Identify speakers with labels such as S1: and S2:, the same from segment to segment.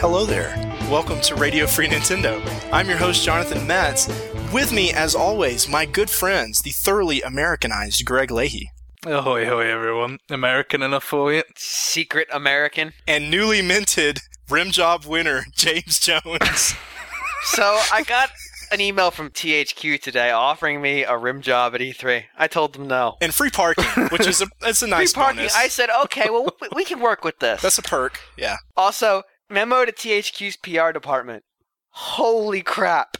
S1: hello there. Welcome to Radio Free Nintendo. I'm your host, Jonathan Metz. With me, as always, my good friends, the thoroughly Americanized Greg Leahy.
S2: Ahoy, hoy, everyone. American enough for you?
S3: Secret American.
S1: And newly minted rim job winner, James Jones.
S3: So, I got an email from THQ today offering me a rim job at E3. I told them no.
S1: And free parking, which is that's a nice
S3: free parking.
S1: bonus.
S3: I said, okay, well, we can work with this.
S1: That's a perk, yeah.
S3: Also, memo to THQ's PR department. Holy crap.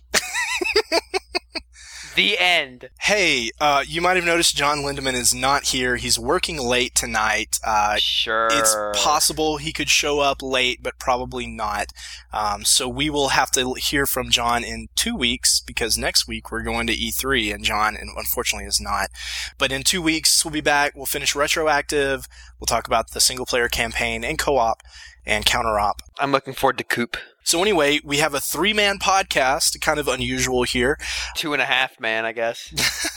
S3: The end.
S1: Hey, you might have noticed John Lindemann is not here. He's working late tonight.
S3: Sure.
S1: It's possible he could show up late, but probably not. So we will have to hear from John in 2 weeks, because next week we're going to E3, and John, unfortunately, is not. But in 2 weeks, we'll be back. We'll finish Retroactive. We'll talk about the single-player campaign and co-op and counter-op.
S3: I'm looking forward to Coop.
S1: So anyway, we have a 3-man podcast, kind of unusual here.
S3: 2.5 man, I guess.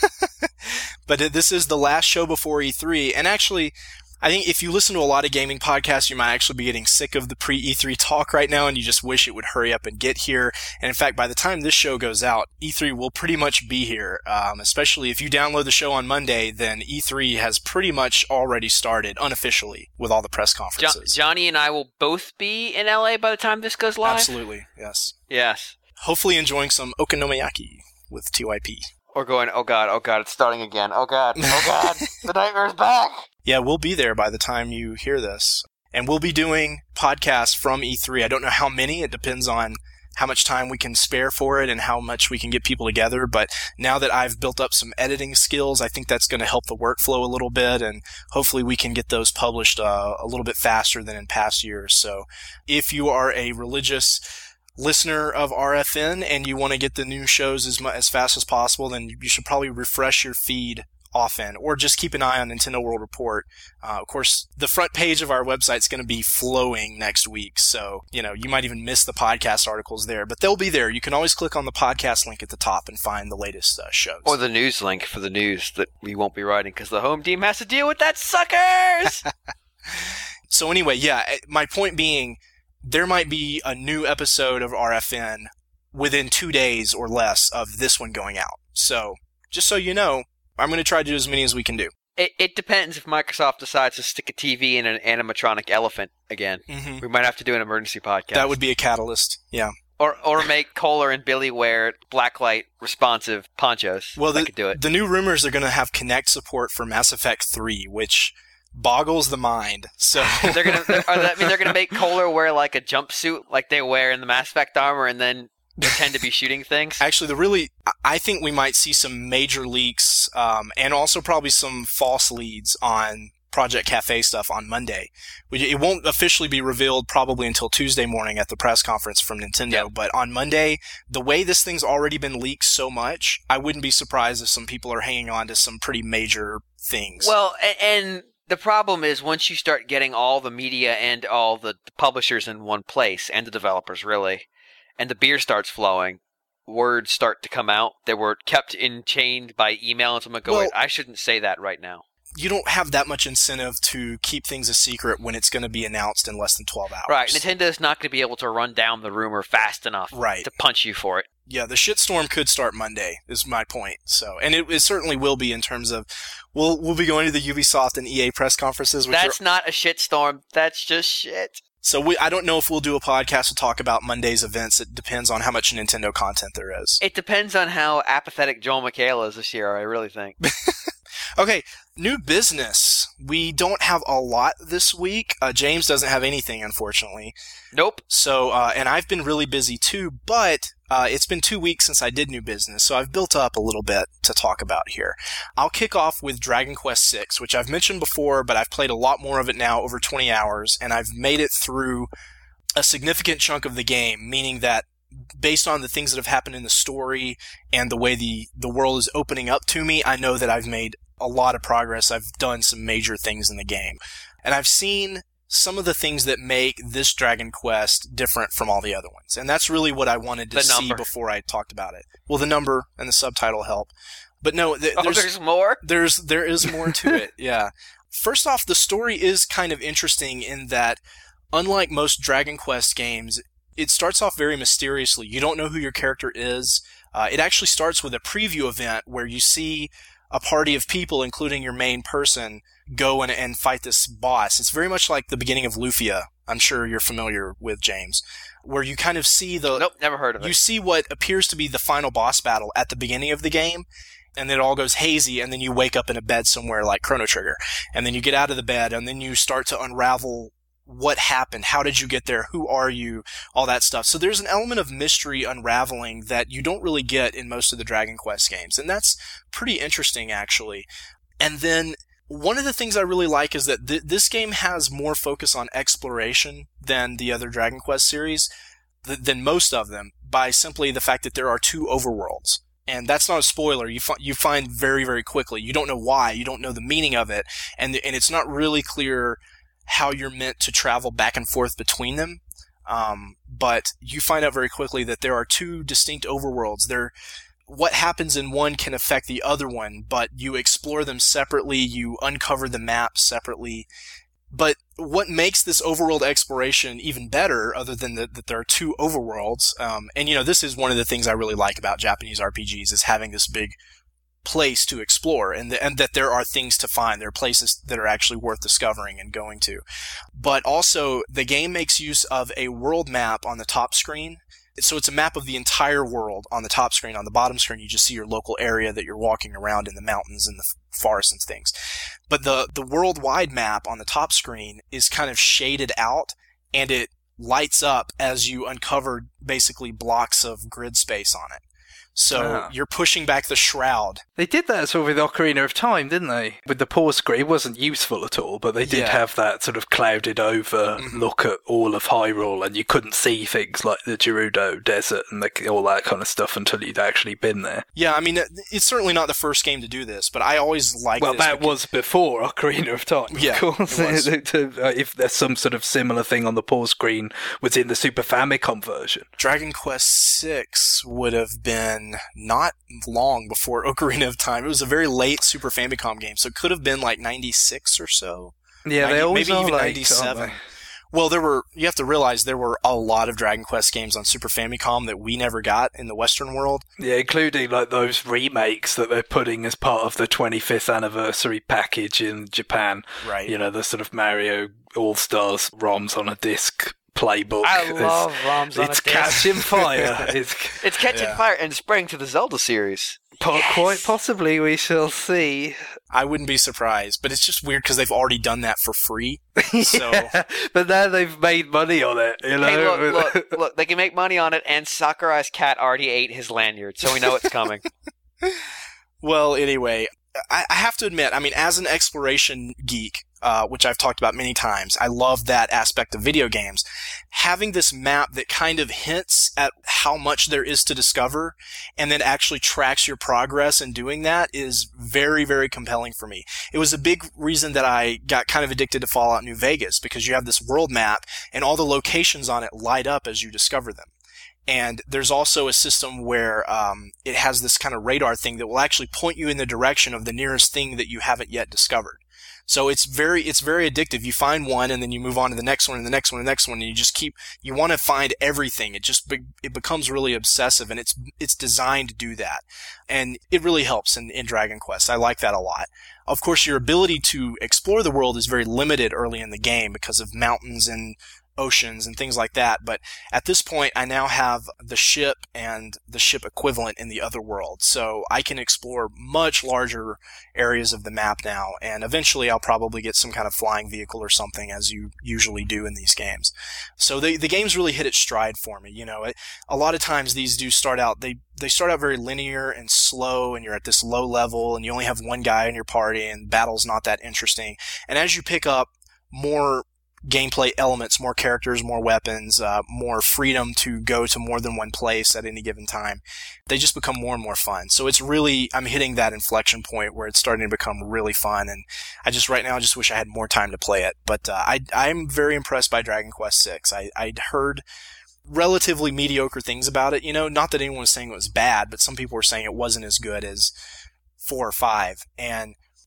S1: But this is the last show before E3, and actually, I think if you listen to a lot of gaming podcasts, you might actually be getting sick of the pre-E3 talk right now, and you just wish it would hurry up and get here. And in fact, by the time this show goes out, E3 will pretty much be here. Especially if you download the show on Monday, then E3 has pretty much already started, unofficially, with all the press conferences.
S3: Johnny and I will both be in LA by the time this goes live?
S1: Absolutely, yes.
S3: Yes.
S1: Hopefully enjoying some okonomiyaki with TYP.
S3: Or going, oh god, it's starting again. Oh god, the nightmare's back!
S1: Yeah, we'll be there by the time you hear this. And we'll be doing podcasts from E3. I don't know how many. It depends on how much time we can spare for it and how much we can get people together. But now that I've built up some editing skills, I think that's going to help the workflow a little bit. And hopefully we can get those published a little bit faster than in past years. So if you are a religious listener of RFN and you want to get the new shows as fast as possible, then you should probably refresh your feed often, or just keep an eye on Nintendo World Report. Of course, the front page of our website is going to be flowing next week, so you might even miss the podcast articles there, but they'll be there. You can always click on the podcast link at the top and find the latest shows.
S3: Or the news link for the news that we won't be writing because the home team has to deal with that suckers!
S1: So anyway, yeah, my point being, there might be a new episode of RFN within 2 days or less of this one going out. So, just so you know, I'm going to try to do as many as we can do.
S3: It depends if Microsoft decides to stick a TV in an animatronic elephant again. Mm-hmm. We might have to do an emergency podcast.
S1: That would be a catalyst, yeah.
S3: Or make Kohler and Billy wear blacklight responsive ponchos.
S1: Well,
S3: I could do it.
S1: The new rumors are going to have Kinect support for Mass Effect 3, which boggles the mind. So
S3: they're gonna make Kohler wear like a jumpsuit like they wear in the Mass Effect armor, and then pretend to be shooting things.
S1: Actually, I think we might see some major leaks, and also probably some false leads on Project Cafe stuff on Monday. It won't officially be revealed probably until Tuesday morning at the press conference from Nintendo, yep. But on Monday, the way this thing's already been leaked so much, I wouldn't be surprised if some people are hanging on to some pretty major things.
S3: Well, and the problem is once you start getting all the media and all the publishers in one place, and the developers really, and the beer starts flowing, words start to come out that were kept chained by email, and someone go, wait, I shouldn't say that right now.
S1: You don't have that much incentive to keep things a secret when it's going to be announced in less than 12 hours.
S3: Right, Nintendo's not going to be able to run down the rumor fast enough to punch you for it.
S1: Yeah, the shitstorm could start Monday, is my point. So, and it certainly will be in terms of, we'll be going to the Ubisoft and EA press conferences.
S3: That's not a shitstorm, that's just shit.
S1: So I don't know if we'll do a podcast to talk about Monday's events. It depends on how much Nintendo content there is.
S3: It depends on how apathetic Joel McHale is this year, I really think.
S1: Okay, new business. We don't have a lot this week. James doesn't have anything, unfortunately.
S3: Nope.
S1: So, and I've been really busy too, but it's been 2 weeks since I did new business, so I've built up a little bit to talk about here. I'll kick off with Dragon Quest VI, which I've mentioned before, but I've played a lot more of it now, over 20 hours, and I've made it through a significant chunk of the game, meaning that based on the things that have happened in the story and the way the world is opening up to me, I know that I've made a lot of progress. I've done some major things in the game. And I've seen some of the things that make this Dragon Quest different from all the other ones. And that's really what I wanted to see before I talked about it. Well, the number and the subtitle help. But no,
S3: there's more?
S1: There is more to it, yeah. First off, the story is kind of interesting in that, unlike most Dragon Quest games, it starts off very mysteriously. You don't know who your character is. It actually starts with a preview event where you see a party of people, including your main person, go and fight this boss. It's very much like the beginning of Lufia. I'm sure you're familiar with, James, where you kind of see
S3: Nope, never heard of it.
S1: You see what appears to be the final boss battle at the beginning of the game, and then it all goes hazy, and then you wake up in a bed somewhere like Chrono Trigger. And then you get out of the bed, and then you start to unravel what happened, how did you get there, who are you, all that stuff. So there's an element of mystery unraveling that you don't really get in most of the Dragon Quest games, and that's pretty interesting, actually. And then one of the things I really like is that this game has more focus on exploration than the other Dragon Quest series, than most of them, by simply the fact that there are 2 overworlds. And that's not a spoiler. You find very, very quickly. You don't know why. You don't know the meaning of it. And it's not really clear how you're meant to travel back and forth between them. But you find out very quickly that there are 2 distinct overworlds. What happens in one can affect the other one, but you explore them separately. You uncover the map separately. But what makes this overworld exploration even better, other than that there are 2 overworlds, and this is one of the things I really like about Japanese RPGs, is having this big place to explore, and that there are things to find. There are places that are actually worth discovering and going to. But also, the game makes use of a world map on the top screen. So it's a map of the entire world on the top screen. On the bottom screen, you just see your local area that you're walking around in, the mountains and the forests and things. But the worldwide map on the top screen is kind of shaded out, and it lights up as you uncover basically blocks of grid space on it. So you're pushing back the shroud.
S2: They did that sort of with Ocarina of Time, didn't they? With the pause screen, it wasn't useful at all, but they did have that sort of clouded over look at all of Hyrule, and you couldn't see things like the Gerudo Desert and all that kind of stuff until you'd actually been there.
S1: Yeah, I mean, it's certainly not the first game to do this, but I always liked
S2: this. Well, that was before Ocarina of Time,
S1: yeah,
S2: of course. If there's some sort of similar thing on the pause screen was in the Super Famicom version.
S1: Dragon Quest VI would have been not long before Ocarina of Time. It was a very late Super Famicom game, so it could have been like 96 or so.
S2: Yeah, they always
S1: maybe
S2: are
S1: even
S2: late,
S1: 97. Well, you have to realize there were a lot of Dragon Quest games on Super Famicom that we never got in the Western world.
S2: Yeah, including like those remakes that they're putting as part of the 25th anniversary package in Japan.
S1: Right.
S2: The sort of Mario All-Stars ROMs on a disc playbook.
S3: I love ROMs on a disc.
S2: It's catching fire.
S3: It's catching fire and spreading to the Zelda series.
S2: Quite possibly, we shall see.
S1: I wouldn't be surprised, but it's just weird because they've already done that for free. So.
S2: Yeah, but now they've made money on it, Hey,
S3: look, they can make money on it, and Sakurai's cat already ate his lanyard, so we know it's coming.
S1: Well, anyway, I have to admit, I mean, as an exploration geek, which I've talked about many times, I love that aspect of video games. Having this map that kind of hints at how much there is to discover and then actually tracks your progress in doing that is very, very compelling for me. It was a big reason that I got kind of addicted to Fallout New Vegas, because you have this world map and all the locations on it light up as you discover them. And there's also a system where it has this kind of radar thing that will actually point you in the direction of the nearest thing that you haven't yet discovered. So it's very addictive. You find one and then you move on to the next one and the next one and the next one, and you just you want to find everything. It becomes really obsessive, and it's designed to do that. And it really helps in Dragon Quest. I like that a lot. Of course, your ability to explore the world is very limited early in the game because of mountains and oceans and things like that, but at this point I now have the ship and the ship equivalent in the other world, so I can explore much larger areas of the map now, and eventually I'll probably get some kind of flying vehicle or something, as you usually do in these games. So the games really hit its stride for me. A lot of times these do start out, they start out very linear and slow, and you're at this low level and you only have one guy in your party and battle's not that interesting, and as you pick up more gameplay elements, more characters, more weapons, more freedom to go to more than one place at any given time, they just become more and more fun. So it's really, I'm hitting that inflection point where it's starting to become really fun, and right now I just wish I had more time to play it. But I'm very impressed by Dragon Quest VI. I'd heard relatively mediocre things about it. Not that anyone was saying it was bad, but some people were saying it wasn't as good as 4 or 5. And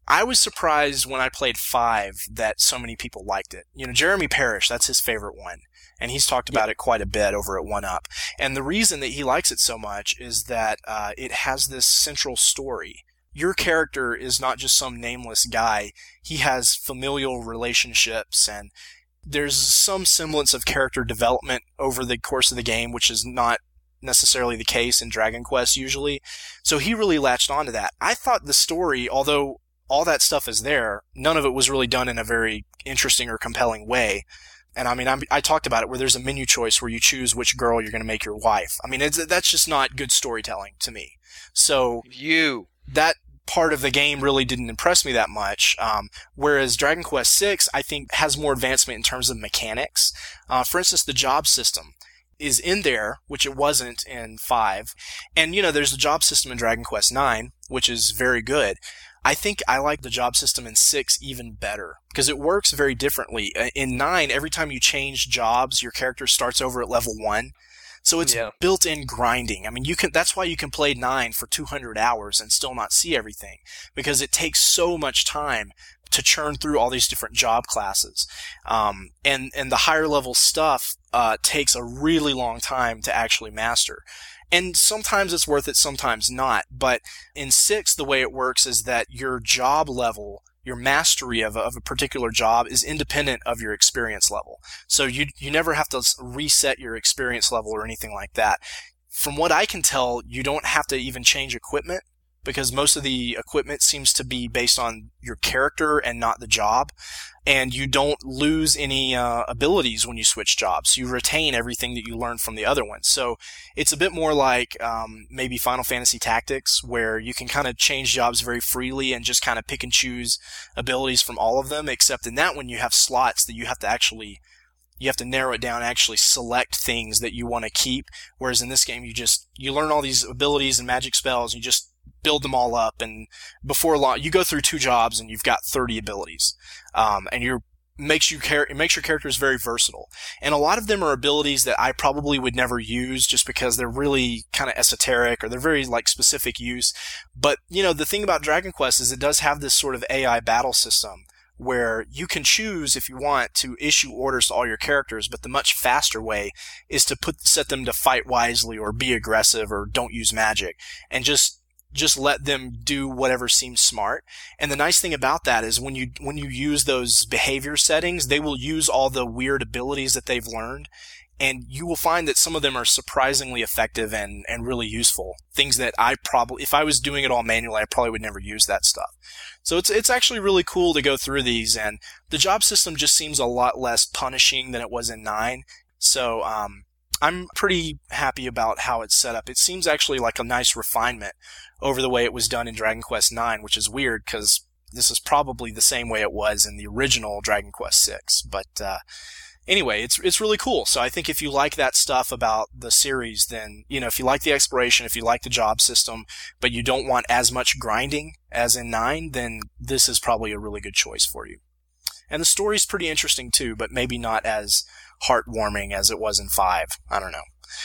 S1: I was surprised when I played 5 that so many people liked it. Jeremy Parrish, that's his favorite one. And he's talked about it quite a bit over at 1UP. And the reason that he likes it so much is that it has this central story. Your character is not just some nameless guy. He has familial relationships, and there's some semblance of character development over the course of the game, which is not necessarily the case in Dragon Quest usually. So he really latched onto that. I thought the story, although all that stuff is there, none of it was really done in a very interesting or compelling way. And I talked about it where there's a menu choice where you choose which girl you're going to make your wife. That's just not good storytelling to me. So that part of the game really didn't impress me that much. Whereas Dragon Quest VI, I think, has more advancement in terms of mechanics. For instance, the job system is in there, which it wasn't in 5. And, there's the job system in Dragon Quest IX, which is very good. I think I like the job system in 6 even better because it works very differently. In 9, every time you change jobs, your character starts over at level 1. So it's built-in grinding. That's why you can play 9 for 200 hours and still not see everything, because it takes so much time to churn through all these different job classes. And the higher level stuff takes a really long time to actually master. And sometimes it's worth it, sometimes not. But in 6, the way it works is that your job level, your mastery of a particular job, is independent of your experience level. So you never have to reset your experience level or anything like that. From what I can tell, you don't have to even change equipment, because most of the equipment seems to be based on your character and not the job. And you don't lose any abilities when you switch jobs. You retain everything that you learned from the other ones. So it's a bit more like maybe Final Fantasy Tactics, where you can kind of change jobs very freely and just kind of pick and choose abilities from all of them, except in that one you have slots that you have to narrow it down and actually select things that you want to keep. Whereas in this game, you learn all these abilities and magic spells, and you just build them all up, and before long you go through 2 jobs and you've got 30 abilities. And it makes your characters very versatile. And a lot of them are abilities that I probably would never use just because they're really kind of esoteric, or they're very specific use. But the thing about Dragon Quest is it does have this sort of AI battle system where you can choose, if you want, to issue orders to all your characters, but the much faster way is to set them to fight wisely or be aggressive or don't use magic, and just let them do whatever seems smart. And the nice thing about that is when you use those behavior settings, they will use all the weird abilities that they've learned, and you will find that some of them are surprisingly effective and really useful. Things that if I was doing it all manually, I probably would never use that stuff. So it's actually really cool to go through these, and the job system just seems a lot less punishing than it was in 9. So I'm pretty happy about how it's set up. It seems actually like a nice refinement over the way it was done in Dragon Quest IX, which is weird because this is probably the same way it was in the original Dragon Quest VI. But anyway, it's really cool. So I think if you like that stuff about the series, then, if you like the exploration, if you like the job system, but you don't want as much grinding as in 9, then this is probably a really good choice for you. And the story's pretty interesting too, but maybe not as heartwarming as it was in 5. I don't know.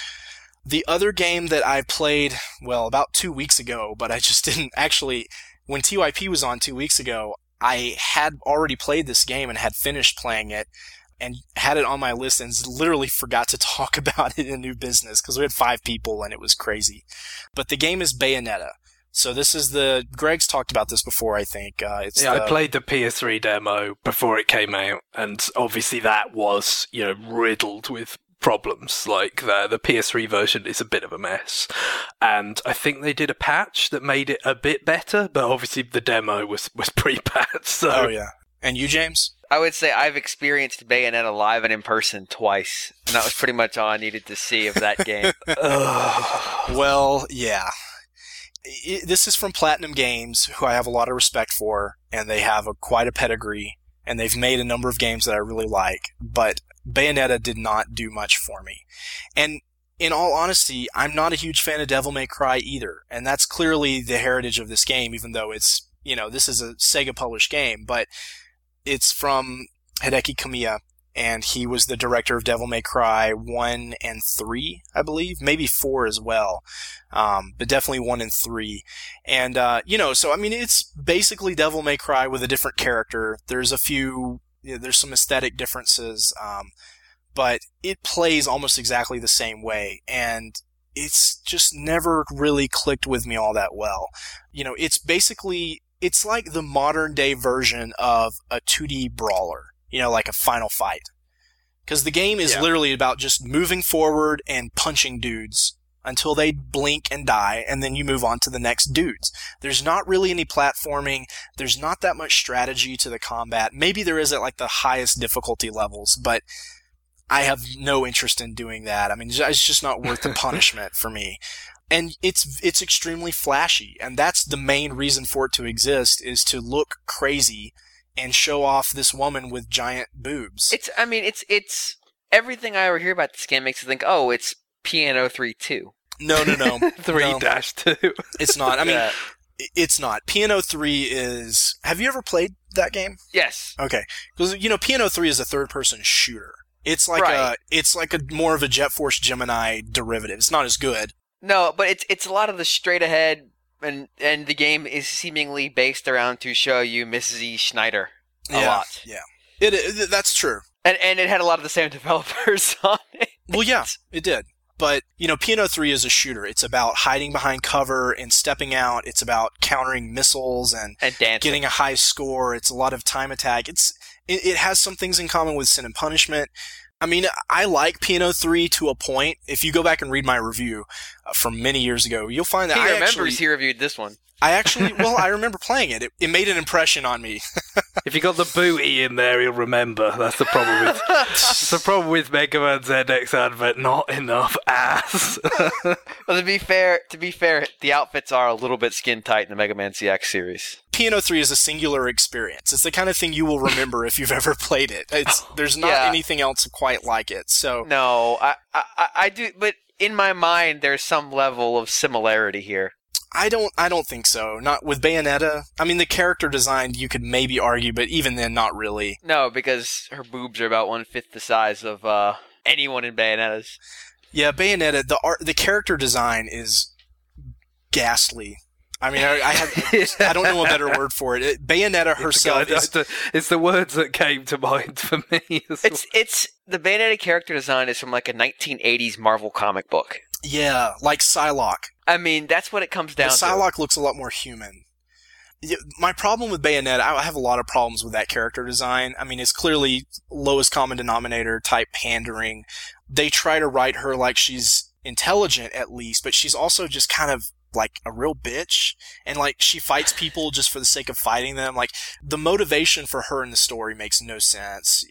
S1: The other game that I played, about 2 weeks ago, but I just didn't actually, when TYP was on 2 weeks ago, I had already played this game and had finished playing it and had it on my list and literally forgot to talk about it in New Business because we had 5 people and it was crazy. But the game is Bayonetta. So this is Greg's talked about this before, I think.
S2: I played the PS3 demo before it came out, and obviously that was, riddled with problems. Like the PS3 version is a bit of a mess, and I think they did a patch that made it a bit better, but obviously the demo was pretty bad. So.
S1: Oh yeah. And you, James?
S3: I would say I've experienced Bayonetta live and in person twice, and that was pretty much all I needed to see of that game.
S1: Well, yeah. This is from Platinum Games, who I have a lot of respect for, and they have quite a pedigree, and they've made a number of games that I really like, but Bayonetta did not do much for me. And in all honesty, I'm not a huge fan of Devil May Cry either, and that's clearly the heritage of this game, even though it's, this is a Sega-published game, but it's from Hideki Kamiya, and he was the director of Devil May Cry 1 and 3, I believe, maybe 4 as well, but definitely 1 and 3. And, so I mean, it's basically Devil May Cry with a different character. There's there's some aesthetic differences, but it plays almost exactly the same way, and it's just never really clicked with me all that well. It's like the modern day version of a 2D brawler, like a Final Fight. Because the game is literally about just moving forward and punching dudes until they blink and die, and then you move on to the next dudes. There's not really any platforming. There's not that much strategy to the combat. Maybe there is at like the highest difficulty levels, but I have no interest in doing that. I mean, it's just not worth the punishment for me. And it's extremely flashy, and that's the main reason for it to exist, is to look crazy and show off this woman with giant boobs.
S3: It's everything I ever hear about this game makes me think, oh, it's Piano 3 2.
S1: No.
S2: 3-2.
S1: It's not. I mean, it's not. Piano 3 is... Have you ever played that game?
S3: Yes.
S1: Okay. Because, Piano 3 is a third-person shooter. It's like a more of a Jet Force Gemini derivative. It's not as good.
S3: No, but it's a lot of the straight ahead, and the game is seemingly based around to show you Mrs. E. Schneider a lot.
S1: Yeah, that's true.
S3: And it had a lot of the same developers on it.
S1: Well, yeah, it did. But, Piano 3 is a shooter. It's about hiding behind cover and stepping out. It's about countering missiles and getting a high score. It's a lot of time attack. It has some things in common with Sin and Punishment. I mean, I like Piano 3 to a point. If you go back and read my review from many years ago, you'll find that
S3: he reviewed this one.
S1: I remember playing it. It made an impression on me.
S2: If you got the booty in there, you'll remember. That's the problem with it's the problem with Mega Man ZX Advent. Not enough ass.
S3: Well, to be fair, the outfits are a little bit skin tight in the Mega Man ZX series.
S1: Piano 3 is a singular experience. It's the kind of thing you will remember if you've ever played it. There's not anything else quite like it. So
S3: no, I do, but in my mind, there's some level of similarity here.
S1: I don't think so. Not with Bayonetta. I mean, the character design you could maybe argue, but even then, not really.
S3: No, because her boobs are about 1/5 the size of anyone in Bayonetta's.
S1: Yeah, Bayonetta. The character design is ghastly. I mean, I don't know a better word for it. Bayonetta herself
S2: it's the words that came to mind for me.
S3: It's the Bayonetta character design is from like a 1980s Marvel comic book.
S1: Yeah, like Psylocke.
S3: I mean, that's what it comes down to.
S1: Psylocke looks a lot more human. My problem with Bayonetta, I have a lot of problems with that character design. I mean, it's clearly lowest common denominator type pandering. They try to write her like she's intelligent at least, but she's also just kind of like a real bitch, and like she fights people just for the sake of fighting them. Like the motivation for her in the story makes no sense.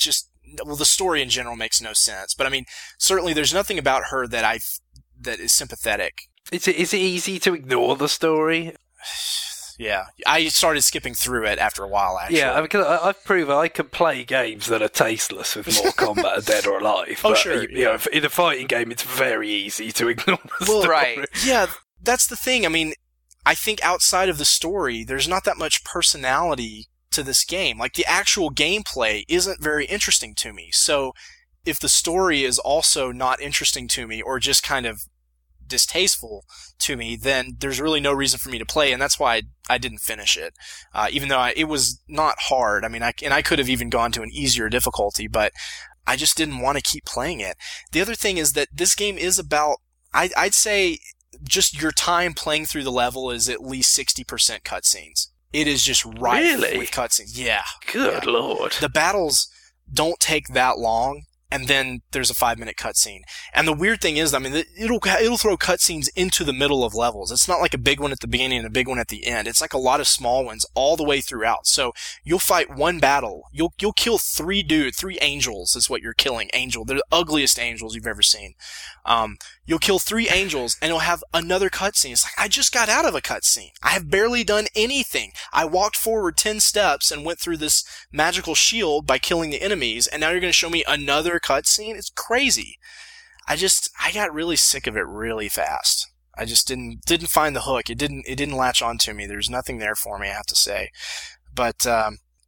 S1: The story in general makes no sense. But I mean, certainly there's nothing about her that is sympathetic.
S2: Is it easy to ignore the story?
S1: Yeah, I started skipping through it after a while, actually.
S2: Yeah, because I've proven I can play games that are tasteless with Mortal Kombat Dead or Alive.
S1: Oh,
S2: but,
S1: sure.
S2: In a fighting game, it's very easy to ignore the story.
S3: Right.
S1: Yeah, that's the thing. I mean, I think outside of the story, there's not that much personality to this game. Like, the actual gameplay isn't very interesting to me. So, if the story is also not interesting to me, or just kind of distasteful to me, then there's really no reason for me to play, and that's why I didn't finish it. Even though it was not hard. I mean, I could have even gone to an easier difficulty, but I just didn't want to keep playing it. The other thing is that this game is about, I'd say, just your time playing through the level is at least 60% cutscenes. It is just rife with cutscenes. Yeah.
S2: Good Lord.
S1: The battles don't take that long, and then there's a 5-minute cutscene. And the weird thing is, I mean, it'll throw cutscenes into the middle of levels. It's not like a big one at the beginning and a big one at the end. It's like a lot of small ones all the way throughout. So you'll fight one battle. You'll kill 3 angels is what you're killing. They're the ugliest angels you've ever seen. You'll kill 3 angels, and you'll have another cutscene. It's like, I just got out of a cutscene. I have barely done anything. I walked forward 10 steps and went through this magical shield by killing the enemies, and now you're going to show me another cutscene? It's crazy. I got really sick of it really fast. I just didn't find the hook. It didn't latch on to me. There's nothing there for me, I have to say. But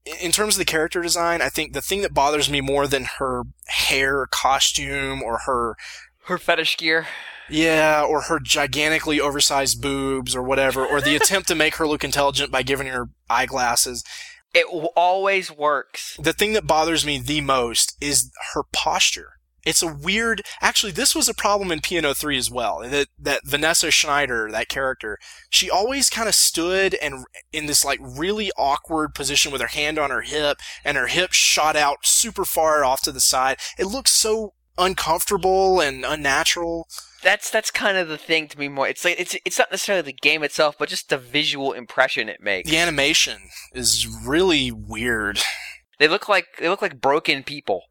S1: in terms of the character design, I think the thing that bothers me more than her hair costume or her
S3: fetish gear.
S1: Yeah, or her gigantically oversized boobs or whatever, or the attempt to make her look intelligent by giving her eyeglasses.
S3: It always works.
S1: The thing that bothers me the most is her posture. It's a weird... Actually, this was a problem in PNO3 as well. That Vanessa Schneider, that character, she always kind of stood and in this like really awkward position with her hand on her hip, and her hip shot out super far off to the side. It looks so uncomfortable and unnatural.
S3: That's kind of the thing to me more. It's like it's not necessarily the game itself, but just the visual impression it makes.
S1: The animation is really weird.
S3: They look like broken people.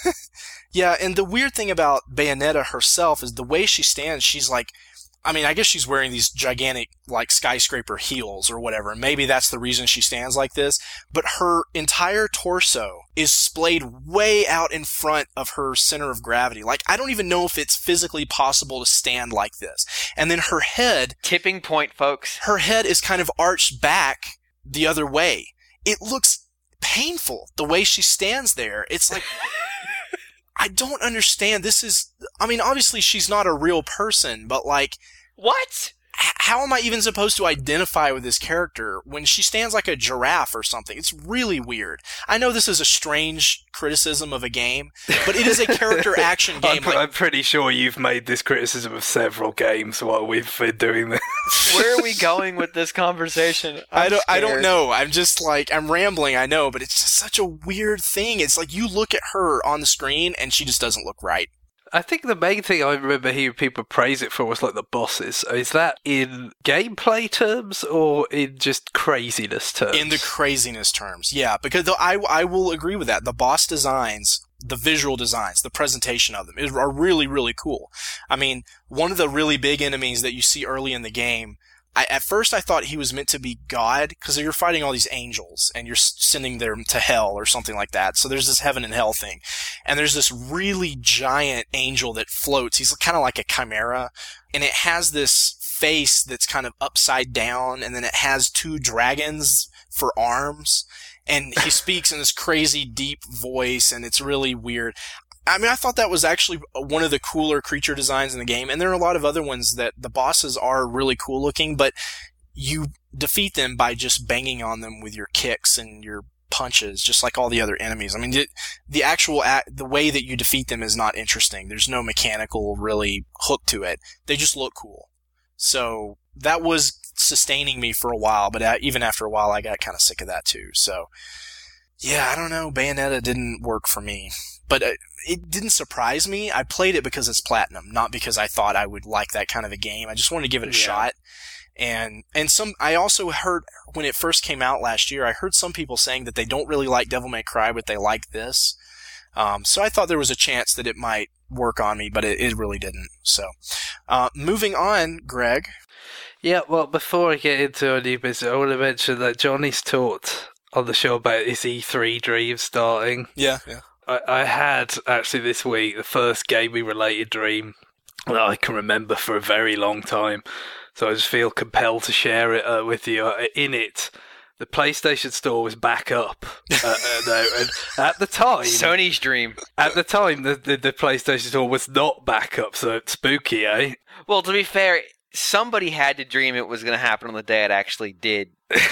S1: Yeah, and the weird thing about Bayonetta herself is the way she stands. She's like, I mean, I guess she's wearing these gigantic, like, skyscraper heels or whatever. Maybe that's the reason she stands like this. But her entire torso is splayed way out in front of her center of gravity. Like, I don't even know if it's physically possible to stand like this. And then her head...
S3: Tipping point, folks.
S1: Her head is kind of arched back the other way. It looks painful, the way she stands there. It's like... I don't understand. This is... I mean, obviously she's not a real person, but like...
S3: What?
S1: How am I even supposed to identify with this character when she stands like a giraffe or something? It's really weird. I know this is a strange criticism of a game, but it is a character action game.
S2: I'm pretty sure you've made this criticism of several games while we've been doing this.
S3: Where are we going with this conversation?
S1: I don't know. I'm just like, I'm rambling, I know, but it's just such a weird thing. It's like you look at her on the screen and she just doesn't look right.
S2: I think the main thing I remember hearing people praise it for was like the bosses. Is that in gameplay terms or in just craziness terms?
S1: In the craziness terms, yeah. Because I will agree with that. The boss designs, the visual designs, the presentation of them are really, really cool. I mean, one of the really big enemies that you see early in the game, at first I thought he was meant to be God, because you're fighting all these angels, and you're sending them to hell or something like that. So there's this heaven and hell thing. And there's this really giant angel that floats. He's kind of like a chimera, and it has this face that's kind of upside down, and then it has two dragons for arms. And he speaks in this crazy deep voice, and it's really weird. I mean, I thought that was actually one of the cooler creature designs in the game, and there are a lot of other ones that the bosses are really cool looking, but you defeat them by just banging on them with your kicks and your punches, just like all the other enemies. I mean, the way that you defeat them is not interesting. There's no mechanical, really, hook to it. They just look cool. So that was sustaining me for a while, but even after a while, I got kind of sick of that too. So, yeah, I don't know. Bayonetta didn't work for me. But it didn't surprise me. I played it because it's platinum, not because I thought I would like that kind of a game. I just wanted to give it a shot. And I also heard when it first came out last year, I heard some people saying that they don't really like Devil May Cry, but they like this. So I thought there was a chance that it might work on me, but it really didn't. So, moving on, Greg.
S2: Yeah, well, before I get into our new business, I want to mention that Johnny's talked on the show about his E3 dream starting.
S1: Yeah.
S2: I had, actually, this week, the first gaming-related dream that I can remember for a very long time. So I just feel compelled to share it with you. In it, the PlayStation Store was back up. And at the time...
S3: Sony's dream.
S2: At the time, the PlayStation Store was not back up, so it's spooky, eh?
S3: Well, to be fair, somebody had to dream it was going to happen on the day it actually did.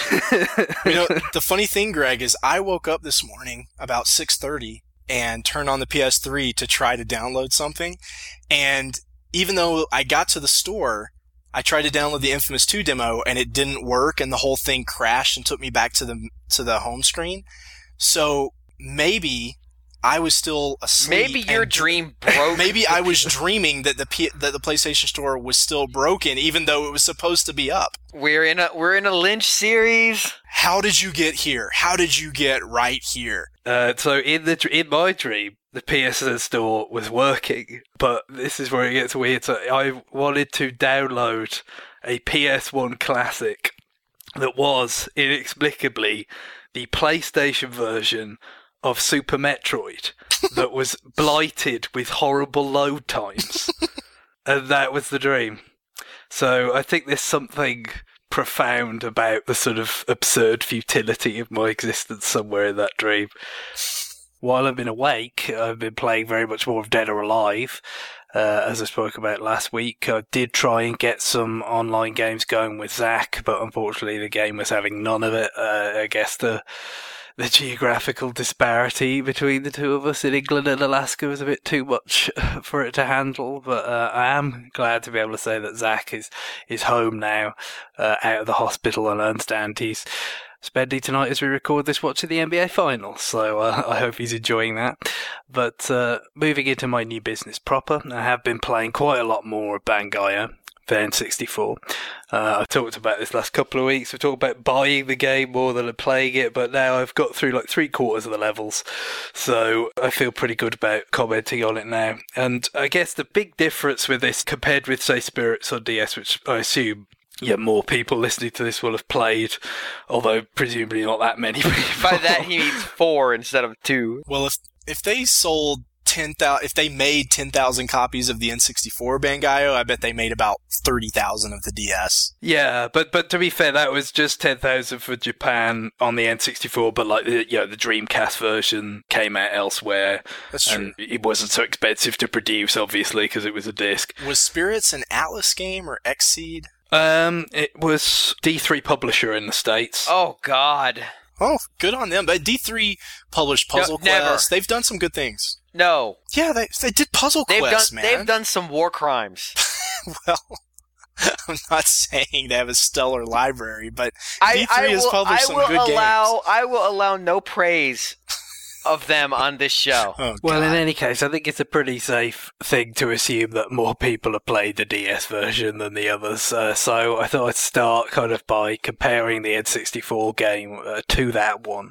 S1: You know, the funny thing, Greg, is I woke up this morning about 6:30 and turned on the PS3 to try to download something. And even though I got to the store, I tried to download the Infamous 2 demo and it didn't work and the whole thing crashed and took me back to the home screen. So maybe I was still asleep.
S3: Maybe your dream broke.
S1: Maybe I was dreaming that the PlayStation Store was still broken, even though it was supposed to be up.
S3: We're in a Lynch series.
S1: How did you get here? How did you get right here?
S2: So in my dream, the PSN Store was working, but this is where it gets weird. So I wanted to download a PS1 classic that was inexplicably the PlayStation version of Super Metroid that was blighted with horrible load times. And that was the dream. So I think there's something profound about the sort of absurd futility of my existence somewhere in that dream. While I've been awake, I've been playing very much more of Dead or Alive. As I spoke about last week, I did try and get some online games going with Zach, but unfortunately the game was having none of it. I guess the geographical disparity between the two of us in England and Alaska was a bit too much for it to handle, but I am glad to be able to say that Zach is home now, out of the hospital, and I understand he's spending tonight as we record this watching the NBA Finals, so I hope he's enjoying that. But moving into my new business proper, I have been playing quite a lot more of Bangayo for N64. I talked about this last couple of weeks. We've talked about buying the game more than playing it, but now I've got through like 3/4 of the levels, so I feel pretty good about commenting on it now. And I guess the big difference with this compared with, say, Spirits on DS, which I assume more people listening to this will have played, although presumably not that many people.
S3: By that he means 4 instead of 2.
S1: Well, if they sold 10,000, if they made 10,000 copies of the N64 Bangayo, I bet they made about 30,000 of the DS.
S2: Yeah, but to be fair, that was just 10,000 for Japan on the N64, but like the Dreamcast version came out elsewhere.
S1: That's true.
S2: And it wasn't so expensive to produce, obviously, because it was a disc.
S1: Was Spirits an Atlas game or Xseed?
S2: It was D3 Publisher in the States.
S3: Oh, God.
S1: Oh, good on them. But D3 published Puzzle Quest.
S3: Never.
S1: They've done some good things.
S3: No.
S1: Yeah, they did Puzzle Quest, man.
S3: They've done some war crimes.
S1: Well, I'm not saying they have a stellar library, but D3 has published some good games.
S3: I will allow no praise of them on this show.
S1: Oh,
S2: well,
S1: God.
S2: in any case, I think it's a pretty safe thing to assume that more people have played the DS version than the others. So I thought I'd start kind of by comparing the N64 game to that one.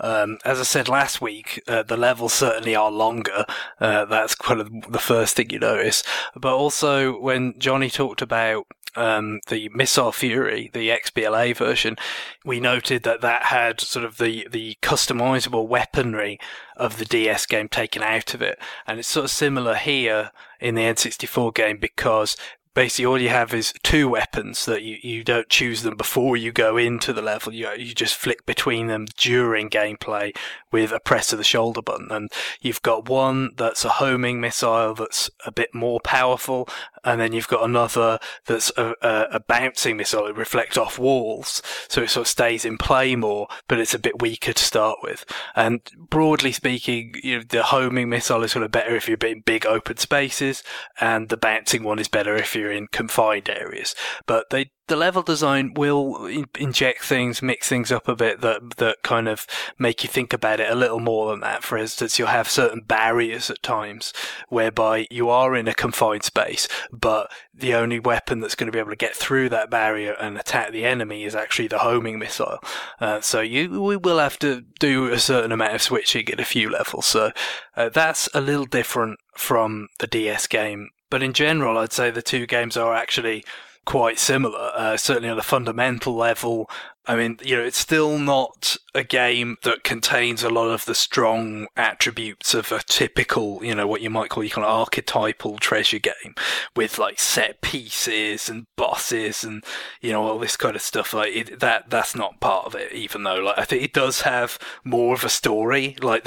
S2: As I said last week, the levels certainly are longer. That's kind of the first thing you notice. But also, when Johnny talked about the Missile Fury, the XBLA version, we noted that had sort of the customizable weaponry of the DS game taken out of it. And it's sort of similar here in the N64 game, because basically all you have is 2 weapons that you don't choose them before you go into the level. You just flick between them during gameplay with a press of the shoulder button. And you've got one that's a homing missile that's a bit more powerful, and then you've got another that's a bouncing missile that reflects off walls, so it sort of stays in play more, but it's a bit weaker to start with. And broadly speaking, the homing missile is sort of better if you're in big open spaces, and the bouncing one is better if you're in confined areas. But the level design will inject things, mix things up a bit that kind of make you think about it a little more than that. For instance, you'll have certain barriers at times whereby you are in a confined space, but the only weapon that's going to be able to get through that barrier and attack the enemy is actually the homing missile. So we will have to do a certain amount of switching in a few levels. So that's a little different from the DS game. But in general, I'd say the two games are actually quite similar, certainly on a fundamental level. I mean, it's still not a game that contains a lot of the strong attributes of a typical, what you might call your kind of archetypal treasure game with like set pieces and bosses and, all this kind of stuff. Like that's not part of it, even though I think it does have more of a story. Like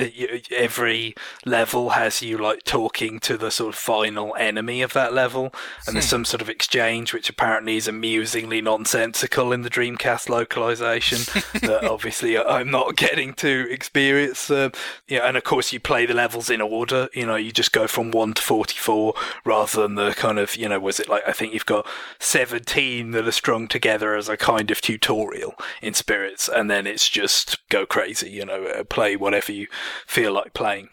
S2: every level has you like talking to the sort of final enemy of that level, and there's some sort of exchange which apparently is amusingly nonsensical in the Dreamcast localization that obviously I'm not getting to experience. And of course you play the levels in order. You just go from 1 to 44 rather than the kind of, was it like, I think you've got 17 that are strung together as a kind of tutorial in Spirits, and then it's just go crazy, play whatever you feel like playing.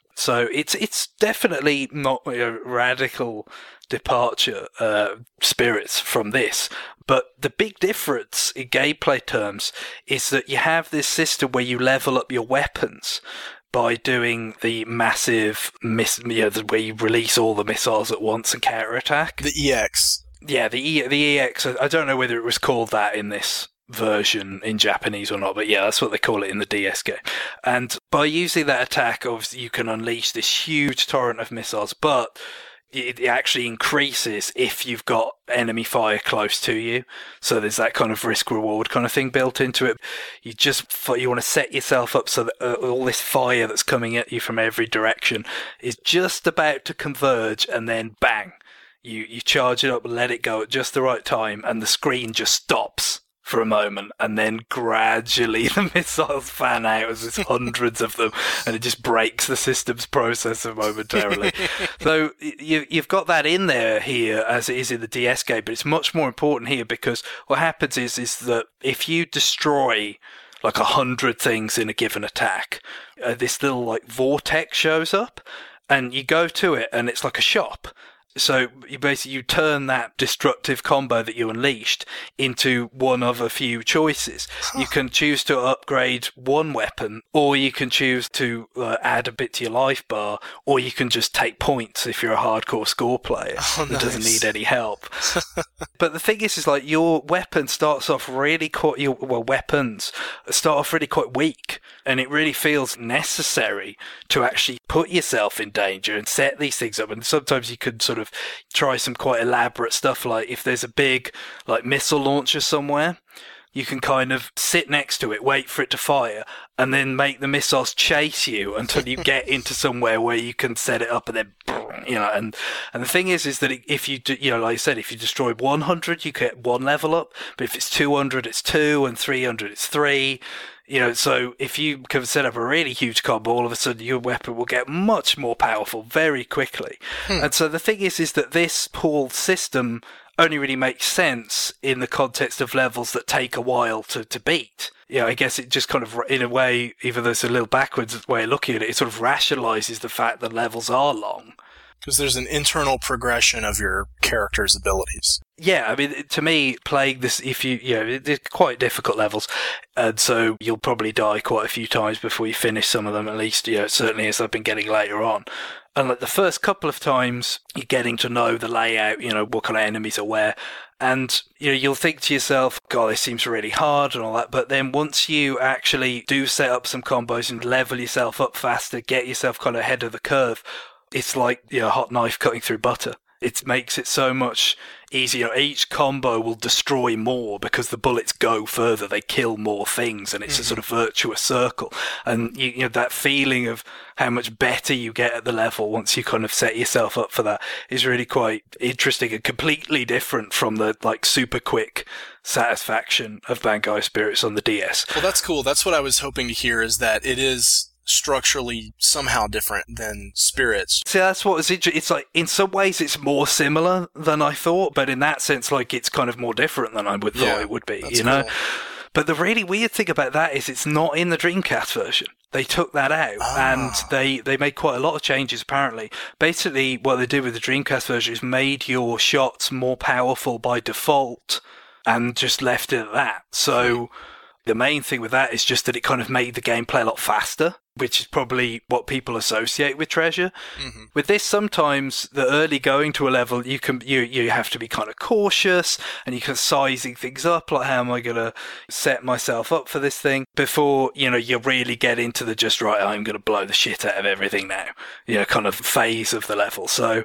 S2: So it's definitely not a radical departure, Spirits, from this. But the big difference in gameplay terms is that you have this system where you level up your weapons by doing the massive where you release all the missiles at once and counterattack.
S1: The EX.
S2: Yeah, the EX. I don't know whether it was called that in this version in Japanese or not, but yeah, that's what they call it in the DS game. And by using that attack, obviously you can unleash this huge torrent of missiles, but it actually increases if you've got enemy fire close to you. So there's that kind of risk-reward kind of thing built into it. You want to set yourself up so that all this fire that's coming at you from every direction is just about to converge, and then bang, you charge it up and let it go at just the right time, and the screen just stops for a moment, and then gradually the missiles fan out as there's hundreds of them, and it just breaks the system's processor momentarily. So you've got that in there here as it is in the DS game, but it's much more important here because what happens is that if you destroy like 100 things in a given attack, this little like vortex shows up, and you go to it, and it's like a shop. So you turn that destructive combo that you unleashed into one of a few choices. You can choose to upgrade one weapon, or you can choose to add a bit to your life bar, or you can just take points if you're a hardcore score player that doesn't need any help. But the thing is like your weapon starts off really weapons start off really quite weak, and it really feels necessary to actually put yourself in danger and set these things up. And sometimes you could sort of try some quite elaborate stuff, like if there's a big like missile launcher somewhere, you can kind of sit next to it, wait for it to fire, and then make the missiles chase you until you get into somewhere where you can set it up, and then and the thing is that if you like I said, if you destroy 100 you get 1 level up, but if it's 200 it's 2, and 300 it's 3. So if you can set up a really huge combo, all of a sudden your weapon will get much more powerful very quickly. And so the thing is that this pooled system only really makes sense in the context of levels that take a while to beat. I guess it just kind of, in a way, even though it's a little backwards way of looking at it, it sort of rationalizes the fact that levels are long.
S1: Because there's an internal progression of your character's abilities.
S2: Yeah, I mean, to me, playing this, it's quite difficult levels, and so you'll probably die quite a few times before you finish some of them, at least, certainly as I've been getting later on. And like the first couple of times, you're getting to know the layout, what kind of enemies are where, and you'll think to yourself, God, this seems really hard and all that, but then once you actually do set up some combos and level yourself up faster, get yourself kind of ahead of the curve, it's like a hot knife cutting through butter. It makes it so much easier. Each combo will destroy more because the bullets go further. They kill more things, and it's a sort of virtuous circle. And that feeling of how much better you get at the level once you kind of set yourself up for that is really quite interesting and completely different from the like super quick satisfaction of Bangai Spirits on the DS.
S1: Well, that's cool. That's what I was hoping to hear, is that it is structurally somehow different than Spirits.
S2: See, that's what was interesting. It's like, in some ways it's more similar than I thought, but in that sense, like, it's kind of more different than I would thought it would be, Cool. But the really weird thing about that is it's not in the Dreamcast version. They took that out, and they made quite a lot of changes, apparently. Basically, what they did with the Dreamcast version is made your shots more powerful by default, and just left it at that. So the main thing with that is just that it kind of made the gameplay a lot faster, which is probably what people associate with Treasure. Mm-hmm. With this, sometimes the early going to a level, you have to be kind of cautious, and you can sizing things up, like how am I going to set myself up for this thing before you really get into the just right, I'm going to blow the shit out of everything now, kind of phase of the level. So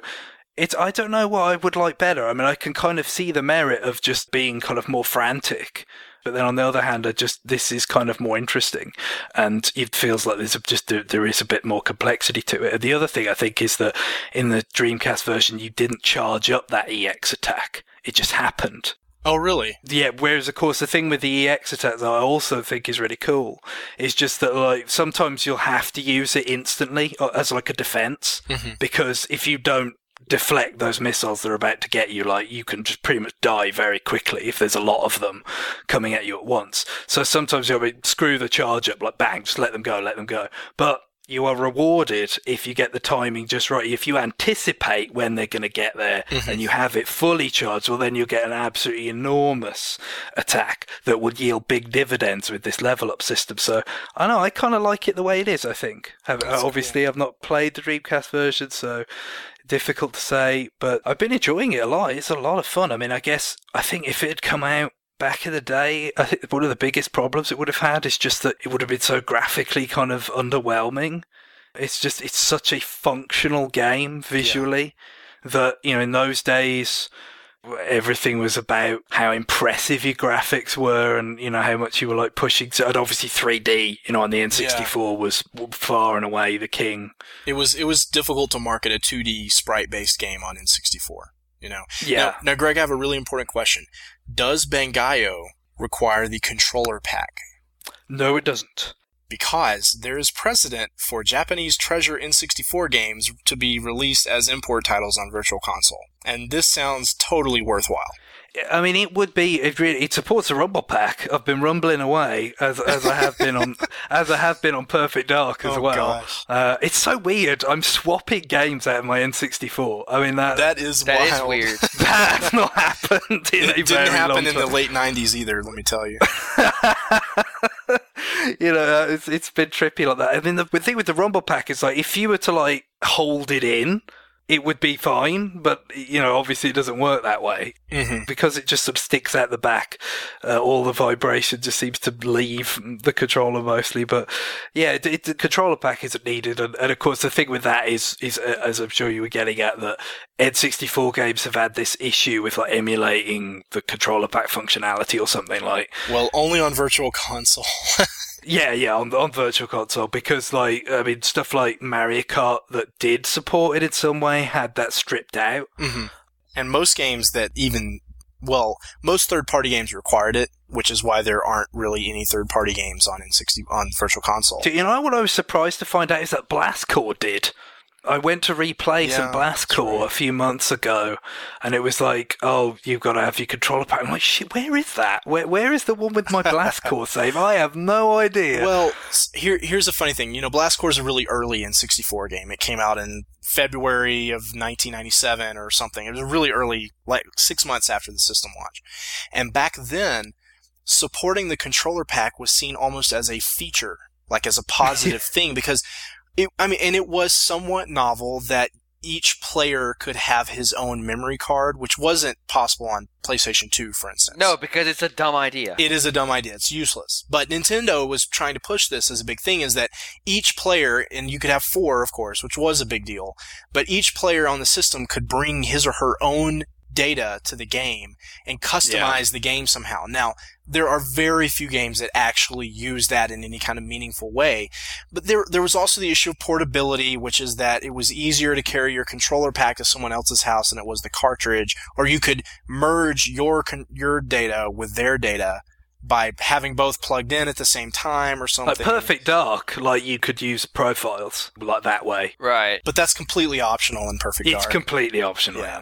S2: I don't know what I would like better. I mean, I can kind of see the merit of just being kind of more frantic. But then on the other hand, this is kind of more interesting, and it feels like there is a bit more complexity to it. And the other thing I think is that in the Dreamcast version, you didn't charge up that EX attack. It just happened.
S1: Oh, really?
S2: Yeah, whereas, of course, the thing with the EX attack that I also think is really cool is just that, like, sometimes you'll have to use it instantly as, like, a defense, because if you don't deflect those missiles that are about to get you, like, you can just pretty much die very quickly if there's a lot of them coming at you at once. So sometimes you'll screw the charge up, like, bang, just let them go. But you are rewarded if you get the timing just right. If you anticipate when they're going to get there and you have it fully charged, well, then you'll get an absolutely enormous attack that would yield big dividends with this level up system. So I know, I kind of like it the way it is, I think. Obviously, cool. I've not played the Dreamcast version, so difficult to say, but I've been enjoying it a lot. It's a lot of fun. I mean, I think if it had come out back in the day, I think one of the biggest problems it would have had is just that it would have been so graphically kind of underwhelming. It's such a functional game visually that, in those days, everything was about how impressive your graphics were and, how much you were like pushing. So, and obviously 3D, on the N64 was far and away the king.
S1: It was difficult to market a 2D sprite-based game on N64,
S2: Yeah.
S1: Now, Greg, I have a really important question. Does Bangai-O require the controller pack?
S2: No, it doesn't.
S1: Because there is precedent for Japanese Treasure N64 games to be released as import titles on Virtual Console. And this sounds totally worthwhile.
S2: I mean, it would be. It supports a rumble pack. I've been rumbling away as I have been on Perfect Dark as well.
S1: Gosh.
S2: It's so weird. I'm swapping games out of my N64. I mean that
S1: is
S3: that
S1: wild.
S3: is weird.
S2: That has not happened in a very long time.
S1: It didn't happen in the late 90s either, let me tell you.
S2: It's been trippy like that. I mean, the thing with the rumble pack is like if you were to like hold it in, it would be fine, but obviously it doesn't work that way because it just sort of sticks out the back. All the vibration just seems to leave the controller mostly. But yeah, the controller pack isn't needed, and of course the thing with that is as I'm sure you were getting at, that N64 games have had this issue with like emulating the controller pack functionality or something like.
S1: Well, only on Virtual Console.
S2: Yeah, on Virtual Console, because stuff like Mario Kart that did support it in some way had that stripped out.
S1: Mm-hmm. And most games most third-party games required it, which is why there aren't really any third-party games on Virtual Console.
S2: What I was surprised to find out is that Blast Corps did. I went to replay some Blast Corps a few months ago, and it was like, oh, you've got to have your controller pack. I'm like, shit, where is that? Where is the one with my Blast Corps save? I have no idea.
S1: Well, here's a funny thing. Blast Corps is a really early N64 game. It came out in February of 1997 or something. It was really early, like 6 months after the system launch. And back then, supporting the controller pack was seen almost as a feature, like as a positive thing, because it was somewhat novel that each player could have his own memory card, which wasn't possible on PlayStation 2, for instance.
S3: No, because it's a dumb idea.
S1: It is a dumb idea. It's useless. But Nintendo was trying to push this as a big thing, is that each player, and you could have 4, of course, which was a big deal, but each player on the system could bring his or her own data to the game and customize the game somehow. Now, there are very few games that actually use that in any kind of meaningful way. But there was also the issue of portability, which is that it was easier to carry your controller pack to someone else's house than it was the cartridge, or you could merge your data with their data by having both plugged in at the same time or something.
S2: Like Perfect Dark, like you could use profiles like that way.
S3: Right.
S1: But that's completely optional in Perfect Dark.
S2: It's completely optional.
S1: Yeah.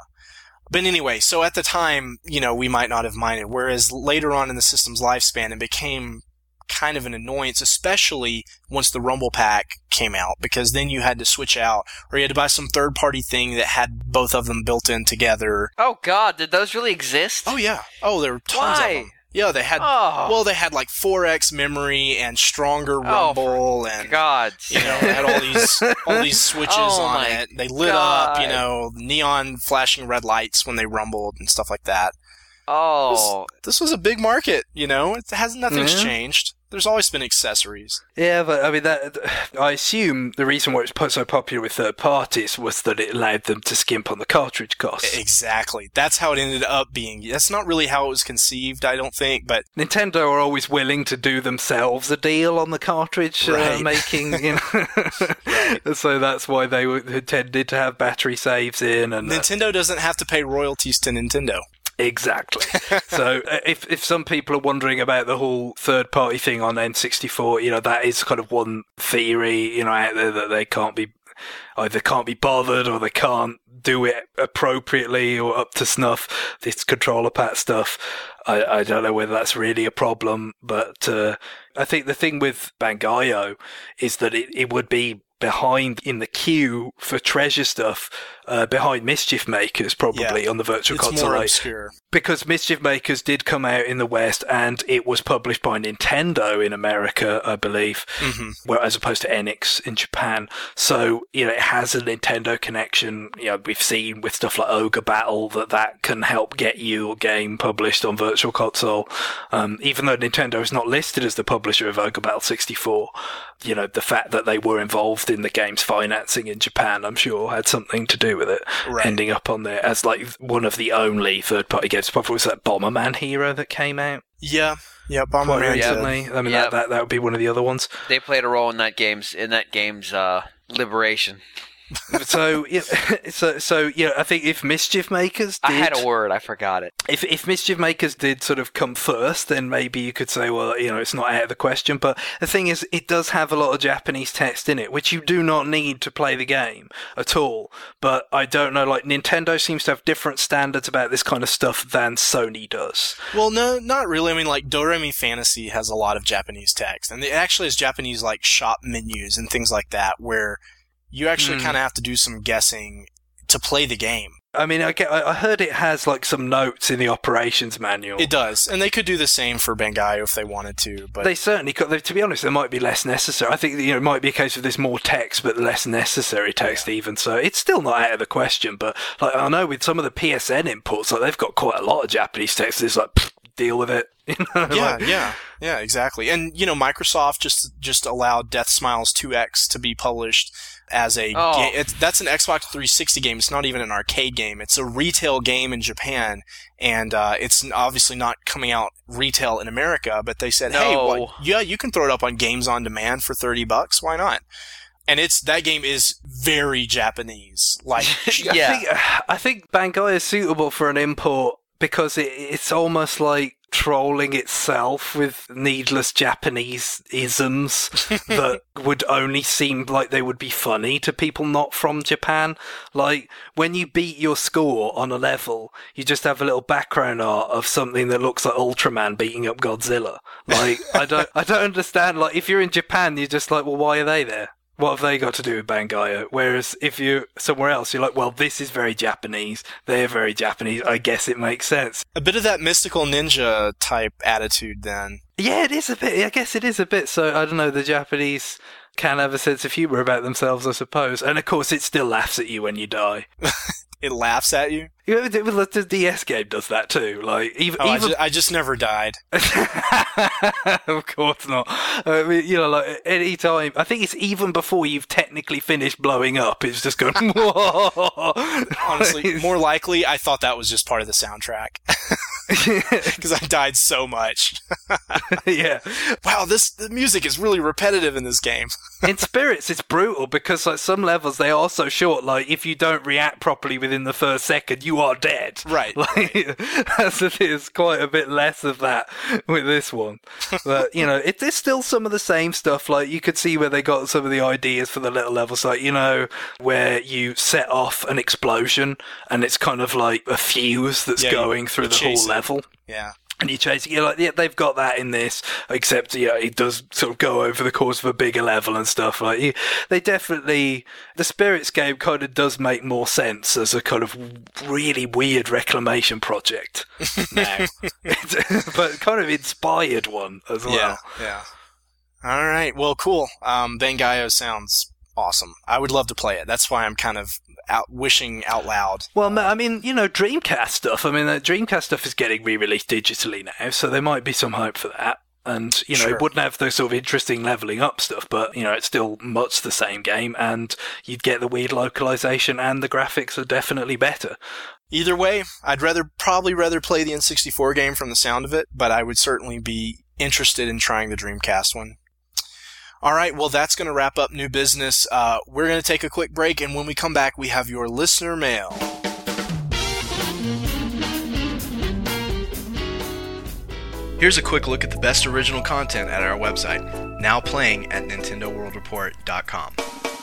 S1: But anyway, so at the time, we might not have minded, whereas later on in the system's lifespan, it became kind of an annoyance, especially once the Rumble Pack came out, because then you had to switch out, or you had to buy some third-party thing that had both of them built in together.
S3: Oh, God, did those really exist?
S1: Oh, yeah. Oh, there were tons of them. Yeah, they had they had like 4x memory and stronger rumble and
S3: God,
S1: they had all these switches on it. They lit up, neon flashing red lights when they rumbled and stuff like that.
S3: Oh,
S1: this was a big market, nothing's changed. There's always been accessories.
S2: Yeah, but I mean, I assume the reason why it was so popular with third parties was that it allowed them to skimp on the cartridge costs.
S1: Exactly. That's how it ended up being. That's not really how it was conceived, I don't think, but
S2: Nintendo are always willing to do themselves a deal on the cartridge making, Right. So that's why they tended to have battery saves in. And
S1: Nintendo doesn't have to pay royalties to Nintendo.
S2: Exactly. So if some people are wondering about the whole third-party thing on N64, that is kind of one theory, out there, that they either can't be bothered or they can't do it appropriately or up to snuff, this controller pad stuff. I don't know whether that's really a problem, but I think the thing with Bangai-O is that it would be behind in the queue for treasure stuff, behind Mischief Makers probably on the Virtual Console.
S1: It's more obscure.
S2: Because Mischief Makers did come out in the West and it was published by Nintendo in America, I believe, as opposed to Enix in Japan. So, it has a Nintendo connection. We've seen with stuff like Ogre Battle that can help get you a game published on Virtual Console. Even though Nintendo is not listed as the publisher of Ogre Battle 64, the fact that they were involved in the game's financing in Japan, I'm sure, had something to do with it.
S1: Right.
S2: Ending up on there as like one of the only third-party games. Probably was that Bomberman Hero that came out.
S1: Yeah, Bomberman
S2: recently. I mean, that would be one of the other ones.
S3: They played a role in that game's liberation.
S2: So I think if Mischief Makers did...
S3: I had a word, I forgot it.
S2: If Mischief Makers did sort of come first, then maybe you could say, well, it's not out of the question. But the thing is, it does have a lot of Japanese text in it, which you do not need to play the game at all. But I don't know, like, Nintendo seems to have different standards about this kind of stuff than Sony does.
S1: Well, no, not really. I mean, like, Doremi Fantasy has a lot of Japanese text. And it actually has Japanese, like, shop menus and things like that, where you actually kind of have to do some guessing to play the game.
S2: I mean, I heard it has like some notes in the operations manual.
S1: It does, and they could do the same for Bangai if they wanted to. But
S2: they certainly could. To be honest, there might be less necessary. I think it might be a case of there's more text, but less necessary text even. So it's still not out of the question. But like I know with some of the PSN imports, like they've got quite a lot of Japanese text. It's like deal with it.
S1: Yeah, exactly. And Microsoft just allowed Death Smiles 2X to be published as a game. That's an Xbox 360 game. It's not even an arcade game. It's a retail game in Japan, and it's obviously not coming out retail in America. But they said, hey, you can throw it up on Games on Demand for $30. Why not? And that game is very Japanese. Like,
S2: I think Bangai is suitable for an import because it's almost like trolling itself with needless Japanese isms that would only seem like they would be funny to people not from Japan. Like, when you beat your score on a level, you just have a little background art of something that looks like Ultraman beating up Godzilla. Like, I don't understand. Like, if you're in Japan, you're just like, well, why are they there? What have they got to do with Bangai? Whereas if you're somewhere else, you're like, well, this is very Japanese. They're very Japanese. I guess it makes sense.
S1: A bit of that mystical ninja type attitude then.
S2: Yeah, it is a bit. I guess it is a bit. So, I don't know, the Japanese can have a sense of humor about themselves, I suppose. And, of course, it still laughs at you when you die.
S1: It laughs at you?
S2: The DS game does that too. Like,
S1: I just never died.
S2: Of course not. I mean, like any time. I think it's even before you've technically finished blowing up. It's just going. Whoa.
S1: Honestly, more likely, I thought that was just part of the soundtrack because I died so much.
S2: Yeah.
S1: Wow, the music is really repetitive in this game.
S2: In Spirits, it's brutal because like some levels they are so short. Like if you don't react properly within the first second, you are dead.
S1: Right.
S2: Like, as it is, quite a bit less of that with this one. But, it's still some of the same stuff. Like, you could see where they got some of the ideas for the little levels. Like, where you set off an explosion and it's kind of like a fuse that's going through the whole level.
S1: Yeah.
S2: And you chase it, you're like, yeah, they've got that in this, except, it does sort of go over the course of a bigger level and stuff. Like, the Spirits game kind of does make more sense as a kind of really weird reclamation project now. But kind of inspired one as well.
S1: Yeah. All right, well, cool. Bangai sounds awesome. I would love to play it. That's why I'm kind of wishing out loud.
S2: Well, I mean, Dreamcast stuff. I mean, the Dreamcast stuff is getting re-released digitally now, so there might be some hope for that. And,
S1: Sure.
S2: It wouldn't have those sort of interesting leveling up stuff, but, it's still much the same game, and you'd get the weird localization, and the graphics are definitely better.
S1: Either way, I'd probably rather play the N64 game from the sound of it, but I would certainly be interested in trying the Dreamcast one. All right, well, that's going to wrap up New Business. We're going to take a quick break, and when we come back, we have your listener mail. Here's a quick look at the best original content at our website, now playing at NintendoWorldReport.com.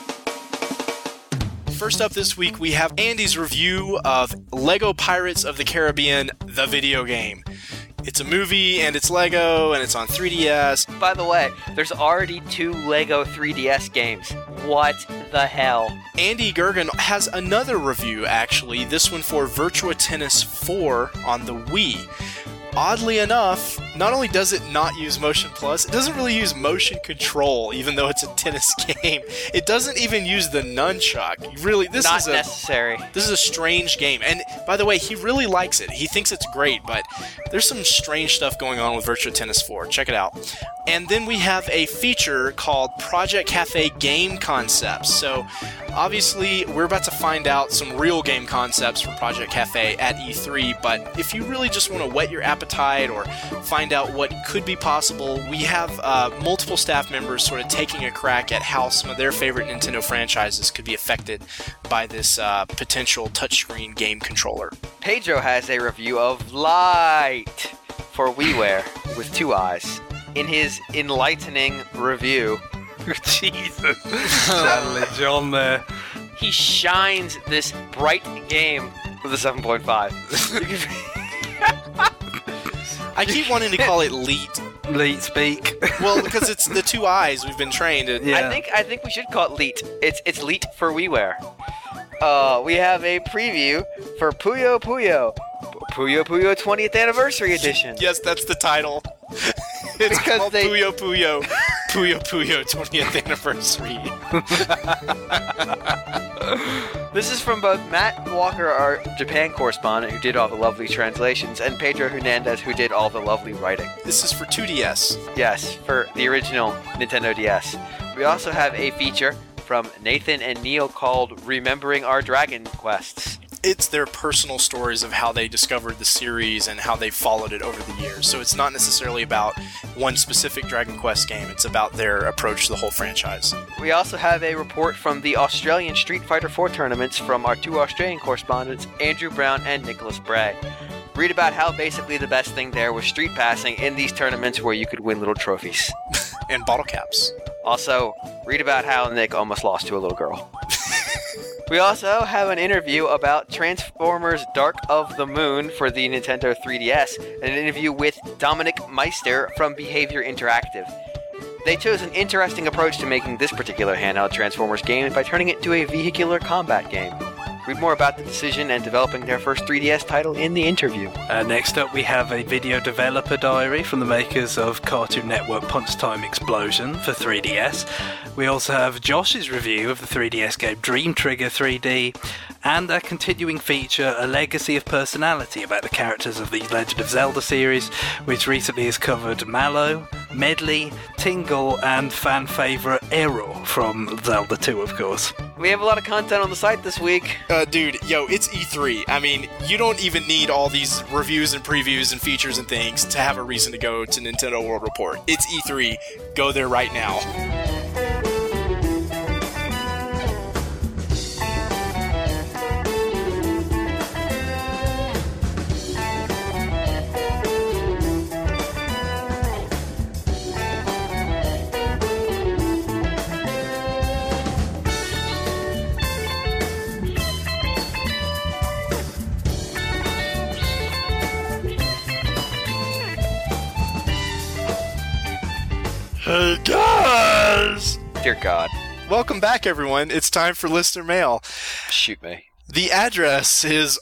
S1: First up this week, we have Andy's review of Lego Pirates of the Caribbean, the video game. It's a movie, and it's Lego, and it's on 3DS.
S3: By the way, there's already 2 Lego 3DS games. What the hell?
S1: Andy Gergen has another review, actually, this one for Virtua Tennis 4 on the Wii. Oddly enough, not only does it not use Motion Plus, it doesn't really use motion control, even though it's a tennis game. It doesn't even use the nunchuck. Really, this
S3: not
S1: is
S3: necessary.
S1: This is a strange game. And by the way, he really likes it. He thinks it's great, but there's some strange stuff going on with Virtua Tennis 4. Check it out. And then we have a feature called Project Cafe Game Concepts. So obviously, we're about to find out some real game concepts for Project Cafe at E3, but if you really just want to whet your appetite or find out what could be possible, we have multiple staff members sort of taking a crack at how some of their favorite Nintendo franchises could be affected by this potential touchscreen game controller.
S3: Pedro has a review of Light for WiiWare with 2 eyes. In his enlightening review,
S2: Jesus, sadly John there.
S3: He shines this bright game with a 7.5.
S1: I keep wanting to call it Leet.
S2: Leet speak.
S1: Well, because it's the 2 eyes. We've been trained.
S2: Yeah.
S3: I think we should call it Leet. It's Leet for WiiWare. We have a preview for Puyo Puyo 20th Anniversary Edition.
S1: Yes, that's the title. It's
S3: Because
S1: called Puyo Puyo 20th Anniversary.
S3: This is from both Matt Walker, our Japan correspondent, who did all the lovely translations, and Pedro Hernandez, who did all the lovely writing.
S1: This is for 2DS.
S3: Yes, for the original Nintendo DS. We also have a feature from Nathan and Neil called Remembering Our Dragon Quests.
S1: It's their personal stories of how they discovered the series and how they followed it over the years. So it's not necessarily about one specific Dragon Quest game. It's about their approach to the whole franchise.
S3: We also have a report from the Australian Street Fighter IV tournaments from our 2 Australian correspondents, Andrew Brown and Nicholas Bray. Read about how basically the best thing there was street passing in these tournaments where you could win little trophies.
S1: And bottle caps.
S3: Also, read about how Nick almost lost to a little girl. We also have an interview about Transformers Dark of the Moon for the Nintendo 3DS, and an interview with Dominic Meister from Behavior Interactive. They chose an interesting approach to making this particular handheld Transformers game by turning it into a vehicular combat game. Read more about the decision and developing their first 3DS title in the interview.
S2: Next up, we have a video developer diary from the makers of Cartoon Network Punch Time Explosion for 3DS. We also have Josh's review of the 3DS game Dream Trigger 3D, and a continuing feature, A Legacy of Personality, about the characters of the Legend of Zelda series, which recently has covered Mallow, Medley, Tingle, and fan favourite Aero from Zelda 2, of course.
S3: We have a lot of content on the site this week.
S1: Dude, it's E3. I mean, you don't even need all these reviews and previews and features and things to have a reason to go to Nintendo World Report. It's E3. Go there right now. Hey guys!
S3: Dear God.
S1: Welcome back, everyone. It's time for listener mail.
S3: Shoot me.
S1: The address is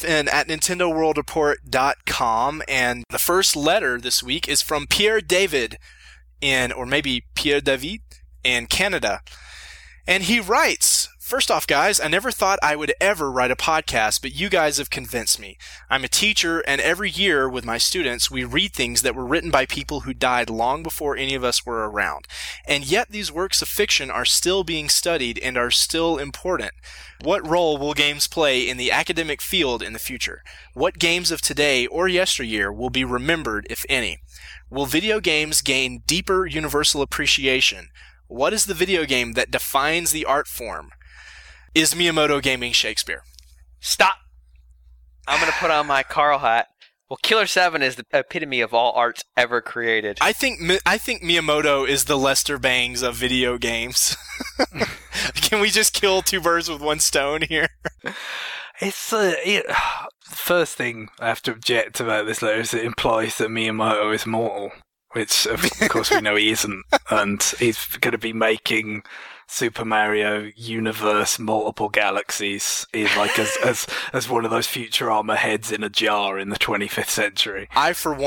S1: rfn@nintendoworldreport.com, and the first letter this week is from Pierre David or maybe Pierre David in Canada. And he writes, "First off, guys, I never thought I would ever write a podcast, but you guys have convinced me. I'm a teacher, and every year with my students, we read things that were written by people who died long before any of us were around. And yet these works of fiction are still being studied and are still important. What role will games play in the academic field in the future? What games of today or yesteryear will be remembered, if any? Will video games gain deeper universal appreciation? What is the video game that defines the art form? Is Miyamoto gaming Shakespeare?"
S3: Stop! I'm going to put on my Carl hat. Well, Killer 7 is the epitome of all arts ever created.
S1: I think Miyamoto is the Lester Bangs of video games. Can we just kill two birds with one stone here?
S2: It's first thing I have to object about this letter is it implies that Miyamoto is mortal, which of course we know he isn't, and he's going to be making Super Mario Universe Multiple Galaxies is like as one of those Futurama heads in a jar in the 25th century.
S1: I, for one,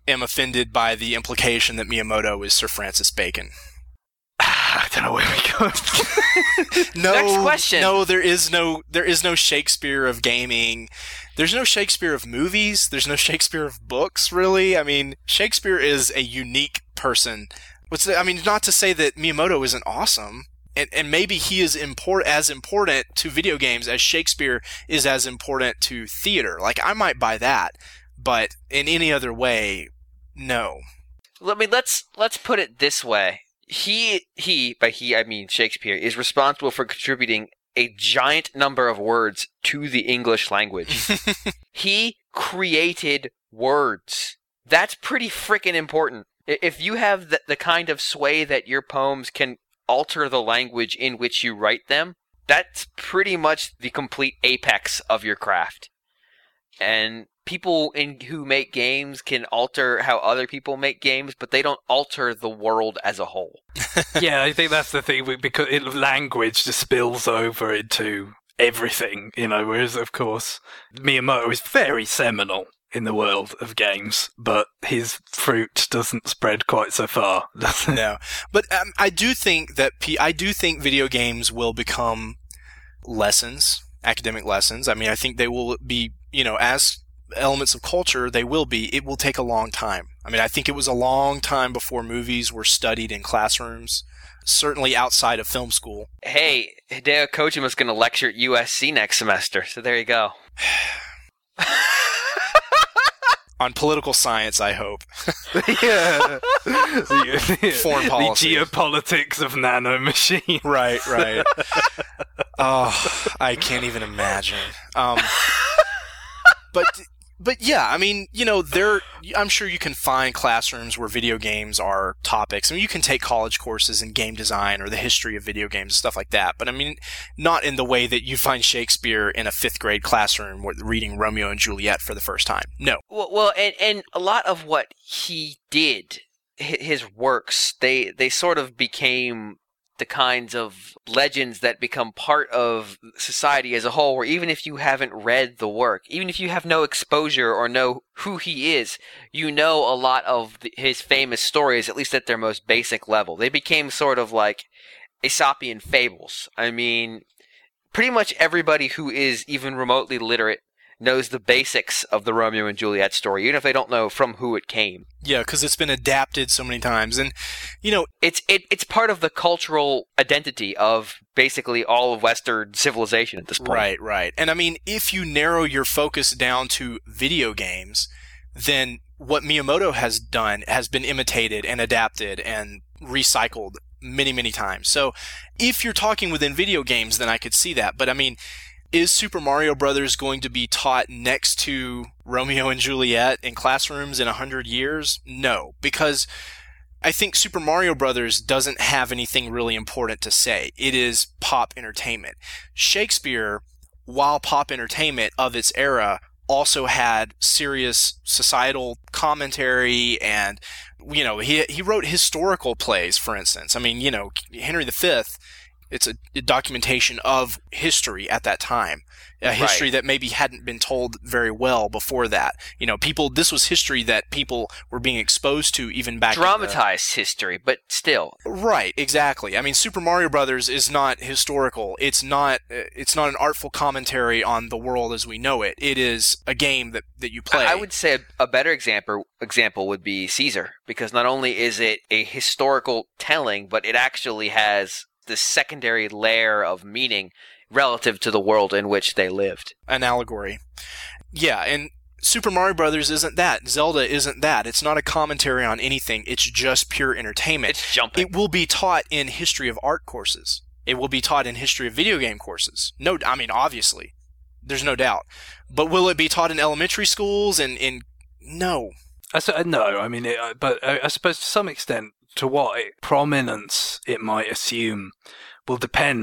S1: am offended by the implication that Miyamoto is Sir Francis Bacon.
S2: I don't know where we go.
S1: No,
S3: Next question.
S1: No, there is no Shakespeare of gaming. There's no Shakespeare of movies. There's no Shakespeare of books, really. I mean, Shakespeare is a unique person. Not to say that Miyamoto isn't awesome, and maybe he is as important to video games as Shakespeare is as important to theater. Like, I might buy that, but in any other way, no.
S3: Let's put it this way. By he I mean Shakespeare, is responsible for contributing a giant number of words to the English language. He created words. That's pretty freaking important. If you have the kind of sway that your poems can alter the language in which you write them, that's pretty much the complete apex of your craft. And people who make games can alter how other people make games, but they don't alter the world as a whole.
S2: Yeah, I think that's the thing, because language just spills over into everything, whereas, of course, Miyamoto is very seminal in the world of games, but his fruit doesn't spread quite so far, does it?
S1: No. But I do think video games will become lessons, academic lessons. I mean, I think they will be, as elements of culture, they will be. It will take a long time. I mean, I think it was a long time before movies were studied in classrooms, certainly outside of film school.
S3: Hey, Hideo Kojima's going to lecture at USC next semester, so there you go.
S1: On political science, I hope.
S2: Yeah.
S1: Foreign policy.
S2: The geopolitics of nanomachines.
S1: Right. Oh, I can't even imagine. But yeah, I mean, I'm sure you can find classrooms where video games are topics. I mean, you can take college courses in game design or the history of video games and stuff like that. But I mean, not in the way that you find Shakespeare in a 5th grade classroom reading Romeo and Juliet for the first time. No.
S3: Well, and a lot of what he did, his works, they sort of became the kinds of legends that become part of society as a whole, where even if you haven't read the work, even if you have no exposure or know who he is, a lot of his famous stories, at least at their most basic level. They became sort of like Aesopian fables. I mean, pretty much everybody who is even remotely literate knows the basics of the Romeo and Juliet story, even if they don't know from who it came.
S1: Yeah, because it's been adapted so many times. And,
S3: it's part of the cultural identity of basically all of Western civilization at this point.
S1: Right. And I mean, if you narrow your focus down to video games, then what Miyamoto has done has been imitated and adapted and recycled many, many times. So if you're talking within video games, then I could see that. But I mean, is Super Mario Brothers going to be taught next to Romeo and Juliet in classrooms in 100 years? No, because I think Super Mario Brothers doesn't have anything really important to say. It is pop entertainment. Shakespeare, while pop entertainment of its era, also had serious societal commentary, and he wrote historical plays, for instance. I mean, Henry V, it's a documentation of history at that time, a history that maybe hadn't been told very well before that. This was history that people were being exposed to even back
S3: dramatized history, but still.
S1: Right, exactly. I mean, Super Mario Brothers is not historical. It's not an artful commentary on the world as we know it. It is a game that you play.
S3: I would say a better example would be Caesar, because not only is it a historical telling, but it actually has the secondary layer of meaning relative to the world in which they lived.
S1: An allegory. Yeah, and Super Mario Brothers isn't that. Zelda isn't that. It's not a commentary on anything. It's just pure entertainment.
S3: It's jumping.
S1: It will be taught in history of art courses. It will be taught in history of video game courses. Obviously. There's no doubt. But will it be taught in elementary schools and no.
S2: No, I mean, but I suppose to some extent, to what prominence it might assume will depend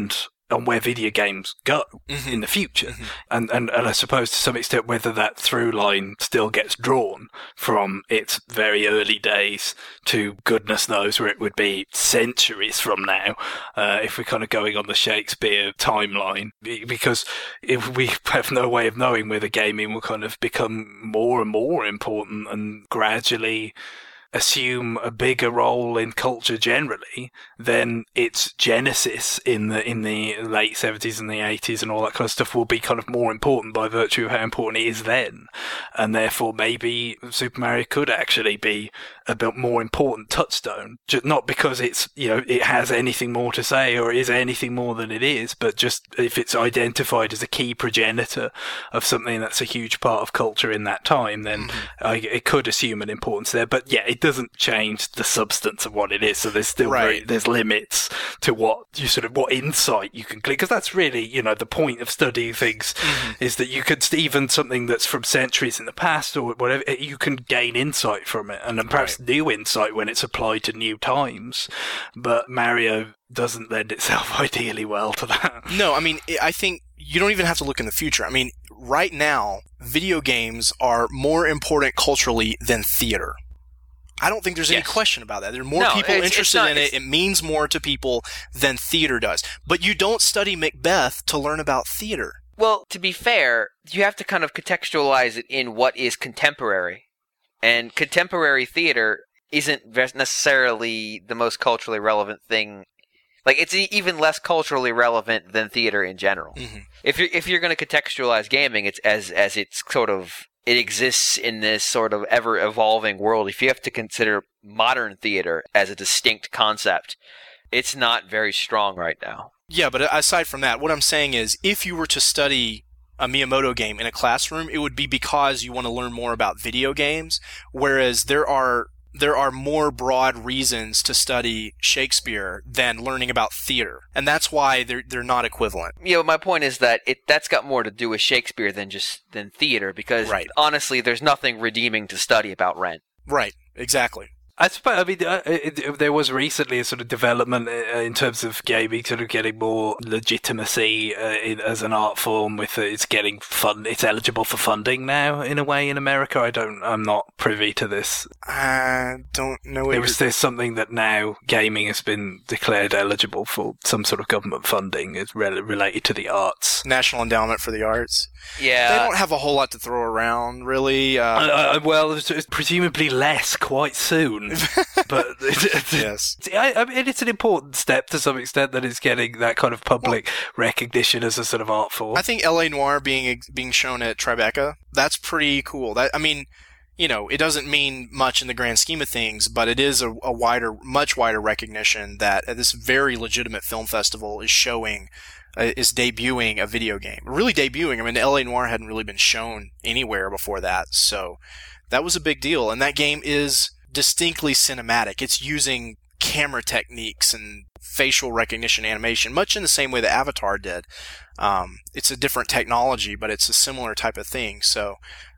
S2: on where video games go in the future. And I suppose to some extent whether that through line still gets drawn from its very early days to goodness knows where it would be centuries from now, if we're kind of going on the Shakespeare timeline, because if we have no way of knowing whether gaming will kind of become more and more important and gradually assume a bigger role in culture generally, then its genesis in the late 70s and the 80s and all that kind of stuff will be kind of more important by virtue of how important it is then. And therefore maybe Super Mario could actually be a bit more important touchstone, just not because it's, it has anything more to say or is anything more than it is, but just if it's identified as a key progenitor of something that's a huge part of culture in that time, then it could assume an importance there. But yeah, it doesn't change the substance of what it is. So there's still there's limits to what insight you can glean, because that's really, the point of studying things is that you could, even something that's from centuries in the past or whatever, you can gain insight from it, and then perhaps new insight when it's applied to new times. But Mario doesn't lend itself ideally well to that.
S1: No, I mean, I think you don't even have to look in the future. I mean, right now, video games are more important culturally than theater. I don't think there's any question about that. There are more people interested in it. It means more to people than theater does. But you don't study Macbeth to learn about theater.
S3: Well, to be fair, you have to kind of contextualize it in what is contemporary. And contemporary theater isn't necessarily the most culturally relevant thing. Like, it's even less culturally relevant than theater in general. If you're going to contextualize gaming, it's as it's sort of, it exists in this sort of ever-evolving world. If you have to consider modern theater as a distinct concept, it's not very strong right now.
S1: Yeah, but aside from that, what I'm saying is, if you were to study a Miyamoto game in a classroom, it would be because you want to learn more about video games, whereas there are more broad reasons to study Shakespeare than learning about theater. And that's why they're not equivalent.
S3: My point is that that's got more to do with Shakespeare than theater, because honestly, there's nothing redeeming to study about Rent.
S1: Right, exactly.
S2: I suppose, there was recently a sort of development in terms of gaming sort of getting more legitimacy as an art form, with it's getting it's eligible for funding now in a way in America. I'm not privy to this.
S1: I don't know.
S2: There's something that now gaming has been declared eligible for some sort of government funding is related to the arts.
S1: National Endowment for the Arts.
S3: Yeah.
S1: They don't have a whole lot to throw around, really.
S2: Well, it's presumably less quite soon. But
S1: yes,
S2: I mean, it's an important step to some extent that it's getting that kind of public recognition as a sort of art form.
S1: I think L.A. Noire being shown at Tribeca, that's pretty cool. It doesn't mean much in the grand scheme of things, but it is a much wider recognition that this very legitimate film festival is debuting a video game. Really debuting. I mean, L.A. Noire hadn't really been shown anywhere before that, so that was a big deal. And that game is distinctly cinematic. It's using camera techniques and facial recognition animation, much in the same way that Avatar did. It's a different technology, but it's a similar type of thing. So,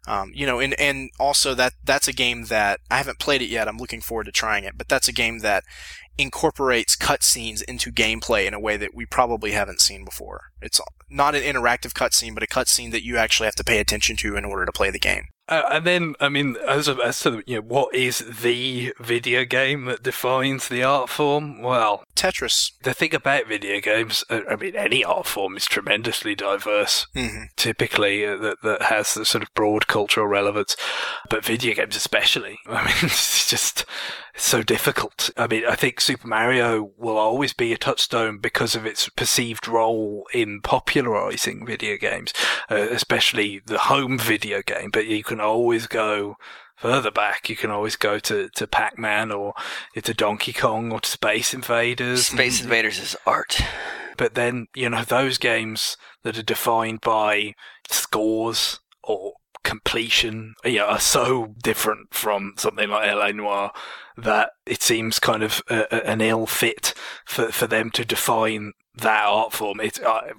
S1: and also that's a game that I haven't played it yet. I'm looking forward to trying it, but that's a game that incorporates cutscenes into gameplay in a way that we probably haven't seen before. It's not an interactive cutscene, but a cutscene that you actually have to pay attention to in order to play the game.
S2: And then, I mean, as to what is the video game that defines the art form? Well,
S1: Tetris.
S2: The thing about video games, I mean, any art form is tremendously diverse, typically, that has the sort of broad cultural relevance. But video games especially, I mean, it's just so difficult. I mean, I think Super Mario will always be a touchstone because of its perceived role in popularizing video games, especially the home video game. But you can always go further back. You can always go to Pac-Man or to Donkey Kong or to Space Invaders.
S3: Space Invaders is art.
S2: But then, those games that are defined by scores or completion, are so different from something like L.A. Noire that it seems kind of an ill fit for them to define that art form. As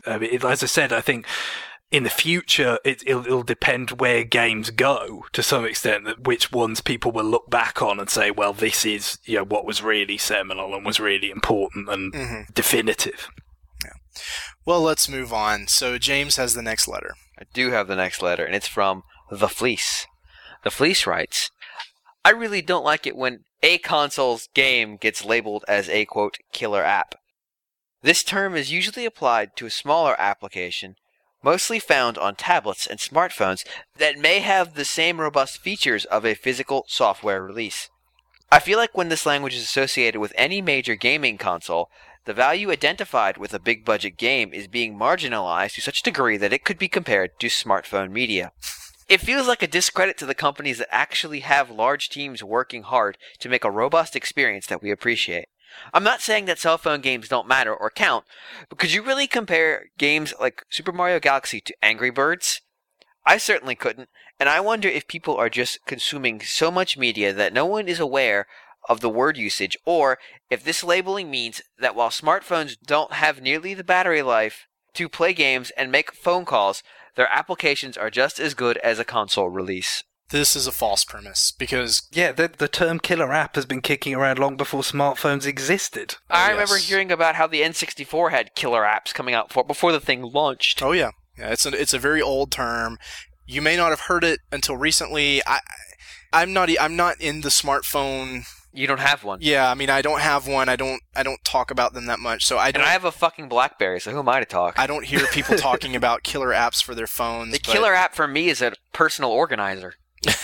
S2: I said, I think in the future, it'll depend where games go to some extent, that which ones people will look back on and say, well, this is what was really seminal and was really important and definitive.
S1: Well, let's move on. So James has the next letter.
S3: I do have the next letter, and it's from The Fleece. The Fleece writes, I really don't like it when a console's game gets labeled as a, quote, killer app. This term is usually applied to a smaller application, mostly found on tablets and smartphones, that may have the same robust features of a physical software release. I feel like when this language is associated with any major gaming console, the value identified with a big-budget game is being marginalized to such a degree that it could be compared to smartphone media. It feels like a discredit to the companies that actually have large teams working hard to make a robust experience that we appreciate. I'm not saying that cell phone games don't matter or count, but could you really compare games like Super Mario Galaxy to Angry Birds? I certainly couldn't, and I wonder if people are just consuming so much media that no one is aware of the word usage, or if this labeling means that while smartphones don't have nearly the battery life to play games and make phone calls, their applications are just as good as a console release.
S1: This is a false premise, because...
S2: Yeah, the term killer app has been kicking around long before smartphones existed.
S3: I remember hearing about how the N64 had killer apps coming out before the thing launched.
S1: Oh, yeah. It's a very old term. You may not have heard it until recently. I'm not in the smartphone...
S3: You don't have one.
S1: Yeah, I mean, I don't have one. I don't talk about them that much. So I
S3: have a fucking BlackBerry, so who am I to talk?
S1: I don't hear people talking about killer apps for their phones.
S3: Killer app for me is a personal organizer.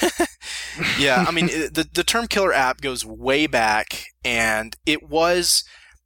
S1: Yeah, I mean, the term killer app goes way back, and it was,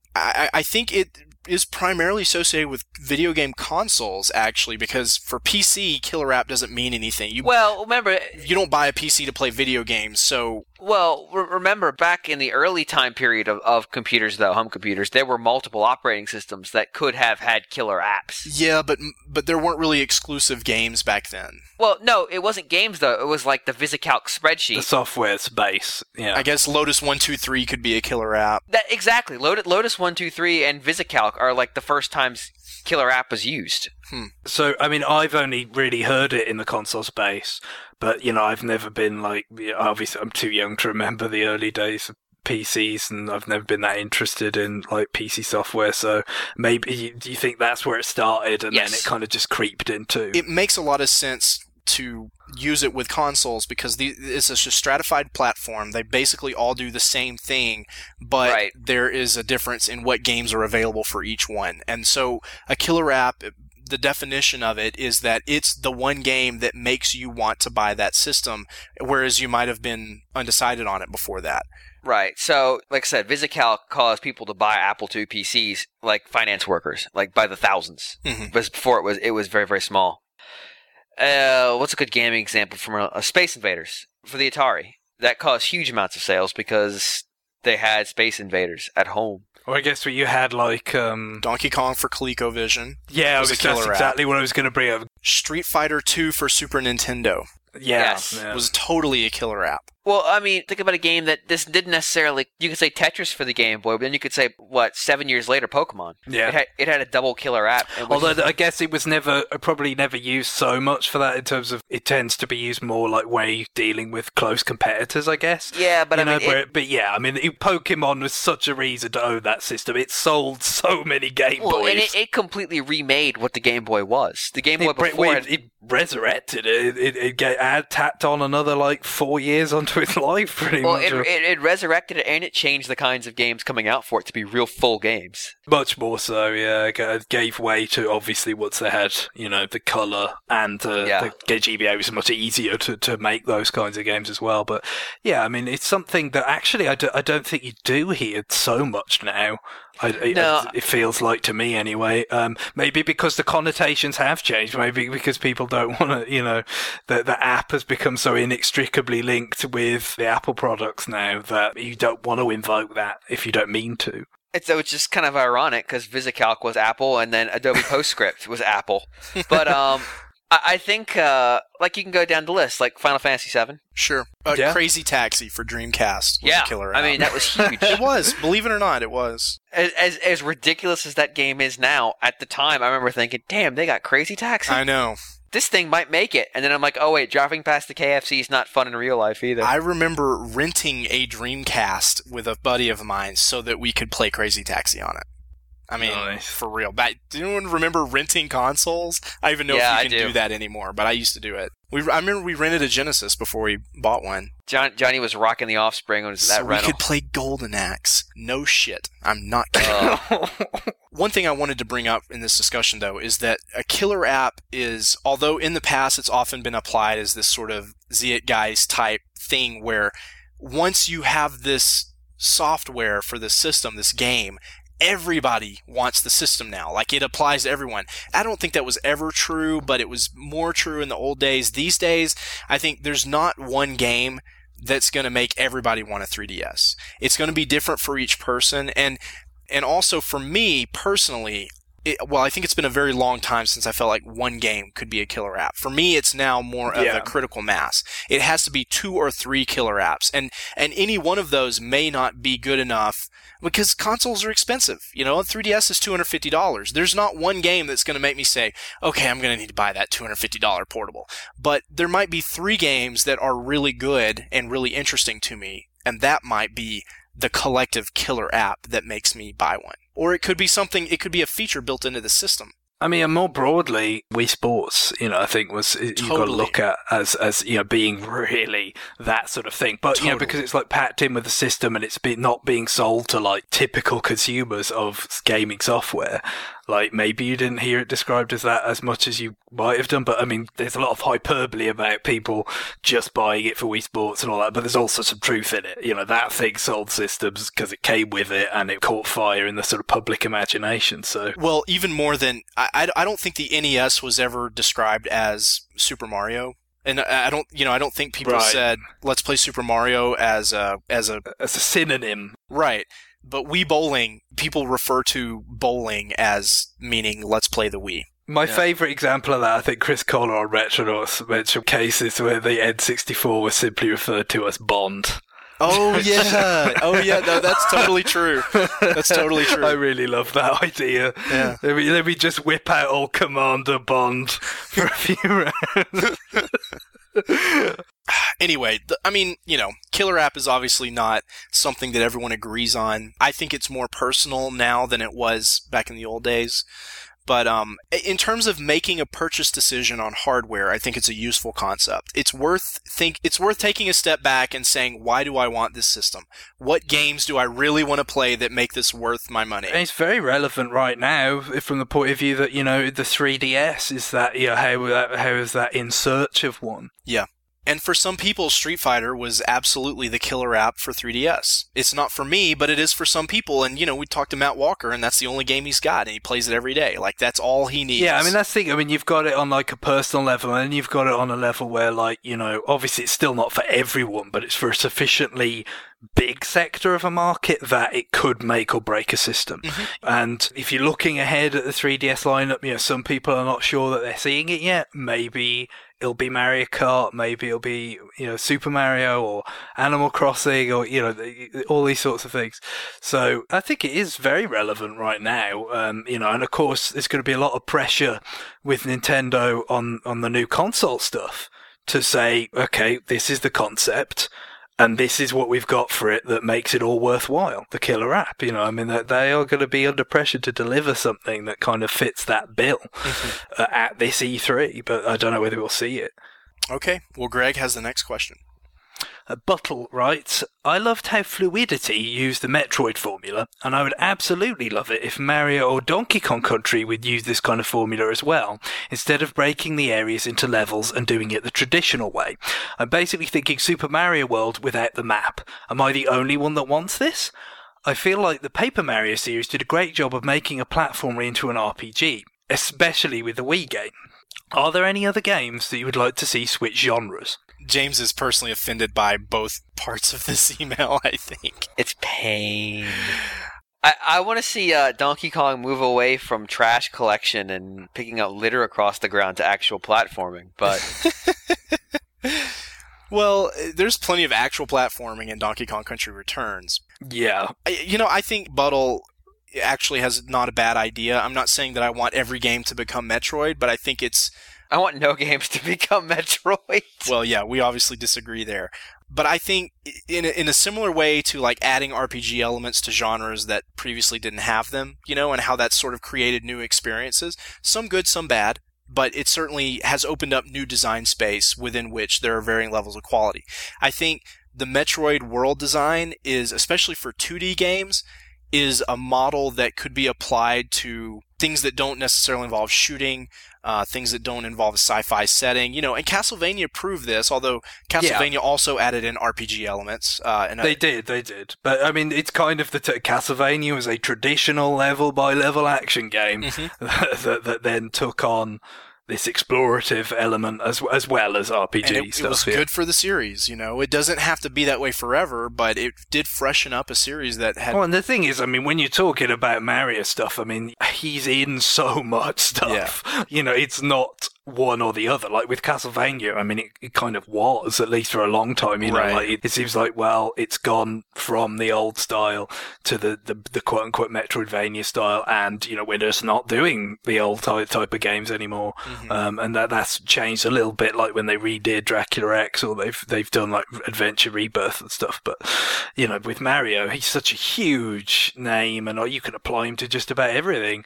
S1: I think it is primarily associated with video game consoles, actually, because for PC, killer app doesn't mean anything.
S3: Remember...
S1: You don't buy a PC to play video games, so...
S3: Well, remember, back in the early time period of computers, though, home computers, there were multiple operating systems that could have had killer apps.
S1: Yeah, but there weren't really exclusive games back then.
S3: Well, no, it wasn't games, though. It was like the VisiCalc spreadsheet.
S2: The software's base, yeah.
S1: I guess Lotus 123 could be a killer app.
S3: Exactly. Lotus 123 and VisiCalc are like the first times killer app was used.
S2: So, I mean, I've only really heard it in the console space, but, I've never been obviously I'm too young to remember the early days of PCs, and I've never been that interested in, PC software, so maybe, do you think that's where it started, and then it kind of just creeped into?
S1: It makes a lot of sense to use it with consoles, because it's a stratified platform. They basically all do the same thing, but there is a difference in what games are available for each one. And so a killer app, the definition of it is that it's the one game that makes you want to buy that system, whereas you might have been undecided on it before that.
S3: Right. So, like I said, VisiCalc caused people to buy Apple II PCs like finance workers, like by the thousands. But before it was very, very small. What's a good gaming example from Space Invaders for the Atari? That caused huge amounts of sales because they had Space Invaders at home.
S2: Or I guess what you had
S1: Donkey Kong for ColecoVision.
S2: Yeah, that's exactly what I was going to bring up.
S1: Street Fighter 2 for Super Nintendo.
S3: Yes.
S1: Was totally a killer app.
S3: Well, I mean, think about a game that this didn't necessarily... You could say Tetris for the Game Boy, but then you could say, 7 years later, Pokemon.
S2: Yeah.
S3: It had a double killer app.
S2: Although I guess it was probably never used so much for that, in terms of it tends to be used more like where you're dealing with close competitors, I guess.
S3: Yeah, but
S2: Pokemon was such a reason to own that system. It sold so many Game Boys.
S3: And it completely remade what the Game Boy was. The Game Boy before...
S2: It resurrected it. It tacked on another 4 years onto its life, pretty much.
S3: It resurrected it, and it changed the kinds of games coming out for it to be real full games.
S2: Much more so, yeah. It gave way to, obviously, once they had, the colour and the GBA was much easier to make those kinds of games as well. But, yeah, I mean, it's something that actually I don't think you do hear so much now. It feels like to me anyway. Maybe because the connotations have changed. Maybe because people don't want to, the app has become so inextricably linked with the Apple products now that you don't want to invoke that if you don't mean to.
S3: It's just kind of ironic because VisiCalc was Apple and then Adobe PostScript was Apple. But I think you can go down the list, like Final Fantasy VII.
S1: Sure. Crazy Taxi for Dreamcast was a killer app.
S3: I mean, that was huge.
S1: It was. Believe it or not, it was.
S3: As ridiculous as that game is now, at the time, I remember thinking, damn, they got Crazy Taxi?
S1: I know.
S3: This thing might make it. And then I'm like, oh, wait, driving past the KFC is not fun in real life either.
S1: I remember renting a Dreamcast with a buddy of mine so that we could play Crazy Taxi on it. I mean,
S2: Nice.
S1: for real. Do anyone remember renting consoles? I don't even know if you can do that anymore, but I used to do it. I remember we rented a Genesis before we bought one.
S3: Johnny was rocking the Offspring when that rental.
S1: We could play Golden Axe. No shit. I'm not kidding. One thing I wanted to bring up in this discussion, though, is that a killer app is, although in the past it's often been applied as this sort of Zeitgeist type thing where once you have this software for this system, this game, everybody wants the system now. Like, it applies to everyone. I don't think that was ever true, but it was more true in the old days. These days, I think there's not one game that's going to make everybody want a 3DS. It's going to be different for each person. And also for me personally, I think it's been a very long time since I felt like one game could be a killer app. For me, it's now more of a critical mass. It has to be 2 or 3 killer apps. And any one of those may not be good enough because consoles are expensive. You know, a 3DS is $250. There's not one game that's going to make me say, okay, I'm going to need to buy that $250 portable. But there might be 3 games that are really good and really interesting to me, and that might be the collective killer app that makes me buy one. Or it could be it could be a feature built into the system.
S2: I mean, and more broadly, Wii Sports, I think you've got to look at as being really that sort of thing. But, because it's like packed in with the system and it's not being sold to like typical consumers of gaming software. Like, maybe you didn't hear it described as that as much as you might have done, but I mean, there's a lot of hyperbole about people just buying it for Wii Sports and all that, but there's also some truth in it. That thing sold systems because it came with it and it caught fire in the sort of public imagination, so...
S1: Well, even more than... I don't think the NES was ever described as Super Mario. And I don't think people said, let's play Super Mario as a
S2: synonym.
S1: Right. But Wii Bowling, people refer to bowling as meaning let's play the Wii.
S2: My favourite example of that, I think Chris Kohler on Retronauts mentioned cases where the N64 was simply referred to as Bond.
S1: Oh, yeah. No, that's totally true. That's totally true.
S2: I really love that idea.
S1: Yeah.
S2: Let me just whip out old Commander Bond for a few rounds.
S1: Anyway, killer app is obviously not something that everyone agrees on. I think it's more personal now than it was back in the old days. But in terms of making a purchase decision on hardware, I think it's a useful concept. It's worth taking a step back and saying, why do I want this system? What games do I really want to play that make this worth my money?
S2: And it's very relevant right now from the point of view that, the 3DS is that, how is that in search of one?
S1: Yeah. And for some people, Street Fighter was absolutely the killer app for 3DS. It's not for me, but it is for some people. And, we talked to Matt Walker, and that's the only game he's got, and he plays it every day. Like, that's all he needs.
S2: Yeah, I mean, that's the thing. I mean, you've got it on, like, a personal level, and you've got it on a level where, like, obviously it's still not for everyone, but it's for a sufficiently big sector of a market that it could make or break a system. Mm-hmm. And if you're looking ahead at the 3DS lineup, some people are not sure that they're seeing it yet. Maybe it'll be Mario Kart, maybe it'll be, Super Mario or Animal Crossing or, all these sorts of things. So I think it is very relevant right now. And of course there's going to be a lot of pressure with Nintendo on the new console stuff to say, okay, this is the concept. And this is what we've got for it that makes it all worthwhile, the killer app. They are going to be under pressure to deliver something that kind of fits that bill at this E3, but I don't know whether we'll see it.
S1: Okay, well, Greg has the next question.
S2: Buttle writes, I loved how Fluidity used the Metroid formula, and I would absolutely love it if Mario or Donkey Kong Country would use this kind of formula as well, instead of breaking the areas into levels and doing it the traditional way. I'm basically thinking Super Mario World without the map. Am I the only one that wants this? I feel like the Paper Mario series did a great job of making a platformer into an RPG, especially with the Wii game. Are there any other games that you would like to see switch genres?
S1: James is personally offended by both parts of this email, I think.
S3: It's pain. I want to see Donkey Kong move away from trash collection and picking up litter across the ground to actual platforming, but...
S1: Well, there's plenty of actual platforming in Donkey Kong Country Returns.
S2: Yeah.
S1: I think Buttle... actually has not a bad idea. I'm not saying that I want every game to become Metroid, but I think
S3: I want no games to become Metroid.
S1: Well, yeah, we obviously disagree there. But I think in a similar way to like adding RPG elements to genres that previously didn't have them, and how that sort of created new experiences, some good, some bad, but it certainly has opened up new design space within which there are varying levels of quality. I think the Metroid world design is, especially for 2D games, is a model that could be applied to things that don't necessarily involve shooting, things that don't involve a sci-fi setting, and Castlevania proved this, although Castlevania also added in RPG elements.
S2: They did. But, I mean, it's kind of Castlevania was a traditional level-by-level action game that then took on this explorative element as well as RPG
S1: and
S2: stuff.
S1: It was good for the series, It doesn't have to be that way forever, but it did freshen up a series that had...
S2: Well, and the thing is, I mean, when you're talking about Mario stuff, I mean, he's in so much stuff. Yeah. It's not one or the other. Like with Castlevania, I mean, it kind of was, at least for a long time,
S1: right.
S2: Like it seems like, well, it's gone from the old style to the quote-unquote Metroidvania style, and, we're just not doing the old type of games anymore. And that's changed a little bit, like when they redid Dracula X, or they've done like Adventure Rebirth and stuff. But, with Mario, he's such a huge name, and you can apply him to just about everything.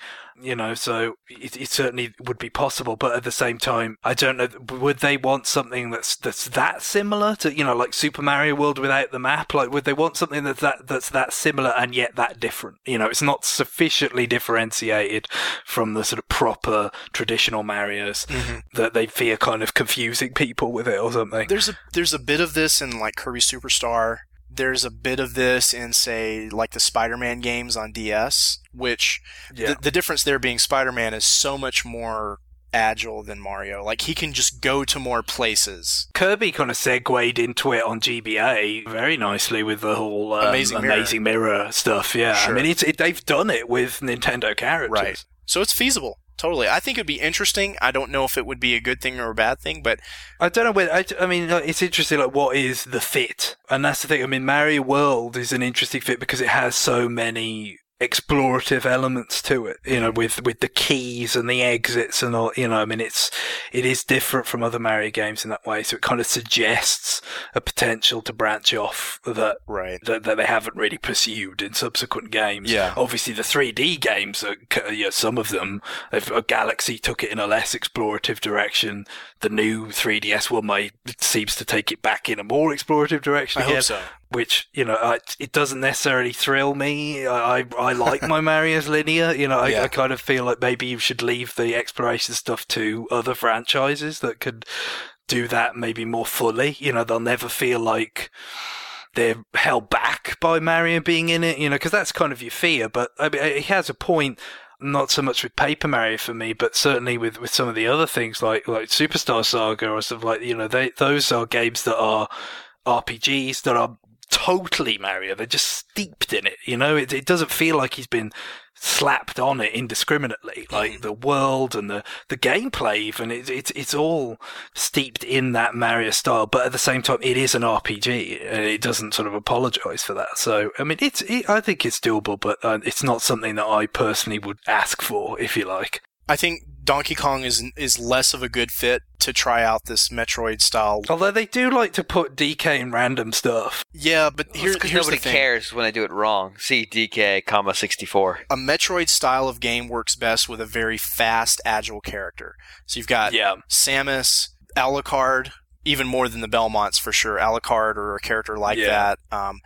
S2: So it certainly would be possible, but at the same time, I don't know, would they want something that's that similar to, like Super Mario World without the map? Like, would they want something that's that similar and yet that different? It's not sufficiently differentiated from the sort of proper traditional Marios that they fear kind of confusing people with it or something.
S1: There's a bit of this in like Kirby Superstar. There's a bit of this in, say, like the Spider-Man games on DS, which the difference there being Spider-Man is so much more agile than Mario. Like, he can just go to more places.
S2: Kirby kind of segued into it on GBA very nicely with the whole Amazing Mirror stuff. Yeah, sure. I mean, they've done it with Nintendo characters.
S1: Right. So it's feasible. Totally. I think it'd be interesting. I don't know if it would be a good thing or a bad thing, but...
S2: I don't know whether... I mean, it's interesting, like, what is the fit? And that's the thing. I mean, Mario World is an interesting fit because it has so many explorative elements to it, with the keys and the exits and all, I mean, it is different from other Mario games in that way, so it kind of suggests a potential to branch off that they haven't really pursued in subsequent games.
S1: Yeah.
S2: Obviously, the 3D games, some of them, Galaxy took it in a less explorative direction. The new 3DS one seems to take it back in a more explorative direction.
S1: I hope so.
S2: Which, it doesn't necessarily thrill me. I like my Mario's linear. I kind of feel like maybe you should leave the exploration stuff to other franchises that could do that maybe more fully. They'll never feel like they're held back by Mario being in it, because that's kind of your fear. But I mean, he has a point. Not so much with Paper Mario for me, but certainly with some of the other things like Superstar Saga or stuff like, those are games that are RPGs that are totally Mario. They're just steeped in it, it doesn't feel like he's been slapped on it indiscriminately, like the world and the gameplay even, it's all steeped in that Mario style, but at the same time it is an RPG and it doesn't sort of apologize for that. So I mean, I think it's doable, but it's not something that I personally would ask for, if you like.
S1: I think Donkey Kong is less of a good fit to try out this Metroid style.
S2: Although they do like to put DK in random stuff.
S1: Yeah, but here's the thing.
S3: Nobody cares when they do it wrong. See DK, 64.
S1: A Metroid style of game works best with a very fast, agile character. So you've got Samus, Alucard, even more than the Belmonts for sure. Alucard or a character like that.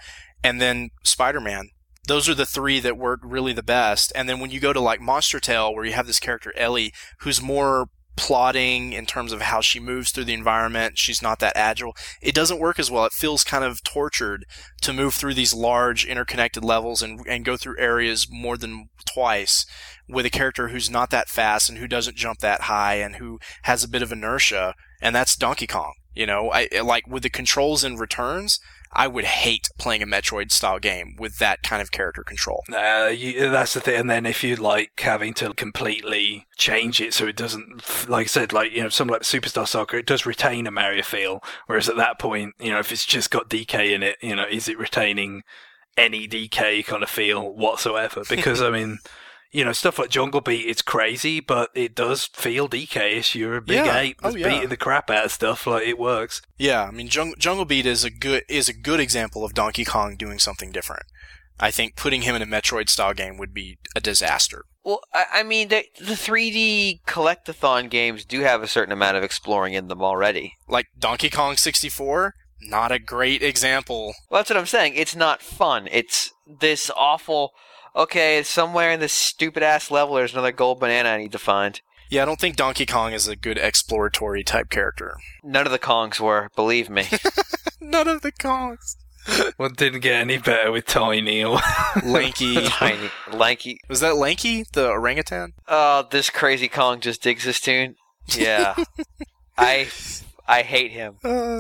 S1: And then Spider-Man. Those are the three that work really the best. And then when you go to like Monster Tale, where you have this character Ellie, who's more plotting in terms of how she moves through the environment, she's not that agile, it doesn't work as well. It feels kind of tortured to move through these large interconnected levels and go through areas more than twice with a character who's not that fast and who doesn't jump that high and who has a bit of inertia. And that's Donkey Kong. I like with the controls and Returns, I would hate playing a Metroid-style game with that kind of character control.
S2: That's the thing. And then if you like having to completely change it so it doesn't, like I said, something like Superstar Saga, it does retain a Mario feel. Whereas at that point, if it's just got DK in it, is it retaining any DK kind of feel whatsoever. Because, I mean, you know, stuff like Jungle Beat, it's crazy, but it does feel DK-ish. You're a big ape that's beating the crap out of stuff. Like, it works.
S1: Yeah, I mean, Jungle Beat is a good example of Donkey Kong doing something different. I think putting him in a Metroid-style game would be a disaster.
S3: Well, I mean, the 3D collectathon games do have a certain amount of exploring in them already.
S1: Like Donkey Kong 64, not a great example.
S3: Well, that's what I'm saying. It's not fun. It's this awful, okay, somewhere in this stupid-ass level there's another gold banana I need to find.
S1: Yeah, I don't think Donkey Kong is a good exploratory type character.
S3: None of the Kongs were, believe me.
S1: None of the Kongs.
S2: Well, it didn't get any better with Tiny or
S1: Lanky.
S3: Tiny, lanky.
S1: Was that Lanky, the orangutan?
S3: Oh, this crazy Kong just digs this tune. Yeah. I hate him.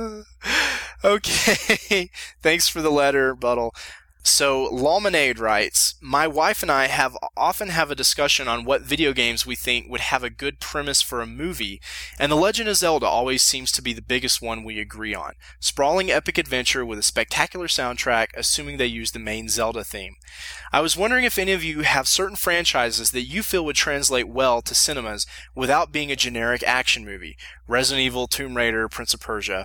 S1: Okay. Thanks for the letter, Buttle. So, Lawmanade writes, my wife and I often have a discussion on what video games we think would have a good premise for a movie, and The Legend of Zelda always seems to be the biggest one we agree on. Sprawling epic adventure with a spectacular soundtrack, assuming they use the main Zelda theme. I was wondering if any of you have certain franchises that you feel would translate well to cinemas without being a generic action movie. Resident Evil, Tomb Raider, Prince of Persia.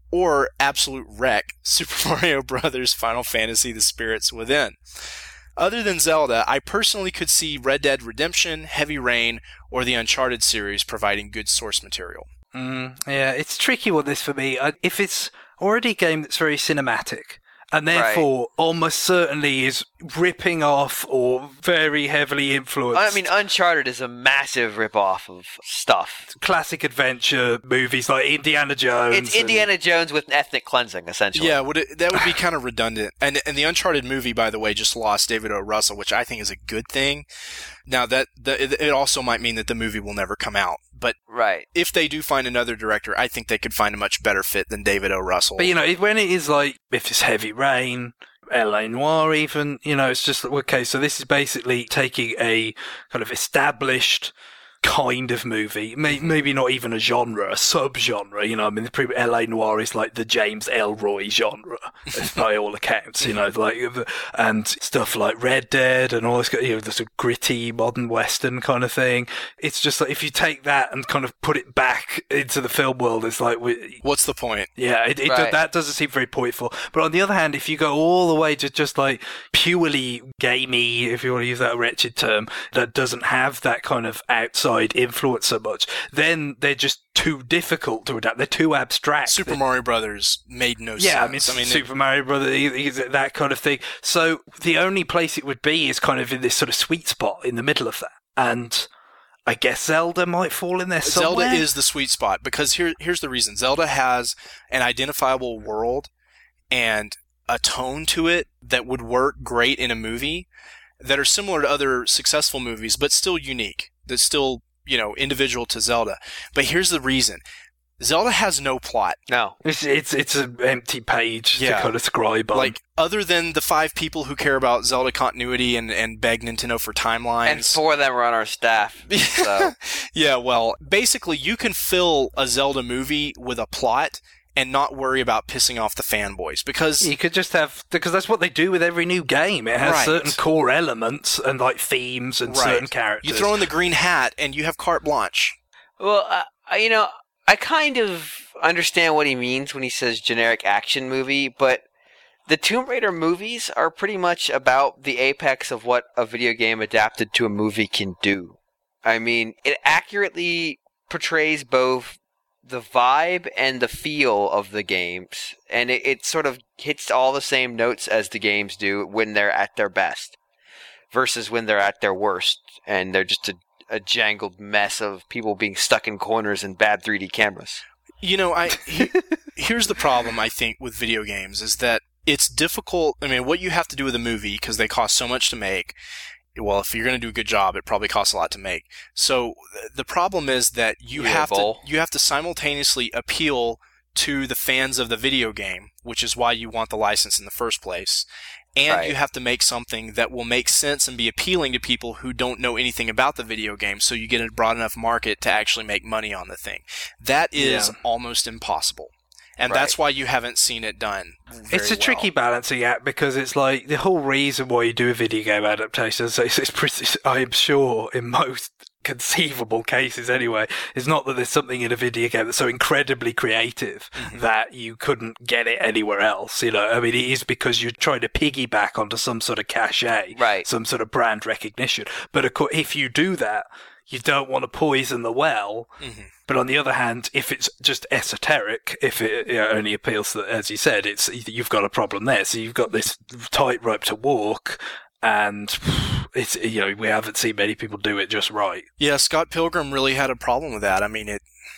S1: Or absolute wreck, Super Mario Bros., Final Fantasy, The Spirits Within. Other than Zelda, I personally could see Red Dead Redemption, Heavy Rain, or the Uncharted series providing good source material.
S2: Yeah, it's tricky with this for me. If it's already a game that's very cinematic, and therefore almost certainly is ripping off or very heavily influenced.
S3: I mean, Uncharted is a massive rip-off of stuff.
S2: Classic adventure movies like Indiana Jones.
S3: It's Indiana Jones with ethnic cleansing, essentially.
S1: Yeah, that would be kind of redundant. And the Uncharted movie, by the way, just lost David O. Russell, which I think is a good thing. Now, it also might mean that the movie will never come out. But if they do find another director, I think they could find a much better fit than David O. Russell.
S2: But, you know, when it is like, if it's Heavy Rain, L.A. Noire even, you know, it's just, okay, so this is basically taking a kind of established kind of movie, maybe not even a genre, a sub-genre, you know, I mean, L.A. Noire is like the James Ellroy genre, by all accounts, you know, like, and stuff like Red Dead and all this, you know, the sort of gritty modern Western kind of thing. It's just like, if you take that and kind of put it back into the film world, it's like,
S1: what's the point?
S2: Yeah, that doesn't seem very pointful. But on the other hand, if you go all the way to just like purely gamey, if you want to use that wretched term, that doesn't have that kind of outside influence so much, then they're just too difficult to adapt. They're too abstract.
S1: Super Mario Brothers made no sense.
S2: Yeah, I mean Super Mario Brothers, that kind of thing. So the only place it would be is kind of in this sort of sweet spot in the middle of that. And I guess Zelda might fall in there somewhere.
S1: Zelda is the sweet spot because here's the reason. Zelda has an identifiable world and a tone to it that would work great in a movie that are similar to other successful movies, but still unique. That's still, you know, individual to Zelda. But here's the reason. Zelda has no plot.
S3: No.
S2: It's an empty page to kind of scribe on.
S1: Like, other than the 5 people who care about Zelda continuity and beg Nintendo for timelines.
S3: And 4 of them are on our staff. So.
S1: Yeah, well, basically you can fill a Zelda movie with a plot and not worry about pissing off the fanboys, because
S2: you could just have, because that's what they do with every new game. It has certain core elements and like themes and certain characters.
S1: You throw in the green hat and you have carte blanche.
S3: Well, you know, I kind of understand what he means when he says generic action movie, but the Tomb Raider movies are pretty much about the apex of what a video game adapted to a movie can do. I mean, it accurately portrays both the vibe and the feel of the games, and it sort of hits all the same notes as the games do when they're at their best versus when they're at their worst and they're just a jangled mess of people being stuck in corners and bad 3D cameras.
S1: You know, here's the problem, I think, with video games is that it's difficult. I mean, what you have to do with a movie, because they cost so much to make, well, if you're going to do a good job, it probably costs a lot to make. So the problem is that you have to simultaneously appeal to the fans of the video game, which is why you want the license in the first place. And you have to make something that will make sense and be appealing to people who don't know anything about the video game, so you get a broad enough market to actually make money on the thing. That is almost impossible. And that's why you haven't seen it done very
S2: It's a tricky balancing act, because it's like the whole reason why you do a video game adaptation, it's pretty, I'm sure in most conceivable cases anyway, is not that there's something in a video game that's so incredibly creative that you couldn't get it anywhere else. You know, I mean, it is because you're trying to piggyback onto some sort of cachet, some sort of brand recognition. But of course, if you do that, you don't want to poison the well. But on the other hand, if it's just esoteric, if it only appeals to, as you said, you've got a problem there. So you've got this tightrope to walk. And it's, you know, we haven't seen many people do it just right.
S1: Yeah, Scott Pilgrim really had a problem with that. I mean,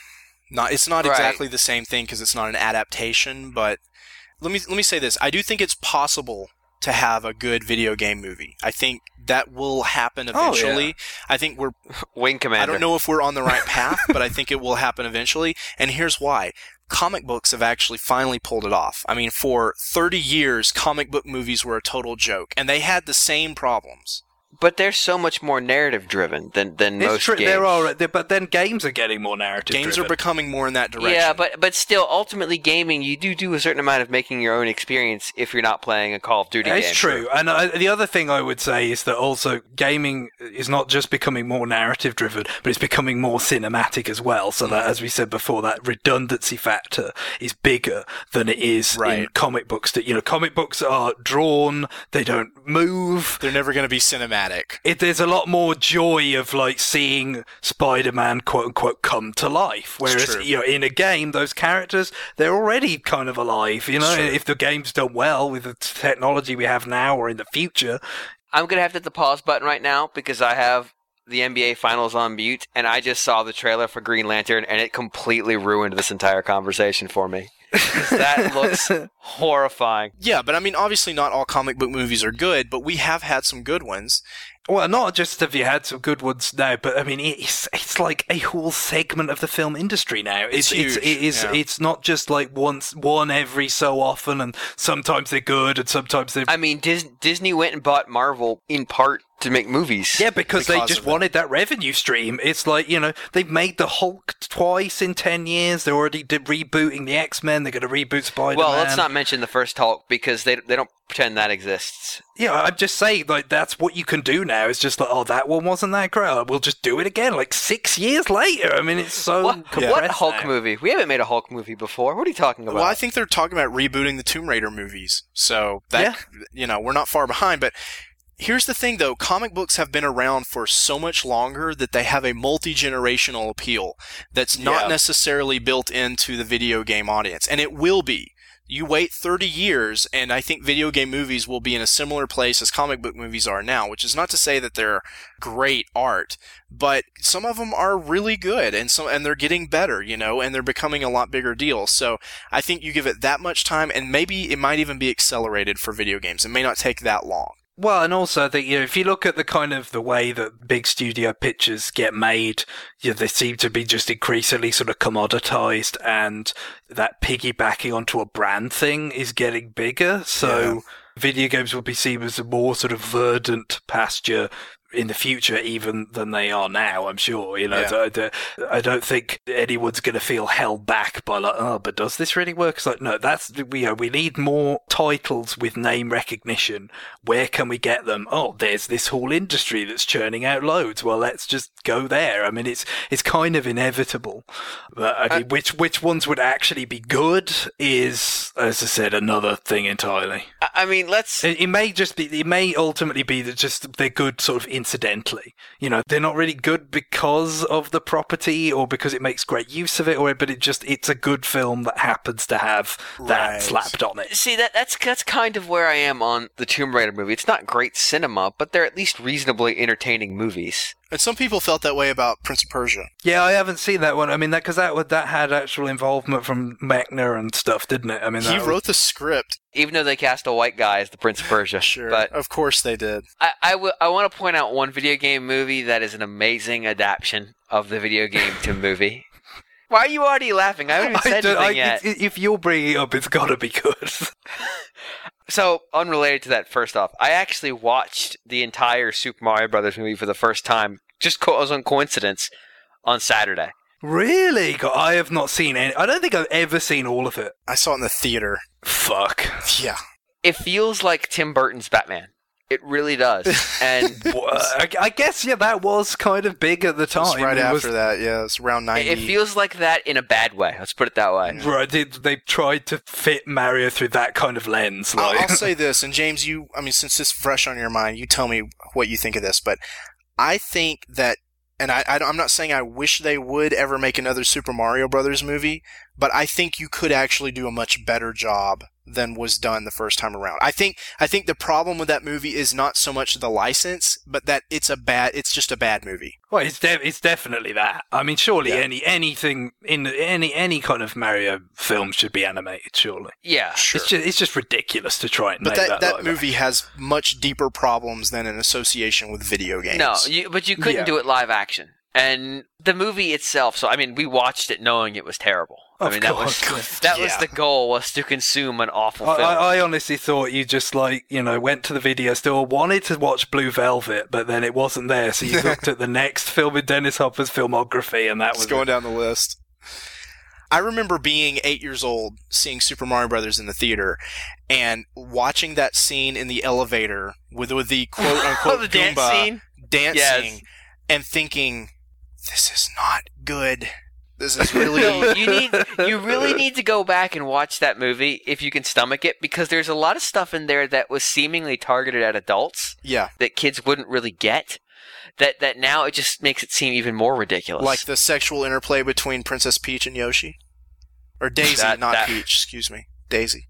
S1: it's not exactly the same thing because it's not an adaptation, but let me say this. I do think it's possible to have a good video game movie. I think that will happen eventually. I think we're
S3: Wing Commander.
S1: I don't know if we're on the right path, but I think it will happen eventually. And here's why. Comic books have actually finally pulled it off. I mean, for 30 years, comic book movies were a total joke, and they had the same problems.
S3: But they're so much more narrative-driven than most games.
S2: There are, but then games are getting more narrative-driven.
S1: Games are becoming more in that direction.
S3: Yeah, but still, ultimately, gaming, you do a certain amount of making your own experience if you're not playing a Call of Duty game.
S2: It's true. And the other thing I would say is that also gaming is not just becoming more narrative-driven, but it's becoming more cinematic as well. So that, as we said before, that redundancy factor is bigger than it is in comic books. That, you know, comic books are drawn, they don't move.
S1: They're never going to be cinematic.
S2: There's a lot more joy of like seeing Spider-Man quote unquote come to life, whereas you know, in a game those characters, they're already kind of alive. You know, if the game's done well with the technology we have now or in the future.
S3: I'm gonna have to hit the pause button right now because I have the NBA Finals on mute, and I just saw the trailer for Green Lantern, and it completely ruined this entire conversation for me. That looks horrifying.
S1: Yeah, but I mean, obviously not all comic book movies are good, but we have had some good ones.
S2: Well, not just have you had some good ones now, but I mean, it's like a whole segment of the film industry now.
S1: It's huge.
S2: It's not just like one every so often, and sometimes they're good, and sometimes they're...
S3: I mean, Disney went and bought Marvel in part to make movies.
S2: Yeah, because they just wanted that revenue stream. It's like, you know, they've made the Hulk twice in 10 years. They're already rebooting the X-Men. They're going to reboot Spider-Man.
S3: Well, let's not mention the first Hulk because they don't pretend that exists.
S2: Yeah, I'm just saying, like, that's what you can do now. It's just like, oh, that one wasn't that great. We'll just do it again, like 6 years later. I mean, it's so
S3: What Hulk movie? We haven't made a Hulk movie before. What are you talking about?
S1: Well, I think they're talking about rebooting the Tomb Raider movies. So, that, you know, we're not far behind, but... Here's the thing, though. Comic books have been around for so much longer that they have a multi-generational appeal that's not necessarily built into the video game audience. And it will be. You wait 30 years, and I think video game movies will be in a similar place as comic book movies are now, which is not to say that they're great art, but some of them are really good, and they're getting better, you know, and they're becoming a lot bigger deal. So I think you give it that much time, and maybe it might even be accelerated for video games. It may not take that long.
S2: Well, and also, you know, if you look at the kind of the way that big studio pictures get made, you know, they seem to be just increasingly sort of commoditized, and that piggybacking onto a brand thing is getting bigger. So video games will be seen as a more sort of verdant pasture in the future even than they are now, I'm sure. You know, I don't think anyone's going to feel held back by like, oh, but does this really work? It's like, no, we need more titles with name recognition. Where can we get them? Oh, there's this whole industry that's churning out loads. Well, let's just go there. I mean, it's kind of inevitable. But I mean, which ones would actually be good is, as I said, another thing entirely.
S3: I mean,
S2: it may ultimately be that just they're good sort of incidentally. You know, they're not really good because of the property or because it makes great use of it, but it's a good film that happens to have that slapped on it.
S3: See, that's kind of where I am on the Tomb Raider movie. It's not great cinema, but they're at least reasonably entertaining movies.
S1: And some people felt that way about Prince of Persia.
S2: Yeah, I haven't seen that one. I mean, because that had actual involvement from Mechner and stuff, didn't it? I mean,
S1: he wrote the script.
S3: Even though they cast a white guy as the Prince of Persia.
S1: Sure,
S3: but
S1: of course they did.
S3: I want to point out one video game movie that is an amazing adaptation of the video game to movie. Why are you already laughing? I haven't even said anything yet.
S2: If you're bringing it up, it's got to be good.
S3: So, unrelated to that, first off, I actually watched the entire Super Mario Brothers movie for the first time, just as a coincidence, on Saturday.
S2: Really? God, I have not seen any. I don't think I've ever seen all of it.
S1: I saw it in the theater.
S2: Fuck.
S1: Yeah.
S3: It feels like Tim Burton's Batman. It really does. And
S2: I guess, yeah, that was kind of big at the time.
S1: It was right after that, yeah. It's around 90.
S3: it feels like that in a bad way. Let's put it that way.
S2: Right, they tried to fit Mario through that kind of lens. Like.
S1: I'll say this, and James, since this is fresh on your mind, you tell me what you think of this, but I think that, and I'm not saying I wish they would ever make another Super Mario Brothers movie, but I think you could actually do a much better job than was done the first time around. I think the problem with that movie is not so much the license, but that it's just a bad movie.
S2: Well, it's definitely that. I mean, surely anything in any kind of Mario film should be animated. Surely,
S3: yeah,
S1: sure.
S2: It's just ridiculous to try and make that.
S1: But that
S2: like
S1: movie has much deeper problems than an association with video games.
S3: No, but you couldn't do it live action. And the movie itself, so I mean, we watched it knowing it was terrible.
S2: That
S3: was the goal, was to consume an awful film.
S2: I honestly thought you just went to the video store, wanted to watch Blue Velvet, but then it wasn't there, so you looked at the next film in Dennis Hopper's filmography, and that was
S1: going down the list. I remember being 8 years old, seeing Super Mario Brothers in the theater, and watching that scene in the elevator with the quote-unquote
S3: the
S1: Goomba
S3: dance scene?
S1: dancing,
S3: Yes.
S1: and thinking, this is not good. This is really...
S3: No, you really need to go back and watch that movie if you can stomach it, because there's a lot of stuff in there that was seemingly targeted at adults that kids wouldn't really get. That now it just makes it seem even more ridiculous.
S1: Like the sexual interplay between Princess Peach and Yoshi? Or Daisy, Peach, excuse me. Daisy.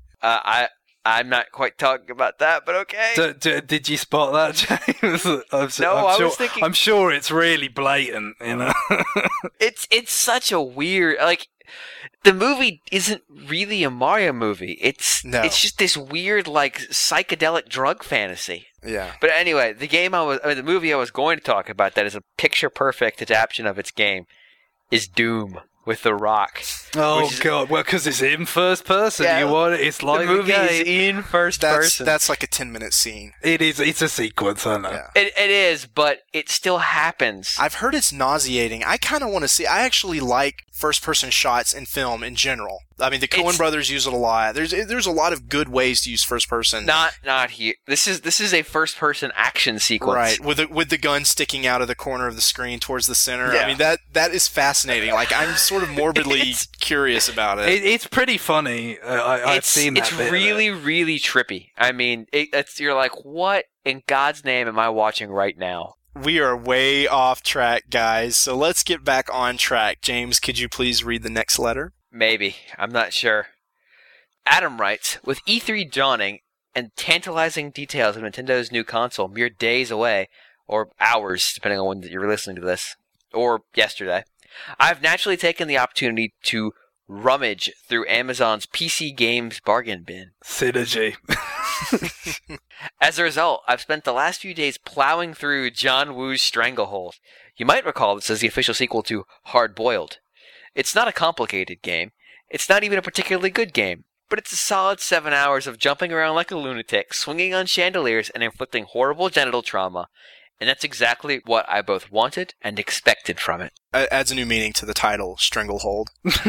S3: I'm not quite talking about that, but okay.
S2: Did you spot that, James?
S3: I was thinking...
S2: I'm sure it's really blatant, you know?
S3: It's such a weird... Like, the movie isn't really a Mario movie. It's just this weird, like, psychedelic drug fantasy.
S1: Yeah.
S3: But anyway, the movie I was going to talk about that is a picture-perfect adaptation of its game is Doom. With The Rock.
S2: Oh, God. Well, because it's in first person.
S3: Yeah,
S2: you want it? It's like
S3: the movie is in first person.
S1: That's like a 10-minute scene.
S2: It is. It's a sequence, I know.
S1: Yeah.
S3: It is, but it still happens.
S1: I've heard it's nauseating. I kind of want to see... I actually like first-person shots in film in general. I mean, the Coen brothers use it a lot. There's a lot of good ways to use first-person.
S3: Not here. This is a first-person action sequence.
S1: Right, with the gun sticking out of the corner of the screen towards the center.
S3: Yeah.
S1: I mean, that is fascinating. Like, I'm sort of morbidly curious about it.
S2: It's pretty funny. I've seen that.
S3: It's really, really trippy. I mean, you're like, what in God's name am I watching right now?
S1: We are way off track, guys. So let's get back on track. James, could you please read the next letter?
S3: Maybe. I'm not sure. Adam writes, with E3 dawning and tantalizing details of Nintendo's new console mere days away, or hours, depending on when you're listening to this, or yesterday, I've naturally taken the opportunity to rummage through Amazon's PC games bargain bin.
S2: Synergy.
S3: As a result, I've spent the last few days plowing through John Woo's Stranglehold. You might recall this as the official sequel to Hard Boiled. It's not a complicated game. It's not even a particularly good game. But it's a solid 7 hours of jumping around like a lunatic, swinging on chandeliers, and inflicting horrible genital trauma. And that's exactly what I both wanted and expected from it.
S1: Adds a new meaning to the title, Stranglehold.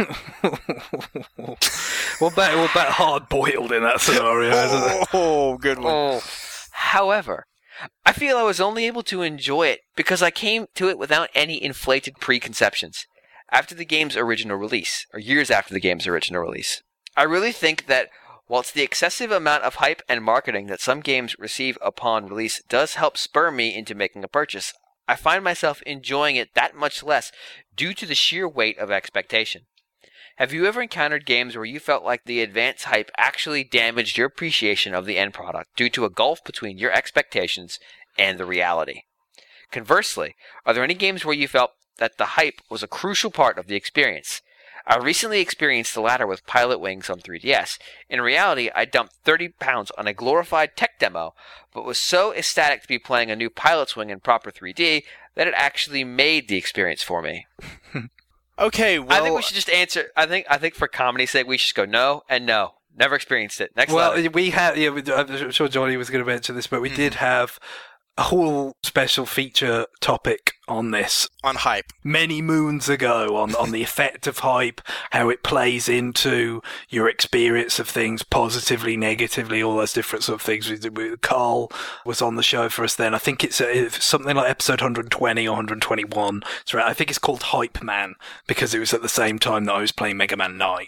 S2: What about hard-boiled in that scenario?
S1: Oh, good one.
S3: However, I feel I was only able to enjoy it because I came to it without any inflated preconceptions. After the game's original release, or years after the game's original release. I really think that whilst the excessive amount of hype and marketing that some games receive upon release does help spur me into making a purchase, I find myself enjoying it that much less due to the sheer weight of expectation. Have you ever encountered games where you felt like the advance hype actually damaged your appreciation of the end product due to a gulf between your expectations and the reality? Conversely, are there any games where you felt that the hype was a crucial part of the experience? I recently experienced the latter with Pilot Wings on 3DS. In reality, I dumped 30 pounds on a glorified tech demo, but was so ecstatic to be playing a new Pilot's Wing in proper 3D that it actually made the experience for me.
S1: Okay, well...
S3: I think we should just answer... I think for comedy's sake, we should just go no and no. Never experienced it. Next letter.
S2: We have... Yeah, I'm sure Johnny was going to mention this, but we did have a whole special feature topic on this.
S1: On hype.
S2: Many moons ago on the effect of hype, how it plays into your experience of things positively, negatively, all those different sort of things. Carl was on the show for us then. I think it's something like episode 120 or 121. So I think it's called Hype Man because it was at the same time that I was playing Mega Man 9.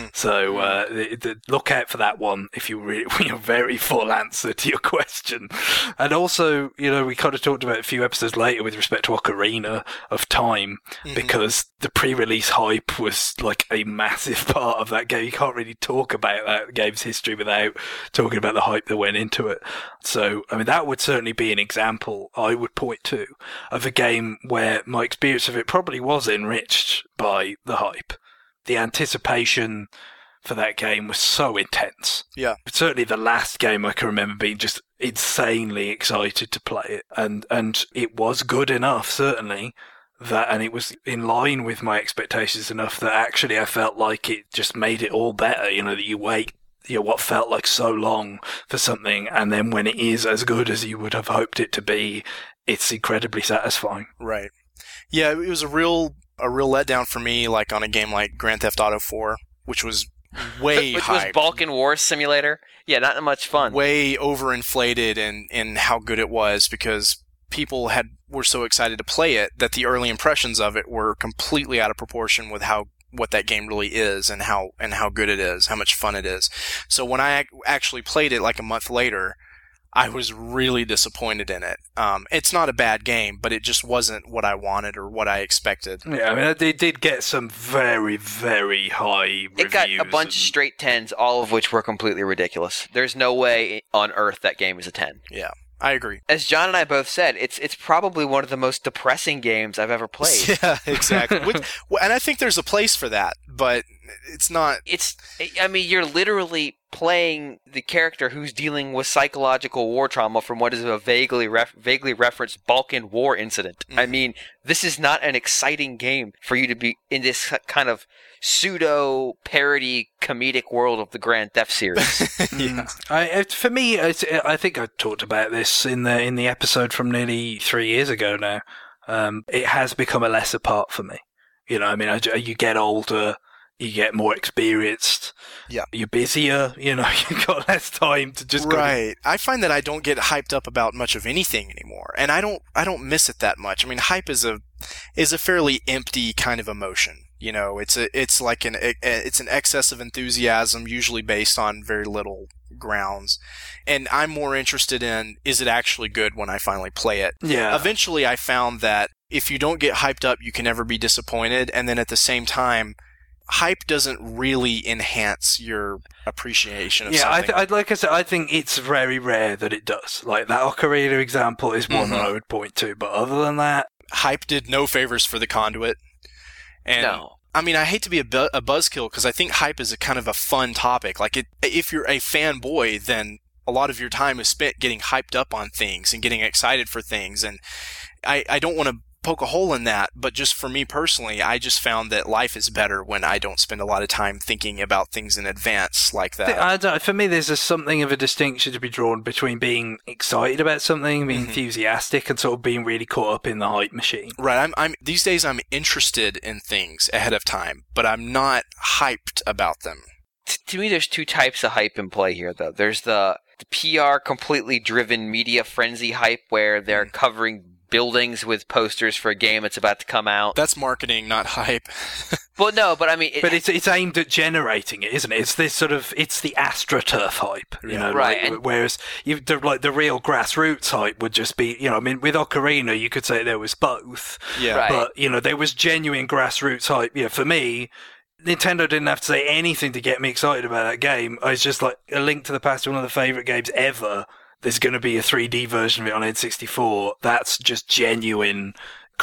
S2: So look out for that one if you really want a very full answer to your question. And also, we kind of talked about it a few episodes later with respect to Ocarina of Time, because the pre-release hype was like a massive part of that game. You can't really talk about that game's history without talking about the hype that went into it. So, I mean, that would certainly be an example I would point to of a game where my experience of it probably was enriched by the hype. The anticipation for that game was so intense.
S1: Yeah.
S2: Certainly the last game I can remember being just insanely excited to play it. And it was good enough, certainly, and it was in line with my expectations enough that actually I felt like it just made it all better, that you wait what felt like so long for something, and then when it is as good as you would have hoped it to be, it's incredibly satisfying.
S1: Right. Yeah, it was a real letdown for me, like on a game like Grand Theft Auto 4, which was way
S3: which
S1: hyped.
S3: was Balkan Wars Simulator. Yeah, not much fun.
S1: Way overinflated in how good it was, because people were so excited to play it that the early impressions of it were completely out of proportion with what that game really is and how good it is, how much fun it is. So when I actually played it like a month later, I was really disappointed in it. It's not a bad game, but it just wasn't what I wanted or what I expected.
S2: Yeah, I mean, it did get some very, very high reviews.
S3: It got a bunch of straight 10s, all of which were completely ridiculous. There's no way on earth that game is a 10.
S1: Yeah, I agree.
S3: As John and I both said, it's probably one of the most depressing games I've ever played.
S1: Yeah, exactly. And I think there's a place for that, but it's not...
S3: you're literally playing the character who's dealing with psychological war trauma from what is a vaguely referenced Balkan War incident. I mean, this is not an exciting game for you to be in this kind of pseudo-parody comedic world of the Grand Theft series.
S1: Yeah.
S2: For me, I think I talked about this in the episode from nearly 3 years ago now. It has become a lesser part for me. You get older, you get more experienced.
S1: Yeah.
S2: You're busier, you've got less time to just
S1: Right. I find that I don't get hyped up about much of anything anymore, and I don't miss it that much. I mean, hype is a fairly empty kind of emotion. It's like an excess of enthusiasm, usually based on very little grounds. And I'm more interested in, is it actually good when I finally play it?
S2: Yeah.
S1: Eventually I found that if you don't get hyped up, you can never be disappointed. And then at the same time, hype doesn't really enhance your appreciation of something.
S2: Yeah, like I said, I think it's very rare that it does. Like that Ocarina example is one that I would point to. But other than that,
S1: hype did no favors for the Conduit. And
S3: no.
S1: I mean, I hate to be a buzzkill because I think hype is a kind of a fun topic. Like, if you're a fanboy, then a lot of your time is spent getting hyped up on things and getting excited for things. And I don't want to poke a hole in that, but just for me personally, I just found that life is better when I don't spend a lot of time thinking about things in advance like that.
S2: For me, there's something of a distinction to be drawn between being excited about something, being enthusiastic, and sort of being really caught up in the hype machine.
S1: Right. I'm these days I'm interested in things ahead of time, but I'm not hyped about them.
S3: To me, there's two types of hype in play here, though. There's the PR completely driven media frenzy hype where they're covering buildings with posters for a game that's about to come out.
S1: That's marketing, not hype.
S3: Well, no, but I mean...
S2: But it's aimed at generating it, isn't it? It's this sort of... It's the AstroTurf hype,
S3: Right.
S2: Like, whereas the real grassroots hype would just be, with Ocarina, you could say there was both.
S1: Yeah.
S3: Right.
S2: But, there was genuine grassroots hype. Yeah, for me... Nintendo didn't have to say anything to get me excited about that game. I was just like, A Link to the Past, one of the favourite games ever. There's going to be a 3D version of it on N64. That's just genuine,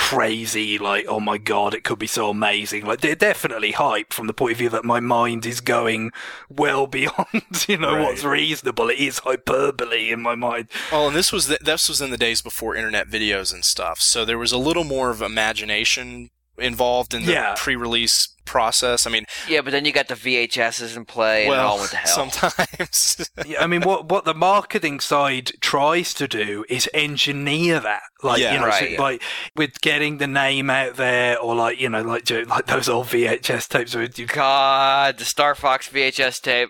S2: crazy, like, oh my god, it could be so amazing. Like, they're definitely hype from the point of view that my mind is going well beyond, what's reasonable. It is hyperbole in my mind.
S1: Oh, and this was in the days before internet videos and stuff, so there was a little more of imagination involved in the pre-release process. I mean,
S3: yeah, but then you got the VHSs in play, and all went to hell.
S1: Sometimes.
S2: Yeah, I mean, what the marketing side tries to do is engineer that, like like with getting the name out there, or like those old VHS tapes.
S3: God, the Star Fox VHS tape.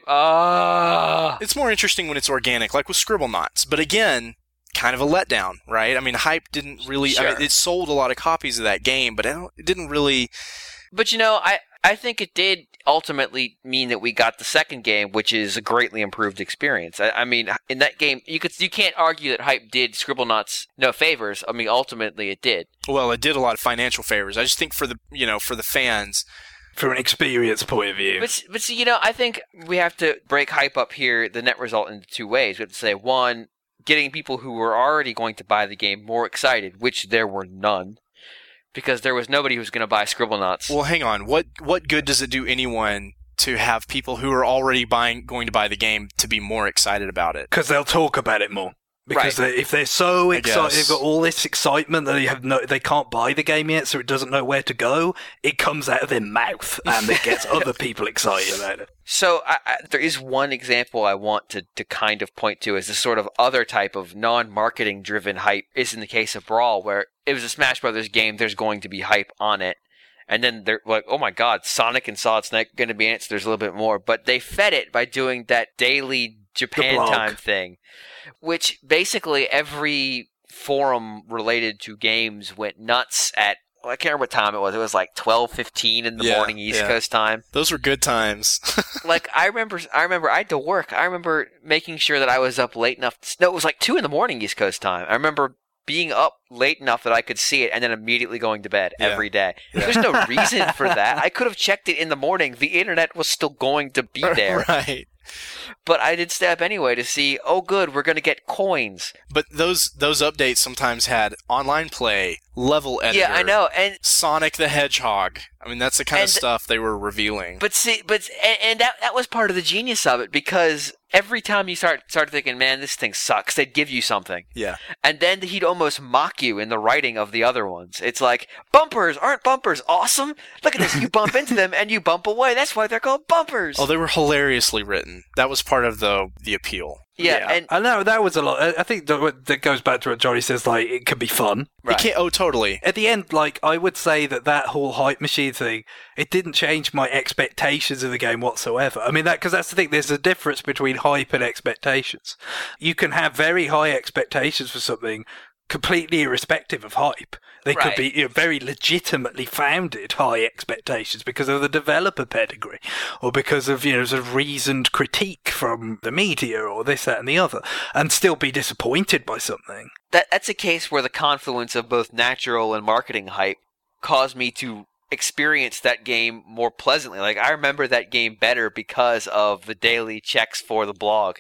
S1: It's more interesting when it's organic, like with Scribblenauts. But again, kind of a letdown, right? I mean, hype didn't really.
S3: Sure.
S1: I mean, it sold a lot of copies of that game, but it didn't really.
S3: But I think it did ultimately mean that we got the second game, which is a greatly improved experience. I mean, in that game, you can't argue that hype did Scribblenauts no favors. I mean, ultimately it did.
S1: Well, it did a lot of financial favors. I just think for the fans,
S2: from an experience point of view.
S3: But see, I think we have to break hype up here, the net result, into two ways. We have to say, one, getting people who were already going to buy the game more excited, which there were none. Because there was nobody who was going to buy Scribblenauts.
S1: Well, hang on. What good does it do anyone to have people who are already going to buy the game to be more excited about it?
S2: Because they'll talk about it more. Because if they're so excited, they've got all this excitement that they can't buy the game yet, so it doesn't know where to go. It comes out of their mouth, and it gets other people excited about it.
S3: So there is one example I want to kind of point to as a sort of other type of non-marketing driven hype is in the case of Brawl, where it was a Smash Brothers game. There's going to be hype on it. And then they're like, oh my God, Sonic and Solid Snake are going to be in it, so there's a little bit more. But they fed it by doing that daily Japan time thing, which basically every forum related to games went nuts at, I can't remember what time it was. It was like 12:15 in the morning East Coast time.
S1: Those were good times.
S3: Like I remember I had to work. I remember making sure that I was up late enough. No, it was like 2 in the morning East Coast time. I remember being up late enough that I could see it and then immediately going to bed every day. There's no reason for that. I could have checked it in the morning. The internet was still going to be there.
S1: Right.
S3: But I did stay up anyway to see, oh good, we're going to get coins.
S1: But those updates sometimes had online play, level editor.
S3: Yeah, I know. And
S1: Sonic the Hedgehog. I mean, that's the kind of stuff they were revealing.
S3: But see, that was part of the genius of it, because every time you start thinking, man, this thing sucks, they'd give you something.
S1: Yeah.
S3: And then he'd almost mock you in the writing of the other ones. It's like, bumpers, aren't bumpers awesome? Look at this, you bump into them and you bump away. That's why they're called bumpers.
S1: Oh, they were hilariously written. That was part of the appeal.
S3: Yeah, and
S2: I know that was a lot. I think that goes back to what Johnny says. Like, it can be fun.
S1: Right. Totally.
S2: At the end, like, I would say that whole hype machine thing, it didn't change my expectations of the game whatsoever. I mean, because that's the thing. There's a difference between hype and expectations. You can have very high expectations for something, completely irrespective of hype. They could be very legitimately founded high expectations because of the developer pedigree, or because of sort of reasoned critique from the media, or this, that, and the other, and still be disappointed by something.
S3: That's a case where the confluence of both natural and marketing hype caused me to experience that game more pleasantly. Like, I remember that game better because of the daily checks for the blog.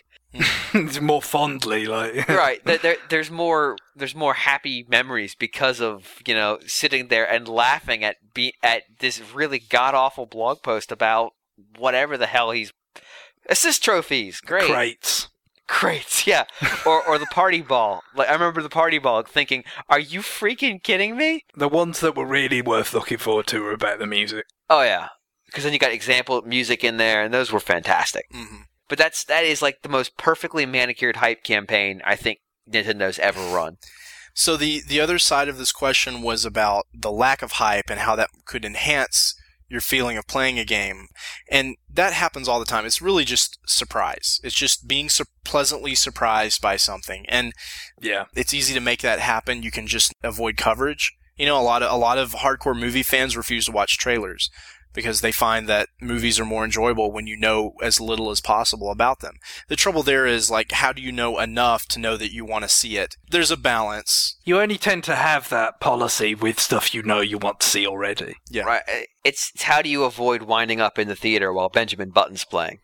S2: More fondly, like
S3: right. There's more happy memories because of sitting there and laughing at this really god awful blog post about whatever the hell he's assist trophies. Great. Crates, yeah, or the party ball. Like, I remember the party ball thinking, "Are you freaking kidding me?"
S2: The ones that were really worth looking forward to were about the music.
S3: Oh yeah, because then you got example music in there, and those were fantastic.
S1: Mm-hmm.
S3: But that is like the most perfectly manicured hype campaign I think Nintendo's ever run.
S1: So the other side of this question was about the lack of hype and how that could enhance your feeling of playing a game. And that happens all the time. It's really just surprise. It's just being pleasantly surprised by something. And it's easy to make that happen. You can just avoid coverage. A lot of hardcore movie fans refuse to watch trailers because they find that movies are more enjoyable when you know as little as possible about them. The trouble there is, like, how do you know enough to know that you want to see it? There's a balance.
S2: You only tend to have that policy with stuff you want to see already.
S3: Yeah. Right. It's how do you avoid winding up in the theater while Benjamin Button's playing?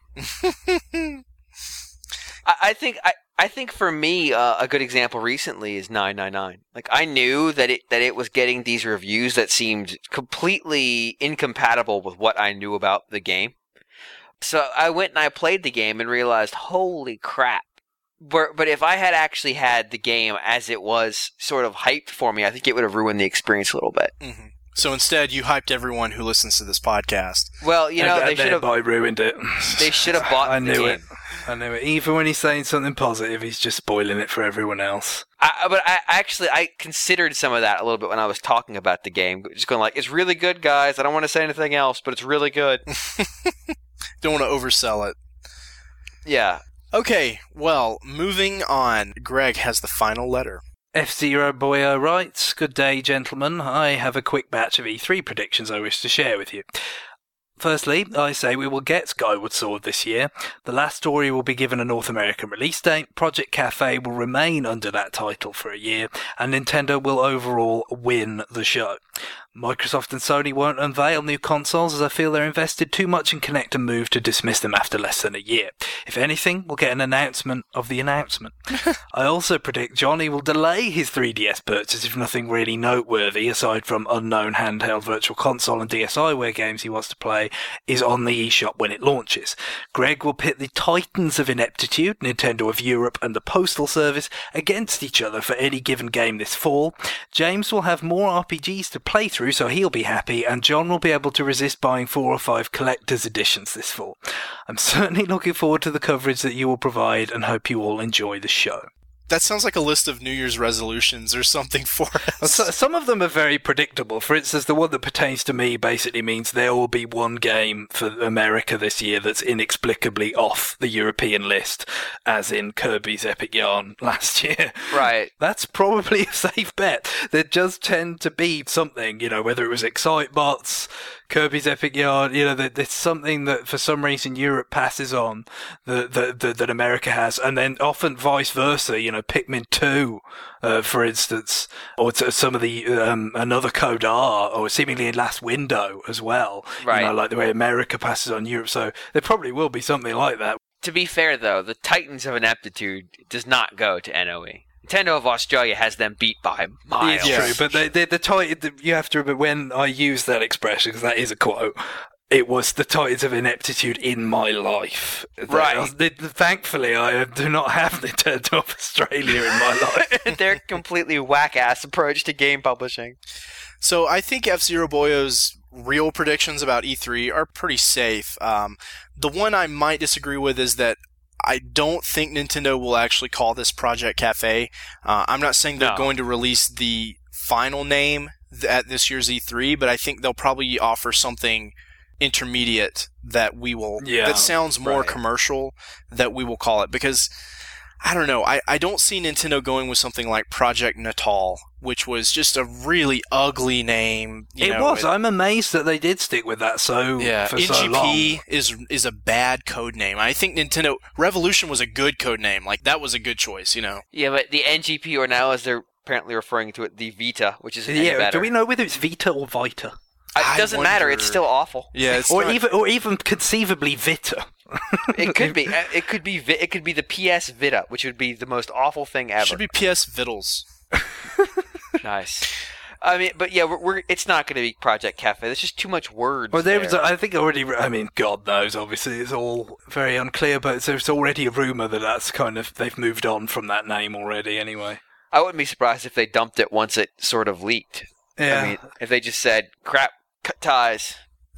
S3: I think for me, a good example recently is 999. Like, I knew that it was getting these reviews that seemed completely incompatible with what I knew about the game. So I went and I played the game and realized, holy crap. But if I had actually had the game as it was sort of hyped for me, I think it would have ruined the experience a little bit.
S1: Mm-hmm. So instead, you hyped everyone who listens to this podcast.
S3: Well, they should have.
S2: I ruined it.
S3: They should have bought the game.
S2: I knew it. Even when he's saying something positive, he's just spoiling it for everyone else.
S3: I considered some of that a little bit when I was talking about the game. Just going like, it's really good, guys. I don't want to say anything else, but it's really good.
S1: Don't want to oversell it.
S3: Yeah.
S1: Okay, well, moving on. Greg has the final letter.
S2: F-Zero Boyo writes, "Good day, gentlemen. I have a quick batch of E3 predictions I wish to share with you. Firstly, I say we will get Skyward Sword this year. The last story will be given a North American release date, Project Cafe will remain under that title for a year, and Nintendo will overall win the show. Microsoft and Sony won't unveil new consoles as I feel they're invested too much in Kinect and Move to dismiss them after less than a year. If anything, we'll get an announcement of the announcement. I also predict Johnny will delay his 3DS purchase if nothing really noteworthy, aside from unknown handheld virtual console and DSiWare games he wants to play, is on the eShop when it launches. Greg will pit the titans of ineptitude, Nintendo of Europe and the Postal Service, against each other for any given game this fall. James will have more RPGs to play through, so he'll be happy, and John will be able to resist buying 4 or 5 collector's editions this fall. I'm certainly looking forward to the coverage that you will provide and hope you all enjoy the show."
S1: That sounds like a list of New Year's resolutions or something for us.
S2: Some of them are very predictable. For instance, the one that pertains to me basically means there will be one game for America this year that's inexplicably off the European list, as in Kirby's Epic Yarn last year.
S3: Right.
S2: That's probably a safe bet. There does tend to be something, whether it was Excitebots, Kirby's Epic Yarn, there's something that for some reason Europe passes on that America has, and then often vice versa, Pikmin 2, for instance, or some of the another Code R, or seemingly in Last Window as well.
S3: Right.
S2: Like the way America passes on Europe. So there probably will be something like that.
S3: To be fair, though, the Titans of Ineptitude does not go to NOE. Nintendo of Australia has them beat by miles.
S2: It's true, but you have to remember when I use that expression, because that is a quote, it was the Titans of Ineptitude in my life.
S3: Right.
S2: Thankfully, I do not have Nintendo of Australia in my life.
S3: Their completely whack-ass approach to game publishing.
S1: So I think F-Zero Boyo's real predictions about E3 are pretty safe. The one I might disagree with is that I don't think Nintendo will actually call this Project Cafe. I'm not saying they're going to release the final name at this year's E3, but I think they'll probably offer something intermediate that we will that sounds more commercial, that we will call it, because I don't know, I don't see Nintendo going with something like Project Natal, which was just a really ugly name.
S2: I'm amazed that they did stick with that for so long.
S1: NGP is a bad code name. I think Nintendo Revolution was a good code name. Like, that was a good choice,
S3: Yeah, but the NGP, or now as they're apparently referring to it, the Vita, which is any better.
S2: Do we know whether it's Vita or Vita?
S3: It doesn't matter. It's still awful.
S1: Yeah,
S2: even conceivably Vita.
S3: It could be. It could be the PS Vita, which would be the most awful thing ever.
S1: It should be PS Vittles.
S3: Nice. I mean, but yeah, it's not going to be Project Cafe. There's just too much words.
S2: Well, I think already. I mean, God knows. Obviously, it's all very unclear, but there's already a rumor that that's kind of they've moved on from that name already. Anyway,
S3: I wouldn't be surprised if they dumped it once it sort of leaked.
S2: Yeah.
S3: I mean, if they just said, "Crap, cut ties."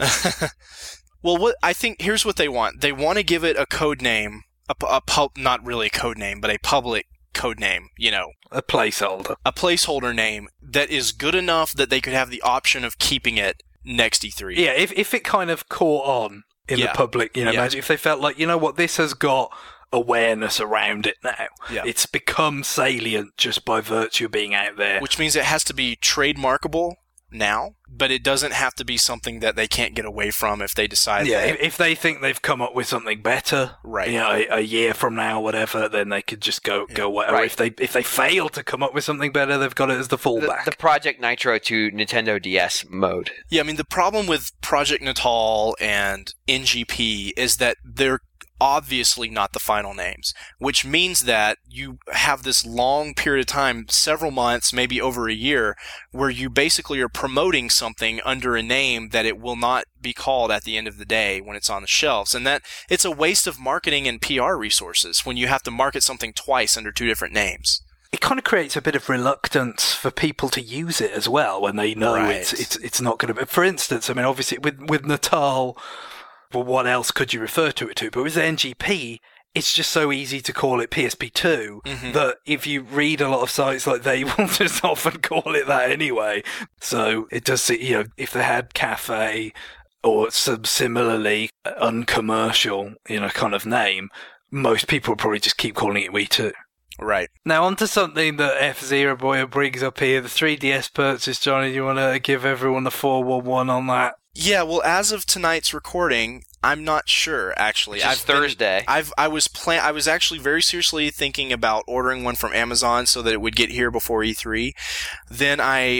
S1: Well, I think here's what they want. They want to give it a code name, not really a code name, but a public code name,
S2: a placeholder.
S1: A placeholder name that is good enough that they could have the option of keeping it next E3.
S2: Yeah, if it kind of caught on in the public, imagine if they felt like, this has got awareness around it now.
S1: Yeah.
S2: It's become salient just by virtue of being out there.
S1: Which means it has to be trademarkable now, but it doesn't have to be something that they can't get away from if they decide.
S2: Yeah, if they think they've come up with something better,
S1: right?
S2: A year from now, whatever, then they could just go away. Right. Or if they fail to come up with something better, they've got it as the fallback.
S3: The Project Nitro to Nintendo DS mode.
S1: Yeah, I mean, the problem with Project Natal and NGP is that they're obviously not the final names, which means that you have this long period of time, several months, maybe over a year, where you basically are promoting something under a name that it will not be called at the end of the day when it's on the shelves. And that it's a waste of marketing and PR resources when you have to market something twice under 2 different names.
S2: it kind of creates a bit of reluctance for people to use it as well when they know it's not going to be. For instance, I mean, obviously with Natal, well, what else could you refer to it to? But with NGP, it's just so easy to call it PSP2 that if you read a lot of sites, like, they will just often call it that anyway. So it does, if they had Cafe or some similarly uncommercial, kind of name, most people will probably just keep calling it Wii 2.
S1: Right.
S2: Now, on to something that F-Zero Boy brings up here, the 3DS purchase. Johnny, do you want to give everyone the 411 on that?
S1: Yeah, well, as of tonight's recording, I'm not sure, actually.
S3: It's Thursday.
S1: I was actually very seriously thinking about ordering one from Amazon so that it would get here before E3. Then I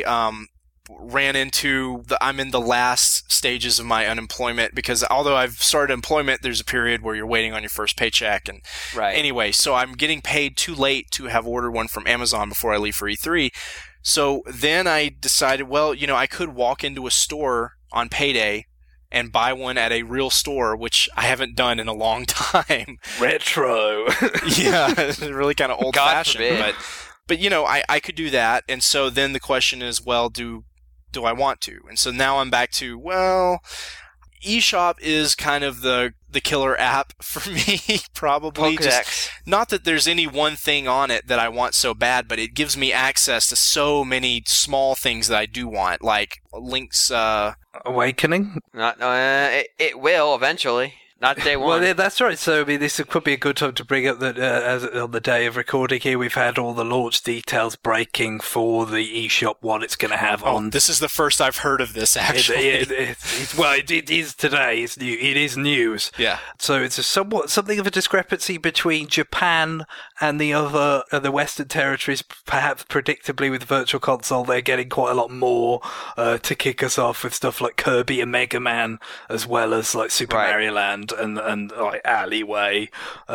S1: ran into I'm in the last stages of my unemployment, because although I've started employment, there's a period where you're waiting on your first paycheck. And anyway, so I'm getting paid too late to have ordered one from Amazon before I leave for E3. So then I decided, well, I could walk into a store on payday and buy one at a real store, which I haven't done in a long time.
S2: Retro.
S1: Yeah, really kind of old-fashioned. But I could do that. And so then the question is, well, do I want to? And so now I'm back to, well, eShop is kind of the killer app for me, probably. Just, not that there's any one thing on it that I want so bad, but it gives me access to so many small things that I do want, like Link's
S2: Awakening.
S3: It will eventually. Not day one.
S2: Well, that's right. So, I mean, this could be a good time to bring up that as on the day of recording here, we've had all the launch details breaking for the eShop, what it's going to have on.
S1: This is the first I've heard of this, actually.
S2: It is today. It's new. It is news.
S1: Yeah.
S2: So it's something of a discrepancy between Japan and the Western territories. Perhaps predictably, with Virtual Console, they're getting quite a lot more to kick us off with stuff like Kirby and Mega Man, as well as like Super Mario Land. And like Alleyway,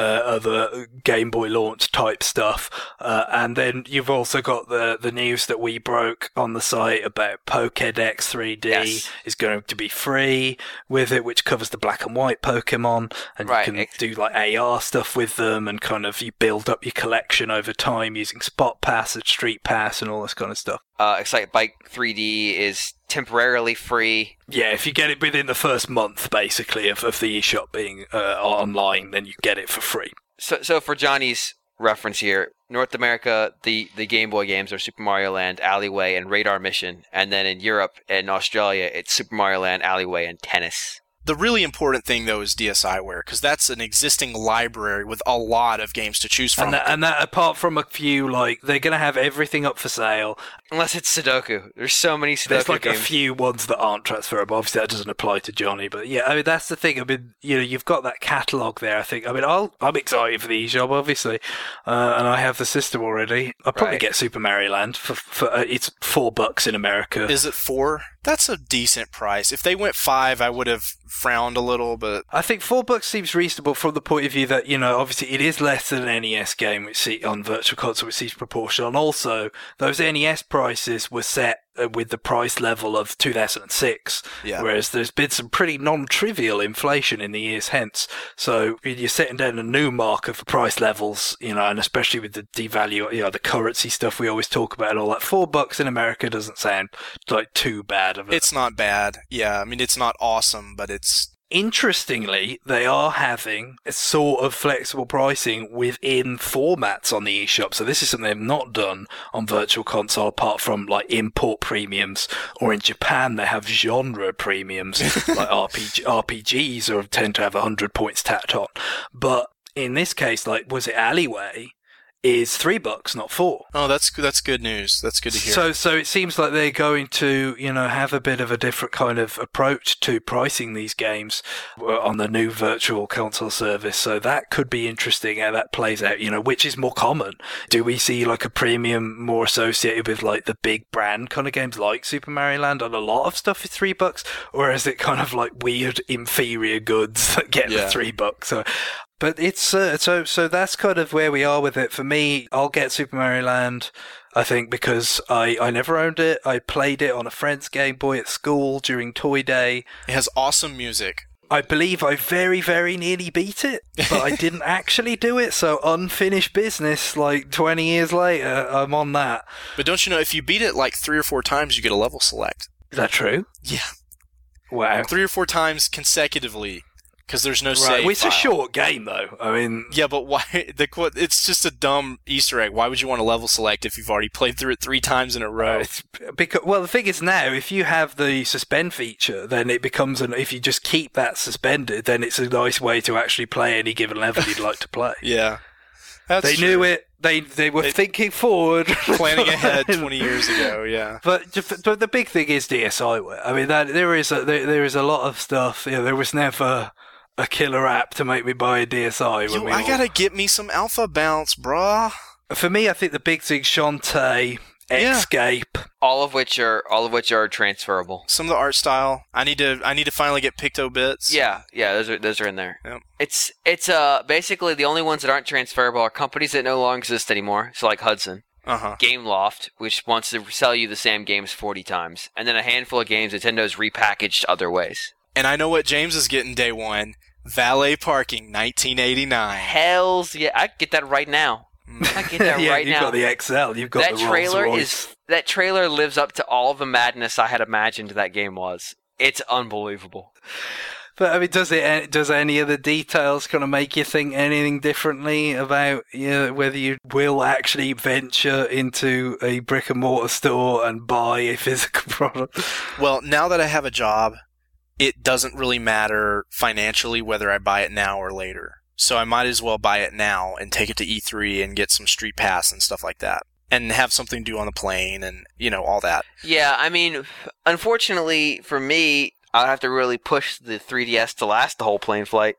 S2: other Game Boy launch type stuff, and then you've also got the news that we broke on the site about Pokédex 3D is going to be free with it, which covers the black and white Pokemon, and you can do like AR stuff with them, and kind of you build up your collection over time using Spot Pass and Street Pass and all this kind of stuff.
S3: Excitebike 3D is temporarily free.
S2: Yeah, if you get it within the first month, basically, of the eShop being online, then you get it for free.
S3: So for Johnny's reference here, North America, the Game Boy games are Super Mario Land, Alleyway, and Radar Mission. And then in Europe and Australia, it's Super Mario Land, Alleyway, and Tennis.
S1: The really important thing, though, is DSiWare, because that's an existing library with a lot of games to choose from.
S2: And that apart from a few, like, they're going to have everything up for sale.
S3: Unless it's Sudoku. There's so many Sudoku
S2: There's like
S3: games.
S2: A few ones that aren't transferable. Obviously, that doesn't apply to Johnny. But yeah, I mean, that's the thing. I mean, you've got that catalogue there, I think. I mean, I'm excited for the eShop, obviously. And I have the system already. I'll probably get Super Mario Land for it's $4 in America.
S1: Is it $4? That's a decent price. If they went $5, I would have frowned a little, but
S2: I think $4 seems reasonable from the point of view that, obviously it is less than an NES game on Virtual Console, which seems proportional. And also, those NES prices were set with the price level of 2006, whereas there's been some pretty non-trivial inflation in the years hence. So you're setting down a new marker for price levels, and especially with the devalue, the currency stuff we always talk about and all that. $4 in America doesn't sound like too bad of it.
S1: It's not bad. Yeah, I mean, it's not awesome, but it's...
S2: Interestingly, they are having a sort of flexible pricing within formats on the eShop. So this is something they've not done on Virtual Console, apart from like import premiums, or in Japan they have genre premiums, like RPGs tend to have 100 points tacked on. But in this case, like, was it Alleyway? Is $3, not $4.
S1: Oh, that's good news. That's good to hear.
S2: So it seems like they're going to, have a bit of a different kind of approach to pricing these games on the new Virtual Console service. So that could be interesting how that plays out, which is more common. Do we see like a premium more associated with like the big brand kind of games like Super Mario Land, and a lot of stuff is $3? Or is it kind of like weird inferior goods that get the $3? So, but it's so that's kind of where we are with it. For me, I'll get Super Mario Land, I think, because I never owned it. I played it on a friend's Game Boy at school during Toy Day.
S1: It has awesome music.
S2: I believe I very, very nearly beat it, but I didn't actually do it, so unfinished business, like 20 years later, I'm on that.
S1: But don't you know, if you beat it like 3 or 4 times, you get a level select.
S2: Is that true?
S1: Yeah.
S2: Wow.
S1: 3 or 4 times consecutively, because there's no save
S2: Well, it's
S1: file.
S2: a short game, though. I mean...
S1: Yeah, but why? It's just a dumb Easter egg. Why would you want to level select if you've already played through it 3 times in a row?
S2: Well, the thing is now, if you have the suspend feature, then it becomes if you just keep that suspended, then it's a nice way to actually play any given level you'd like to play.
S1: Yeah. That's true.
S2: Knew it. They were thinking forward,
S1: planning ahead 20 years ago. Yeah,
S2: but the big thing is DSiWare. I mean, there is a lot of stuff. There was never a killer app to make me buy a DSi.
S1: I gotta get me some Alpha Bounce, brah.
S2: For me, I think the big thing, Shantae, Escape,
S3: all of which are transferable.
S1: Some of the art style. I need to finally get Pictobits.
S3: Yeah, those are in there.
S1: Yep.
S3: It's basically the only ones that aren't transferable are companies that no longer exist anymore. So like Hudson, Gameloft, which wants to sell you the same games 40 times, and then a handful of games Nintendo's repackaged other ways.
S1: And I know what James is getting day one. Valet Parking, 1989.
S3: Hells yeah, I get that right now. I get that right now.
S2: You've got the XL. You've got the Rolls-Royce.
S3: That trailer lives up to all the madness I had imagined that game was. It's unbelievable.
S2: But I mean, does any of the details kind of make you think anything differently about whether you will actually venture into a brick and mortar store and buy a physical product?
S1: Well, now that I have a job, it doesn't really matter financially whether I buy it now or later. So I might as well buy it now and take it to E3 and get some Street Pass and stuff like that. And have something to do on the plane and, all that.
S3: Yeah, I mean, unfortunately for me, I'll have to really push the 3DS to last the whole plane flight.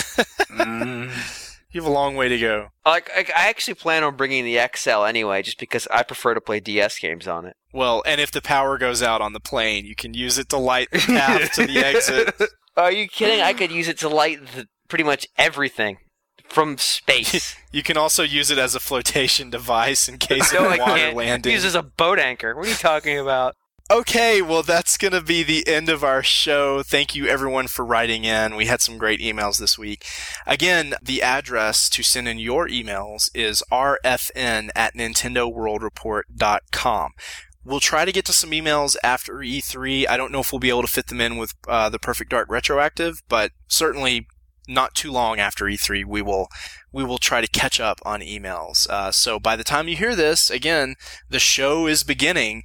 S1: You have a long way to go.
S3: I actually plan on bringing the XL anyway, just because I prefer to play DS games on it.
S1: Well, and if the power goes out on the plane, you can use it to light the path to the exit.
S3: Are you kidding? I could use it to light pretty much everything from space.
S1: You can also use it as a flotation device in case of a water landing.
S3: Use it as a boat anchor. What are you talking about?
S1: Okay, well, that's going to be the end of our show. Thank you, everyone, for writing in. We had some great emails this week. Again, the address to send in your emails is rfn@nintendoworldreport.com. We'll try to get to some emails after E3. I don't know if we'll be able to fit them in with the Perfect Dark Retroactive, but certainly not too long after E3, we will try to catch up on emails. So by the time you hear this, again, the show is beginning,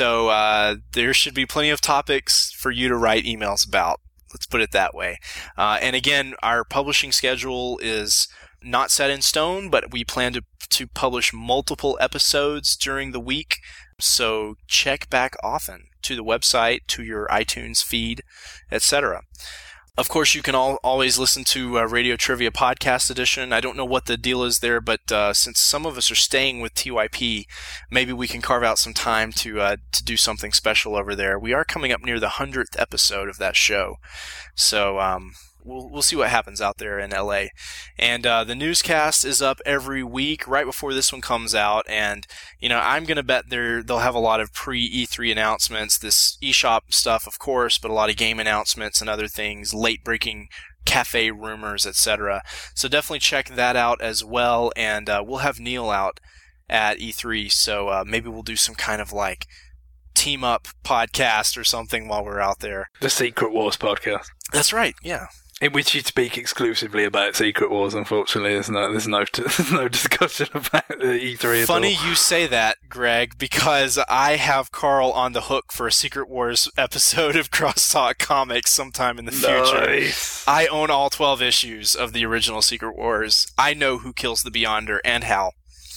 S1: so there should be plenty of topics for you to write emails about. Let's put it that way. And again, our publishing schedule is not set in stone, but we plan to publish multiple episodes during the week. So check back often to the website, to your iTunes feed, etc. Of course, you can always listen to Radio Trivia Podcast Edition. I don't know what the deal is there, but since some of us are staying with TYP, maybe we can carve out some time to do something special over there. We are coming up near the 100th episode of that show, so we'll see what happens out there in LA. And the newscast is up every week right before this one comes out, and I'm going to bet they'll have a lot of pre-E3 announcements, this eShop stuff, of course, but a lot of game announcements and other things, late-breaking cafe rumors, etc. So definitely check that out as well, and we'll have Neil out at E3, so maybe we'll do some kind of like team-up podcast or something while we're out there.
S2: The Secret Wars podcast.
S1: That's right, yeah.
S2: In which you speak exclusively about Secret Wars, unfortunately. There's no discussion about the E3 at
S1: Funny
S2: all.
S1: you say that, Greg, because I have Carl on the hook for a Secret Wars episode of Crosstalk Comics sometime in the future.
S2: Nice.
S1: I own all 12 issues of the original Secret Wars. I know who kills the Beyonder and how.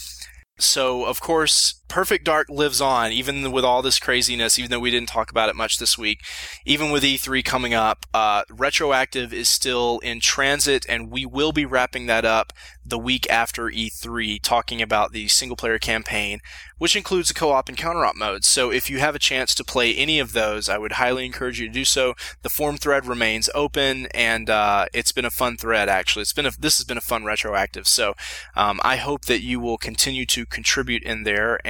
S1: So, of course, Perfect Dark lives on, even with all this craziness, even though we didn't talk about it much this week. Even with E3 coming up, Retroactive is still in transit, and we will be wrapping that up the week after E3, talking about the single-player campaign, which includes the co-op and counter-op modes. So if you have a chance to play any of those, I would highly encourage you to do so. The forum thread remains open, and it's been a fun thread, actually. This has been a fun Retroactive, so I hope that you will continue to contribute in there, and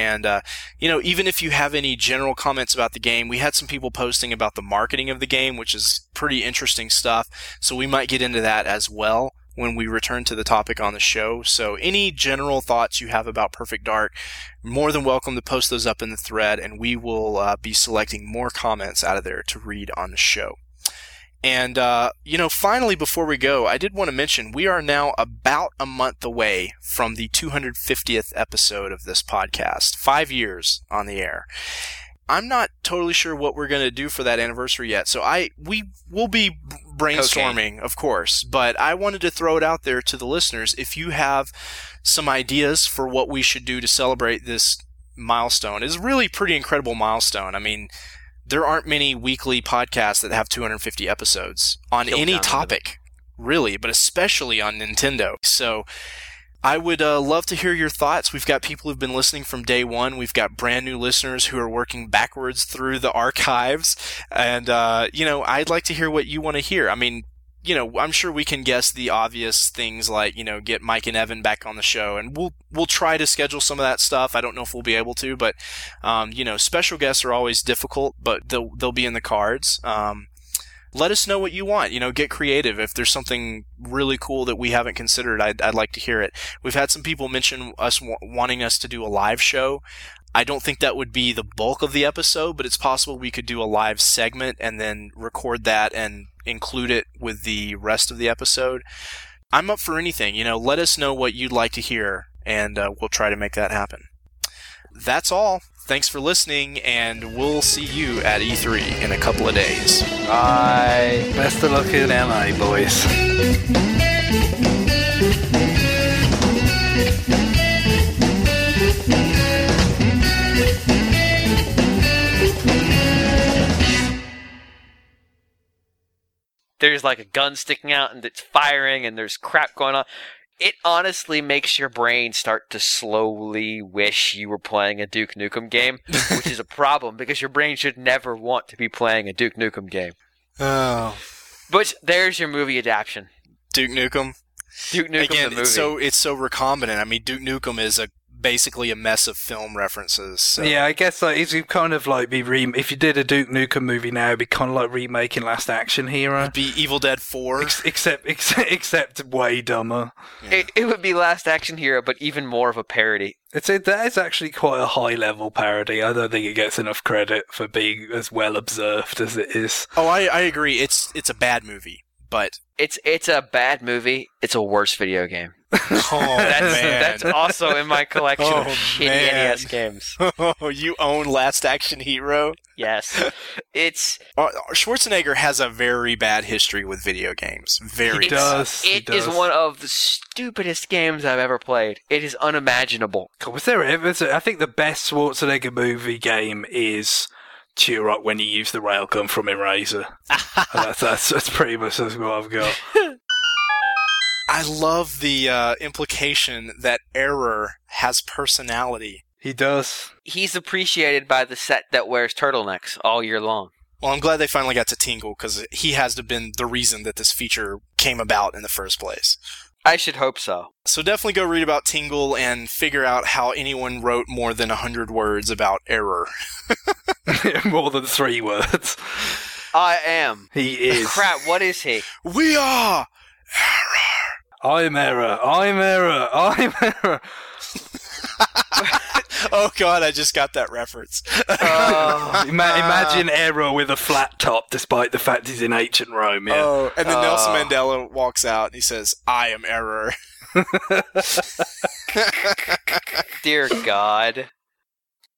S1: And, even if you have any general comments about the game, we had some people posting about the marketing of the game, which is pretty interesting stuff. So we might get into that as well when we return to the topic on the show. So any general thoughts you have about Perfect Dark, more than welcome to post those up in the thread, and we will be selecting more comments out of there to read on the show. And, finally, before we go, I did want to mention we are now about a month away from the 250th episode of this podcast. 5 years on the air. I'm not totally sure what we're going to do for that anniversary yet, so we will be brainstorming, of course, but I wanted to throw it out there to the listeners. If you have some ideas for what we should do to celebrate this milestone, it's a really pretty incredible milestone. I mean, there aren't many weekly podcasts that have 250 episodes on any topic, really, but especially on Nintendo. So I would love to hear your thoughts. We've got people who've been listening from day one. We've got brand new listeners who are working backwards through the archives. And, I'd like to hear what you want to hear. I mean, I'm sure we can guess the obvious things like, get Mike and Evan back on the show. And we'll try to schedule some of that stuff. I don't know if we'll be able to, but, special guests are always difficult, but they'll be in the cards. Let us know what you want. Get creative. If there's something really cool that we haven't considered, I'd like to hear it. We've had some people mention us wanting us to do a live show. I don't think that would be the bulk of the episode, but it's possible we could do a live segment and then record that and include it with the rest of the episode. I'm up for anything. Let us know what you'd like to hear, and we'll try to make that happen. That's all. Thanks for listening, and we'll see you at E3 in a couple of days.
S2: Bye. Best of luck in LA, boys.
S3: There's like a gun sticking out and it's firing and there's crap going on. It honestly makes your brain start to slowly wish you were playing a Duke Nukem game, which is a problem because your brain should never want to be playing a Duke Nukem game.
S1: Oh.
S3: But there's your movie adaptation.
S1: Duke Nukem.
S3: Duke Nukem
S1: Again,
S3: the movie.
S1: it's so recombinant. I mean, Duke Nukem is basically a mess of film references. So.
S2: Yeah, I guess it's kind of like if you did a Duke Nukem movie now, it'd be kind of like remaking Last Action Hero.
S1: It'd be Evil Dead 4.
S2: Except way dumber.
S3: Yeah. It would be Last Action Hero, but even more of a parody.
S2: That is actually quite a high-level parody. I don't think it gets enough credit for being as well observed as it is.
S1: Oh, I agree. It's a bad movie, but
S3: it's a bad movie. It's a worse video game.
S1: Oh,
S3: that's also in my collection of shitty NES games.
S1: Oh, you own Last Action Hero?
S3: Yes. It's
S1: Schwarzenegger has a very bad history with video games. It
S3: is one of the stupidest games I've ever played. It is unimaginable.
S2: Was there ever? I think the best Schwarzenegger movie game is Turok when you use the railgun from Eraser. that's pretty much what I've got.
S1: I love the implication that Error has personality.
S2: He does.
S3: He's appreciated by the set that wears turtlenecks all year long.
S1: Well, I'm glad they finally got to Tingle, because he has to have been the reason that this feature came about in the first place.
S3: I should hope so.
S1: So definitely go read about Tingle and figure out how anyone wrote more than 100 words about Error.
S2: More than 3 words.
S3: I am.
S2: He is.
S3: Crap, what is he?
S1: We are Error.
S2: I'm Error. I'm Error. I'm Error.
S1: Oh god, I just got that reference.
S2: Imagine Error with a flat top, despite the fact he's in ancient Rome. Yeah.
S1: Oh, and then Nelson Mandela walks out and he says, "I am Error."
S3: Dear God.